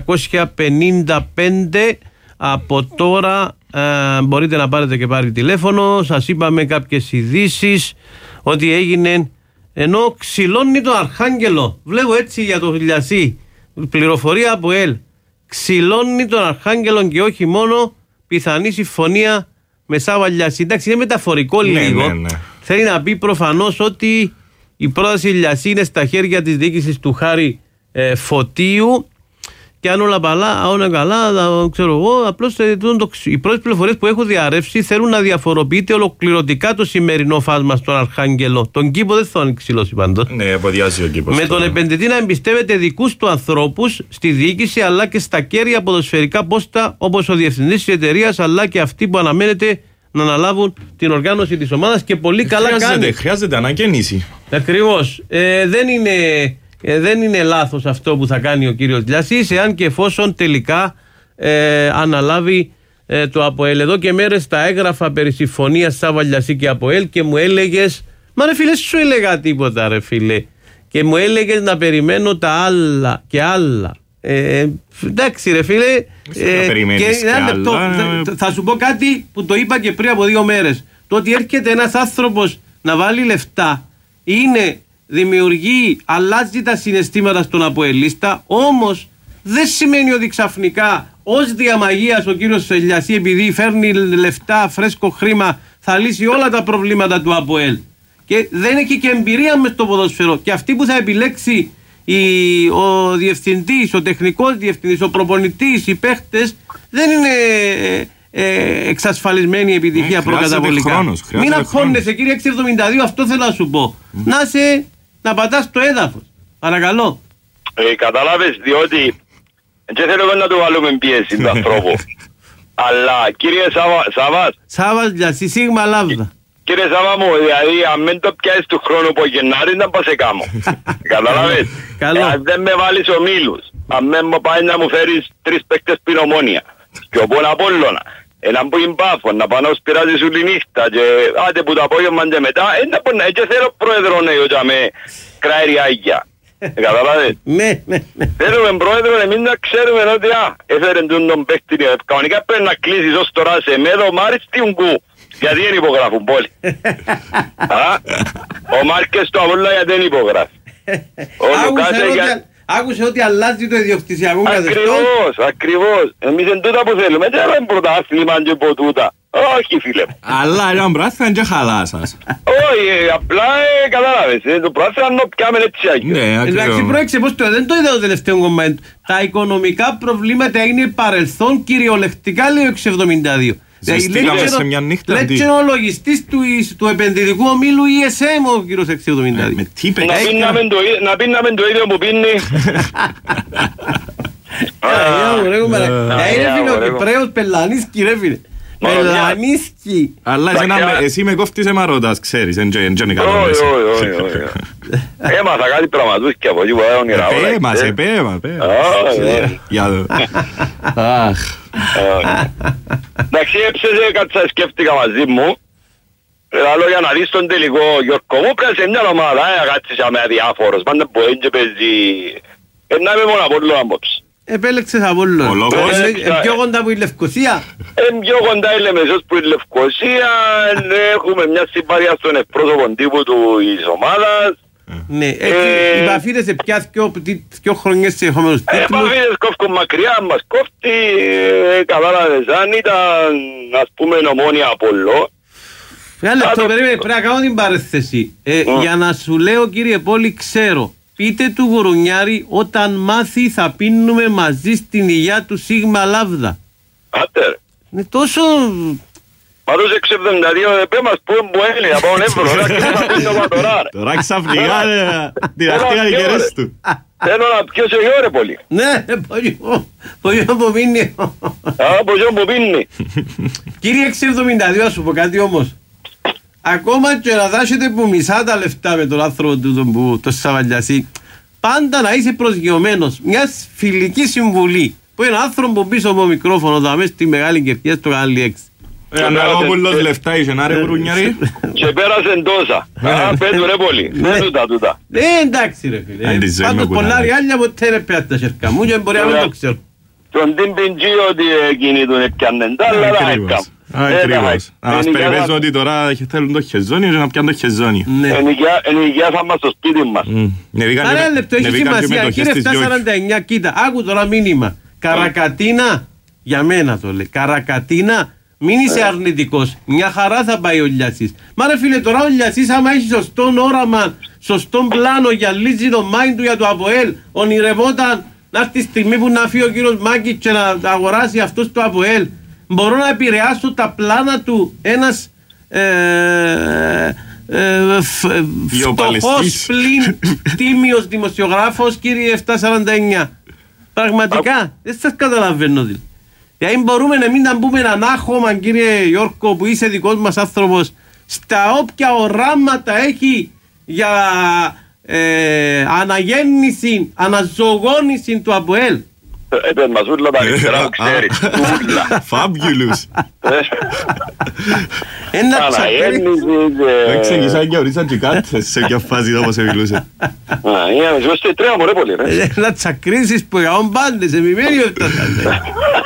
555. Από τώρα μπορείτε να πάρετε και πάρει τηλέφωνο. Σας είπαμε κάποιες ειδήσεις ότι έγινε, ενώ ξυλώνει το Αρχάγγελο. Βλέπω έτσι για το Λιασί, πληροφορία από ΕΛ. Ξυλώνει τον Αρχάγγελο και όχι μόνο, πιθανή συμφωνία με Σάβα Λιασί. Εντάξει, είναι μεταφορικό λίγο. Ναι. Θέλει να πει προφανώς ότι η πρόταση Λιασί είναι στα χέρια της διοίκησης του Χάρη Φωτίου. Και αν όλα καλά, ξέρω εγώ, απλώς οι πρώτες πληροφορίες που έχω διαρρεύσει θέλουν να διαφοροποιείται ολοκληρωτικά το σημερινό φάσμα στον Αρχάγγελο. Τον κήπο δεν θα ξυλώσει πάντως. Ναι, αποδιάζει ο κήπος. Με τον επενδυτή να εμπιστεύεται δικούς του ανθρώπους στη διοίκηση, αλλά και στα κέρια ποδοσφαιρικά πόστα, όπως ο διευθυντής της εταιρείας, αλλά και αυτοί που αναμένεται να αναλάβουν την οργάνωση της ομάδας. Και πολύ καλά κάνει. Χρειάζεται ανακαίνιση. Ακριβώς. Δεν είναι λάθος αυτό που θα κάνει ο κύριος Λιασής, εάν και εφόσον τελικά αναλάβει το ΑΠΟΕΛ. Εδώ και μέρες τα έγραφα περί συμφωνίας Σάβα Λιασί και ΑΠΟΕΛ και μου έλεγες, μα ρε φίλε, σου έλεγα τίποτα ρε φίλε, και μου έλεγες να περιμένω τα άλλα και άλλα. Εντάξει ρε φίλε, θα σου πω κάτι που το είπα και πριν από 2 μέρες. Το ότι έρχεται ένας άνθρωπος να βάλει λεφτά δημιουργεί, αλλάζει τα συναισθήματα στον αποελίστα, όμως δεν σημαίνει ότι ξαφνικά ως διαμαγείας ο κύριος Λιασί, επειδή φέρνει λεφτά, φρέσκο χρήμα, θα λύσει όλα τα προβλήματα του ΑΠΟΕΛ. Και δεν έχει και εμπειρία μες στο ποδόσφαιρο. Και αυτή που θα επιλέξει ο διευθυντής, ο τεχνικός διευθυντής, ο προπονητής, οι παίχτες, δεν είναι εξασφαλισμένη επιτυχία προκαταβολικά. Μην αγχώνεσαι κύριε 672, αυτό θέλω να σου πω. Να πατάς το έδαφος. Παρακαλώ. Κατάλαβες, διότι δεν θέλω να του βάλουμε πίεση του ανθρώπου. Αλλά κύριε Σάβας Λιασί, Σίγμα Λάμδα. Κύριε Σάβα μου, δηλαδή αν μην το πιάσεις του χρόνου που Γενάρη να πάω σε κάμω. Κατάλαβες. Αν δεν με βάλεις ομίλους, αν δεν μου πάει να μου φέρεις 3 παίκτες πριν Ομόνια και ο Πόνα Απόλλωνα, έναν που είναι Πάφο, να πάω να σπειράζει σου τη νύχτα και άντε που το απόγευμα και μετά, και θέλω πρόεδρο νέο για με κραεριάγια. Καταλάβες. Ναι. Θέλουμε πρόεδρο εμείς να ξέρουμε ότι έφερε τον παίκτη. Κανονικά πρέπει να κλείσεις ως τώρα σε μέδο Μάρις Τιουγκού. Γιατί δεν υπογράφουν πολύ. Ο Μάρκες του Αβόλα γιατί δεν υπογράφει. Άκουσε ότι αλλάζει το ιδιοκτησιακό καθεστώς. Ακριβώς. Εμείς εν τούτα που θέλουμε. Δεν είναι πρωτάθλημα και από τούτα. Όχι φίλε μου. Αλλά ένα πρωτάθλημα και χαλάσας. Όχι, απλά κατάλαβες. Το πρωτάθλημα να πιάμε έτσι άγιο. Εντάξει, πρόεξε πως δεν το είδα το τελευταίο κομμάτι. Τα οικονομικά προβλήματα είναι παρελθόν κυριολεκτικά, λέει ο 672. Ζεστήκαμε σε μια νύχτα. Λέει ο λογιστής του επενδυτικού ομίλου ESM ο κύριος 672. Να πίναμε το ίδιο που πίνει. Είναι φίλε ο Κυπρέος Πελανίσκι ρε φίλε. Πελανίσκι. Αλλά εσύ με κόφτεις εμαρώτας, ξέρεις. Όχι. Έμαθα κάτι πραγματούσκια από εκεί που όνειρα. Επέμα. Για δω. Εντάξει, έψεσαι κάτι σκέφτηκα μαζί μου. Λέω για να δεις τον τελικό Γιώργο μου πρέπει σε μια ομάδα κάτσεις με αδιάφορος. Πάντα που έτσι παίζει. Να είμαι μόνο Απόλλωνα απόψε. Επέλεξες Απόλλωνα. Πιο κοντά που η Λευκοσία. Πιο κοντά η Λεμεσός που η Λευκοσία. Έχουμε μια συμπαρία στον εκπρόσωπο τύπου της ομάδας. Ναι, οι Παφίδες πια δυο χρονιές σε ερχόμενους τίτλους. Παφίδες κόφκουν μακριά μας κόφτει. Κατάλαβες, αν ήταν ας πούμε Ομόνια Απόλλω. Πρέπει να κάνω την παρέθεση. Για να σου λέω κύριε Πόλη, ξέρω. Πείτε του Γουρουνιάρη όταν μάθει θα πίνουμε μαζί στην υγειά του Σίγμα Λάμδα. Άτε. Είναι τόσο... Μα τους 672 επέ μας που είναι από τον Εύρο. Τώρα ξαφνικά τυραχτήκαν οι καιρές του. Θέλω να πιω σε γιο ρε πολύ. Ναι, πολύ που πίνει. Πολύ που πίνει. Κύριε 672, ας σου πω κάτι όμως. Ακόμα και να δάσετε που μισά τα λεφτά με τον άνθρωπο του που το Σαββαλιασί, πάντα να είσαι προσγειωμένος. Μιας φιλική συμβουλή που είναι άνθρωπο που πίσω από μικρόφωνο θα μέσα στη Μεγάλη Κερκία στο κανάλι 6. Αναγόπουλος λεφτά είσαι να ρε Γουρουνιάρη. Και πέρασαν τόσα. Πέτω ρε πολύ. Δεν τούτα. Εντάξει ρε φίλε. Πάντως πολλά ριάλια ποτέ ρε πέρα τα σέρκα μου και μπορεί να μην το ξέρω. Τον την πιντζί ότι εκείνοι τον έπιαννεν τα αλλά να έκαμε. Ακριβώς. Ας περιπέζω ότι τώρα θέλουν το χεζόνι και να πιάνουν το χεζόνι. Ενοικιάσαν μας στο σπίτι μας. Άρα λεπτό, έχει σημασία. Κύριε 749, κοίτα, άκου τώρα μήνυμα. Καρακατίνα, για μένα το λέει, Καρακατίνα, μην είσαι αρνητικός. Μια χαρά θα πάει ο Λιασής. Μα ρε φίλε, τώρα ο Λιασής άμα έχει σωστόν όραμα, σωστόν πλάνο για λύσει το μάιν του για το ΑΠΟΕΛ, ονειρευόταν να έρθει τη στιγμή που να φύγει ο κύριος Μάκης και να αγοράσει αυτός το ΑΠΟΕΛ. Μπορώ να επηρεάσω τα πλάνα του ένας φτωχός πλην τίμιος δημοσιογράφος, κύριε 749. Πραγματικά δεν σας καταλαβαίνω δηλαδή. Δηλαδή μπορούμε να μην να μπούμε έναν άχωμα, κύριε Γιώργο, που είσαι δικός μας άνθρωπος, στα όποια οράματα έχει για αναγέννηση, αναζωογόνηση του ΑΠΟΕΛ. Έπαιρ μας ούλα τα αριστερά που ξέρεις. Φάμπιουλους. Αναγέννηση. Ξεκινήσαν και ορίσαν και κάτες σε ποια φάση εδώ πως μιλούσε. Είμαστε τρία μωρέ πολύ. Να τσακρίσεις που έκαναν πάντες, εμειμένοι έφτασαν.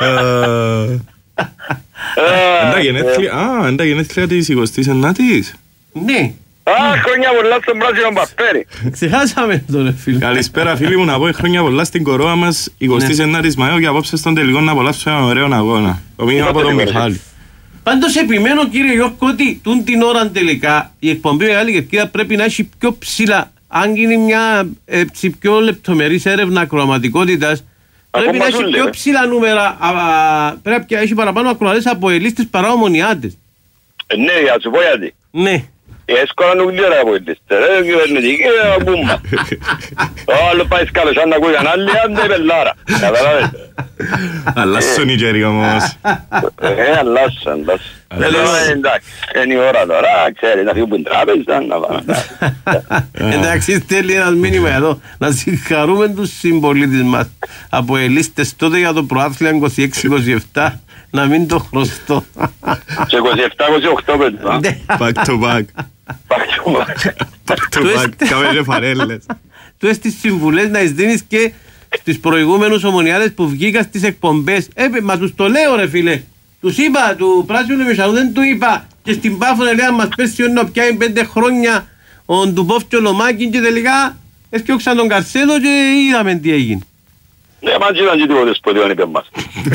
Εν τα γενέθλια της 29ης. Ναι. Χρόνια πολλά στον πράσινο παπέρι. Ξεχάσαμε τον φίλο. Καλησπέρα φίλοι μου, να πω χρόνια πολλά στην κορώα μας 29ης Μαΐου και απόψε στον τελικό να απολαύσουμε έναν ωραίο αγώνα. Το μήνυμα από τον Μιχάλη. Πάντως επιμένω κύριε Γιώργο ότι την ώρα τελικά η εκπομπή Μεγάλη Κερκίδα πρέπει να έχει πιο ψηλά. Αν γίνει μια πιο λεπτομερής έρευνα ακροαματικότητας, πρέπει να έχει πιο ψηλά νούμερα. Πρέπει να έχει παραπάνω ακροατές από ελίστες παρά ομονιάτες. Ναι, για σου πω γιατί. Ναι. Εύκολα νουκλιέρα από ελίστες. Δεν κυβερνητική, μπούμμα. Όλο πάει σκάλος, αν ακούει κανάλι, αν δεν πελάρα. Καταλάβες. Αλλάσσον η καιρή όμως. Αλλάσσον. Εντάξει, είναι η ώρα τώρα, ξέρει, να φύγουν τράπεζα, να πάμε. Εντάξει, στέλνει ένας μήνυμα εδώ, να συγχαρούμε τους συμπολίτες μας από ελίστες τότε για το προάθλια 26-27, να μην το χρωστώ. Και 27-28 παιδιά. Back to back. Back to back. Back to back, κάμε φαρέλες. Τούτες τις συμβουλές να τις δίνεις και στις προηγούμενους ομονιάδες που βγήκαν στις εκπομπές. Μα τους το λέω ρε φίλε. Τους είπα, του Πράσινου Μεσαρού δεν του είπα. Και στην Πάφο λέει μας πέσει να πιάει 5 χρόνια ο Ντουπόφ και ο Λομάκιν και τελικά έσκιωξαν τον Καρσέλο και είδαμε τι έγινε. Ναι, μας ήταν και τίποτες που δεν είπε μας.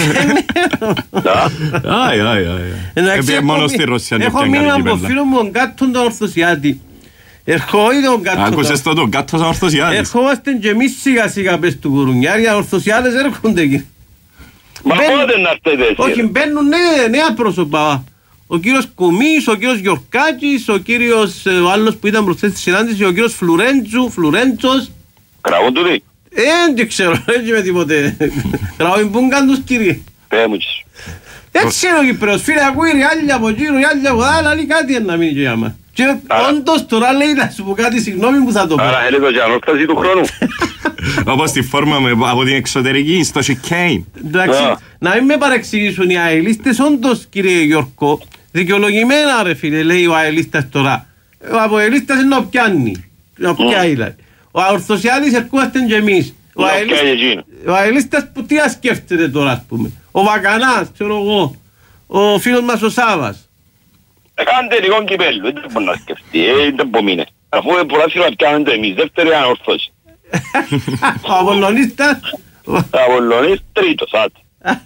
Μόνο στη Ρωσία έχω μείνει από φίλο μου τον Κάττον τον Ορθωσιάτη. Άκουσες το τον Κάττον τον Ορθωσιάτης. Ερχόμαστε και εμείς σιγά σιγά πες του Κουρουνιάρια, οι Ορθωσιάτες έρχονται εκεί. Μα πότε να έρθετε εσύ. Όχι, μπαίνουν νέα πρόσωπα. Ο κύριος Κουμής, ο κύριος Γιορκάκης, ο κύριος ο άλλος που ήταν μπροστά στη συνάντηση, ο κύριος Φλουρέντσος. Κραούν του δει. Δεν ξέρω, έτσι με τίποτε. Κραούν που κάνουν τους κύριοι. Πέμουτσες. Έτσι είναι ο Κυπρέος, φίλε, ακούει ριάλια από γύρω, ριάλια από άλλα, λέει κάτι να μείνει και για μας. Και όντως τώρα λέει να σου πω κάτι, συγγνώμη που θα το πω. Άρα έλεγε και ανώκταση του χρόνου. Όπως τη φόρμα από την εξωτερική, στο Σικέιν. Εντάξει, να μην με παρεξηγήσουν οι αελίστες, όντως κύριε Γιώργο, δικαιολογημένα ρε φίλε, λέει ο αελίστας τώρα. Ο αποελίστας είναι να πιάνει, να πιάει. Ο Ορθωσιάτης ερχόμαστε και εμείς. Ο αελίστας που τι σκέφτεται τώρα ας πούμε. Ο Βακανάς, ξέρω εγώ, ο φίλος μας ο Σάβας. Κάντε λίγο κυπέλλου, δεν μπορεί να σκεφτεί, δεν απομείνε. Αφού μπορούμε να πιάνετε εμείς, δεύτερη ανορθώση. Ο Απολλωνίστας. Ο Απολλωνίστας τρίτος, άτε.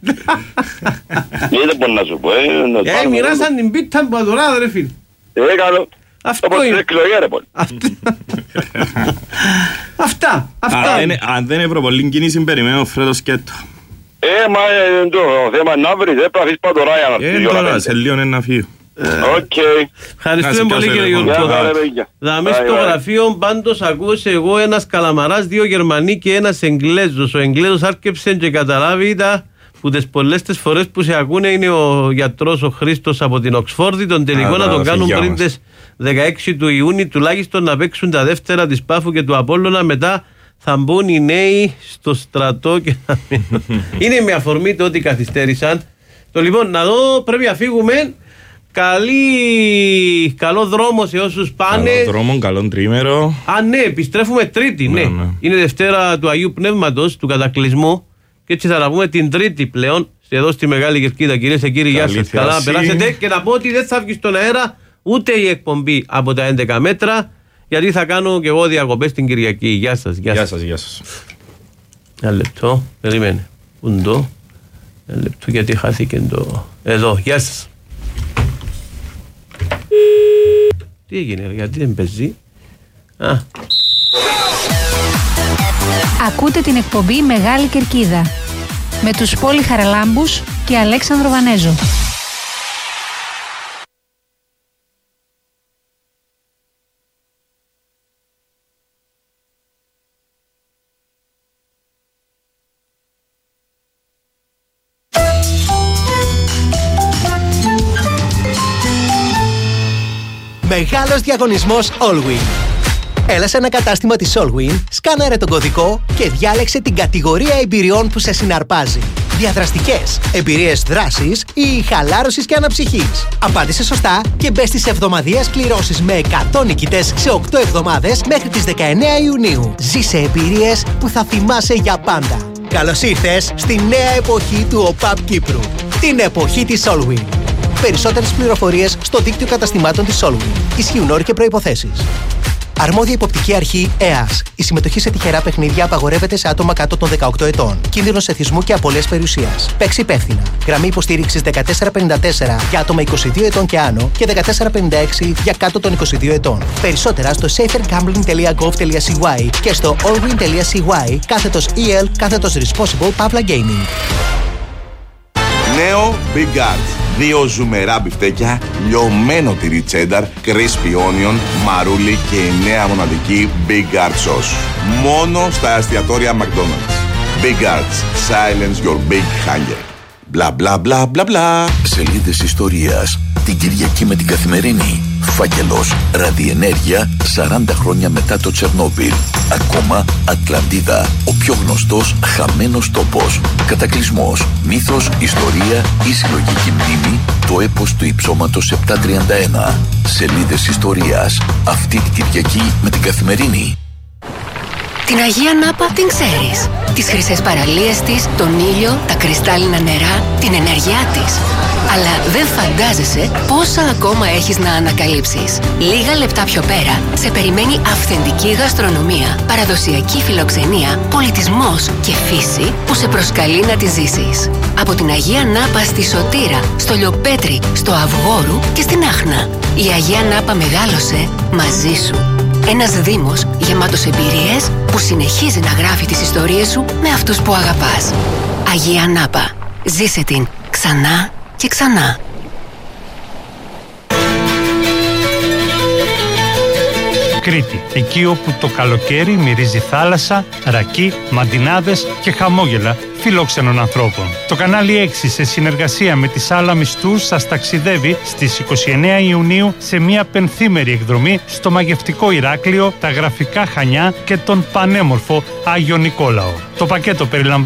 Δεν μπορεί να σου πω, μοιράσαν την πίτα που αδωρά, ρε φίλε. Καλό. Αυτό είναι. Αυτά. Αν δεν είναι προπολή κίνηση, περιμένω Φρέδο σκέτο. Μα το θέμα να βρεις, πρέπει να αφήσεις πατωρά για να φύγει. Τώρα, σε λίγο είναι να φύγω. Οκ. Ευχαριστούμε πολύ κύριε Γιώργο. Δάμε στο γραφείο πάντως ακούσε εγώ ένας Καλαμαράς, 2 Γερμανοί και ένας Εγγλέζος. Ο Εγγλέζος άρκεψε και καταλάβει τα που τις πολλές τις φορές που σε ακούνε είναι ο γιατρός ο Χρήστος από την Οξφόρδη. Τον τελικό να τον κάνουν πριν τις 16 του Ιούνιου τουλάχιστον να παίξουν τα δεύτερα της Πάφου και του Απόλλωνα. Μετά θα μπουν οι νέοι στο στρατό και θα μείνουν. Είναι με αφορμή το ότι καθυστέρησαν. Το λοιπόν να δω πρέπει να φύγουμε. Καλό δρόμο σε όσους πάνε. Καλό δρόμο, καλό τρίμερο. Ναι, επιστρέφουμε Τρίτη, ναι. Είναι Δευτέρα του Αγίου Πνεύματος, του Κατακλυσμού. Και έτσι θα τα πούμε την Τρίτη πλέον, εδώ στη Μεγάλη Κερκίδα. Κυρίες και κύριοι, γεια σας. Καλά να περάσετε. Και να πω ότι δεν θα βγει στον αέρα ούτε η εκπομπή από τα 11 μέτρα, γιατί θα κάνω και εγώ διακοπές την Κυριακή. Γεια σας. Γεια σας. Ένα λεπτό, περίμενε. Ουντό. Ένα λεπτό, γιατί χάθηκε το. Εδώ, γεια σας. Τι έγινε, γιατί δεν παίζει. Ακούτε την εκπομπή Μεγάλη Κερκίδα με τους Πόλη Χαραλάμπους και Αλέξανδρο Βανέζο. Μεγάλος διαγωνισμός Allwin. Έλα σε ένα κατάστημα της Allwin, σκάναρε τον κωδικό και διάλεξε την κατηγορία εμπειριών που σε συναρπάζει. Διαδραστικές, εμπειρίες δράσης ή χαλάρωσης και αναψυχής. Απάντησε σωστά και μπες στις εβδομαδιαίες κληρώσεις με 100 νικητές σε 8 εβδομάδες μέχρι τις 19 Ιουνίου. Ζήσε εμπειρίες που θα θυμάσαι για πάντα. Καλώς ήρθες στη νέα εποχή του ΟΠΑΠ Κύπρου. Την εποχή της Allwin. Περισσότερες πληροφορίες στο δίκτυο καταστημάτων της Allwin. Ισχύουν όροι και προϋποθέσεις. Αρμόδια υποπτική αρχή ΕΑΣ. Η συμμετοχή σε τυχερά παιχνίδια απαγορεύεται σε άτομα κάτω των 18 ετών. Κίνδυνος εθισμού και απώλειας περιουσίας. Παίξει υπεύθυνα. Γραμμή υποστήριξης 1454 για άτομα 22 ετών και άνω και 1456 για κάτω των 22 ετών. Περισσότερα στο safergambling.gov.cy και στο allwin.cy/EL/responsible Pavla Gaming. Νέο Big Arts. 2 ζουμερά μπιφτέκια, λιωμένο τυρί τσένταρ, crispy onion, μαρούλι και η νέα μοναδική Big Arts sauce. Μόνο στα εστιατόρια McDonald's. Big Arts. Silence your big hunger. Μπλα μπλα μπλα μπλα μπλα. Σελίδες ιστορίας. Την Κυριακή με την Καθημερινή. Φάκελος. Ραδιενέργεια 40 χρόνια μετά το Τσερνόμπιλ. Ακόμα Ατλαντίδα. Ο πιο γνωστός χαμένος τόπος. Κατακλυσμός. Μύθος, ιστορία ή συλλογική μνήμη. Το έπος του υψώματος 731. Σελίδες ιστορίας. Αυτή την Κυριακή με την Καθημερινή. Την Αγία Νάπα την ξέρεις. Τις χρυσές παραλίες της, τον ήλιο, τα κρυστάλλινα νερά, την ενέργειά της. Αλλά δεν φαντάζεσαι πόσα ακόμα έχεις να ανακαλύψεις. Λίγα λεπτά πιο πέρα σε περιμένει αυθεντική γαστρονομία, παραδοσιακή φιλοξενία, πολιτισμός και φύση που σε προσκαλεί να τη ζήσεις. Από την Αγία Νάπα στη Σωτήρα, στο Λιοπέτρι, στο Αυγόρου και στην Άχνα. Η Αγία Νάπα μεγάλωσε μαζί σου. Ένας δήμος γεμάτος εμπειρίες που συνεχίζει να γράφει τις ιστορίες σου με αυτούς που αγαπάς. Αγία Νάπα. Ζήσε την ξανά και ξανά. Κρήτη, εκεί όπου το καλοκαίρι μυρίζει θάλασσα, ρακί, μαντινάδες και χαμόγελα φιλόξενων ανθρώπων. Το κανάλι 6 σε συνεργασία με τη Σάλα Μιστού σας ταξιδεύει στις 29 Ιουνίου σε μια πενθήμερη εκδρομή στο μαγευτικό Ηράκλειο, τα γραφικά Χανιά και τον πανέμορφο Άγιο Νικόλαο. Το πακέτο περιλαμβάνει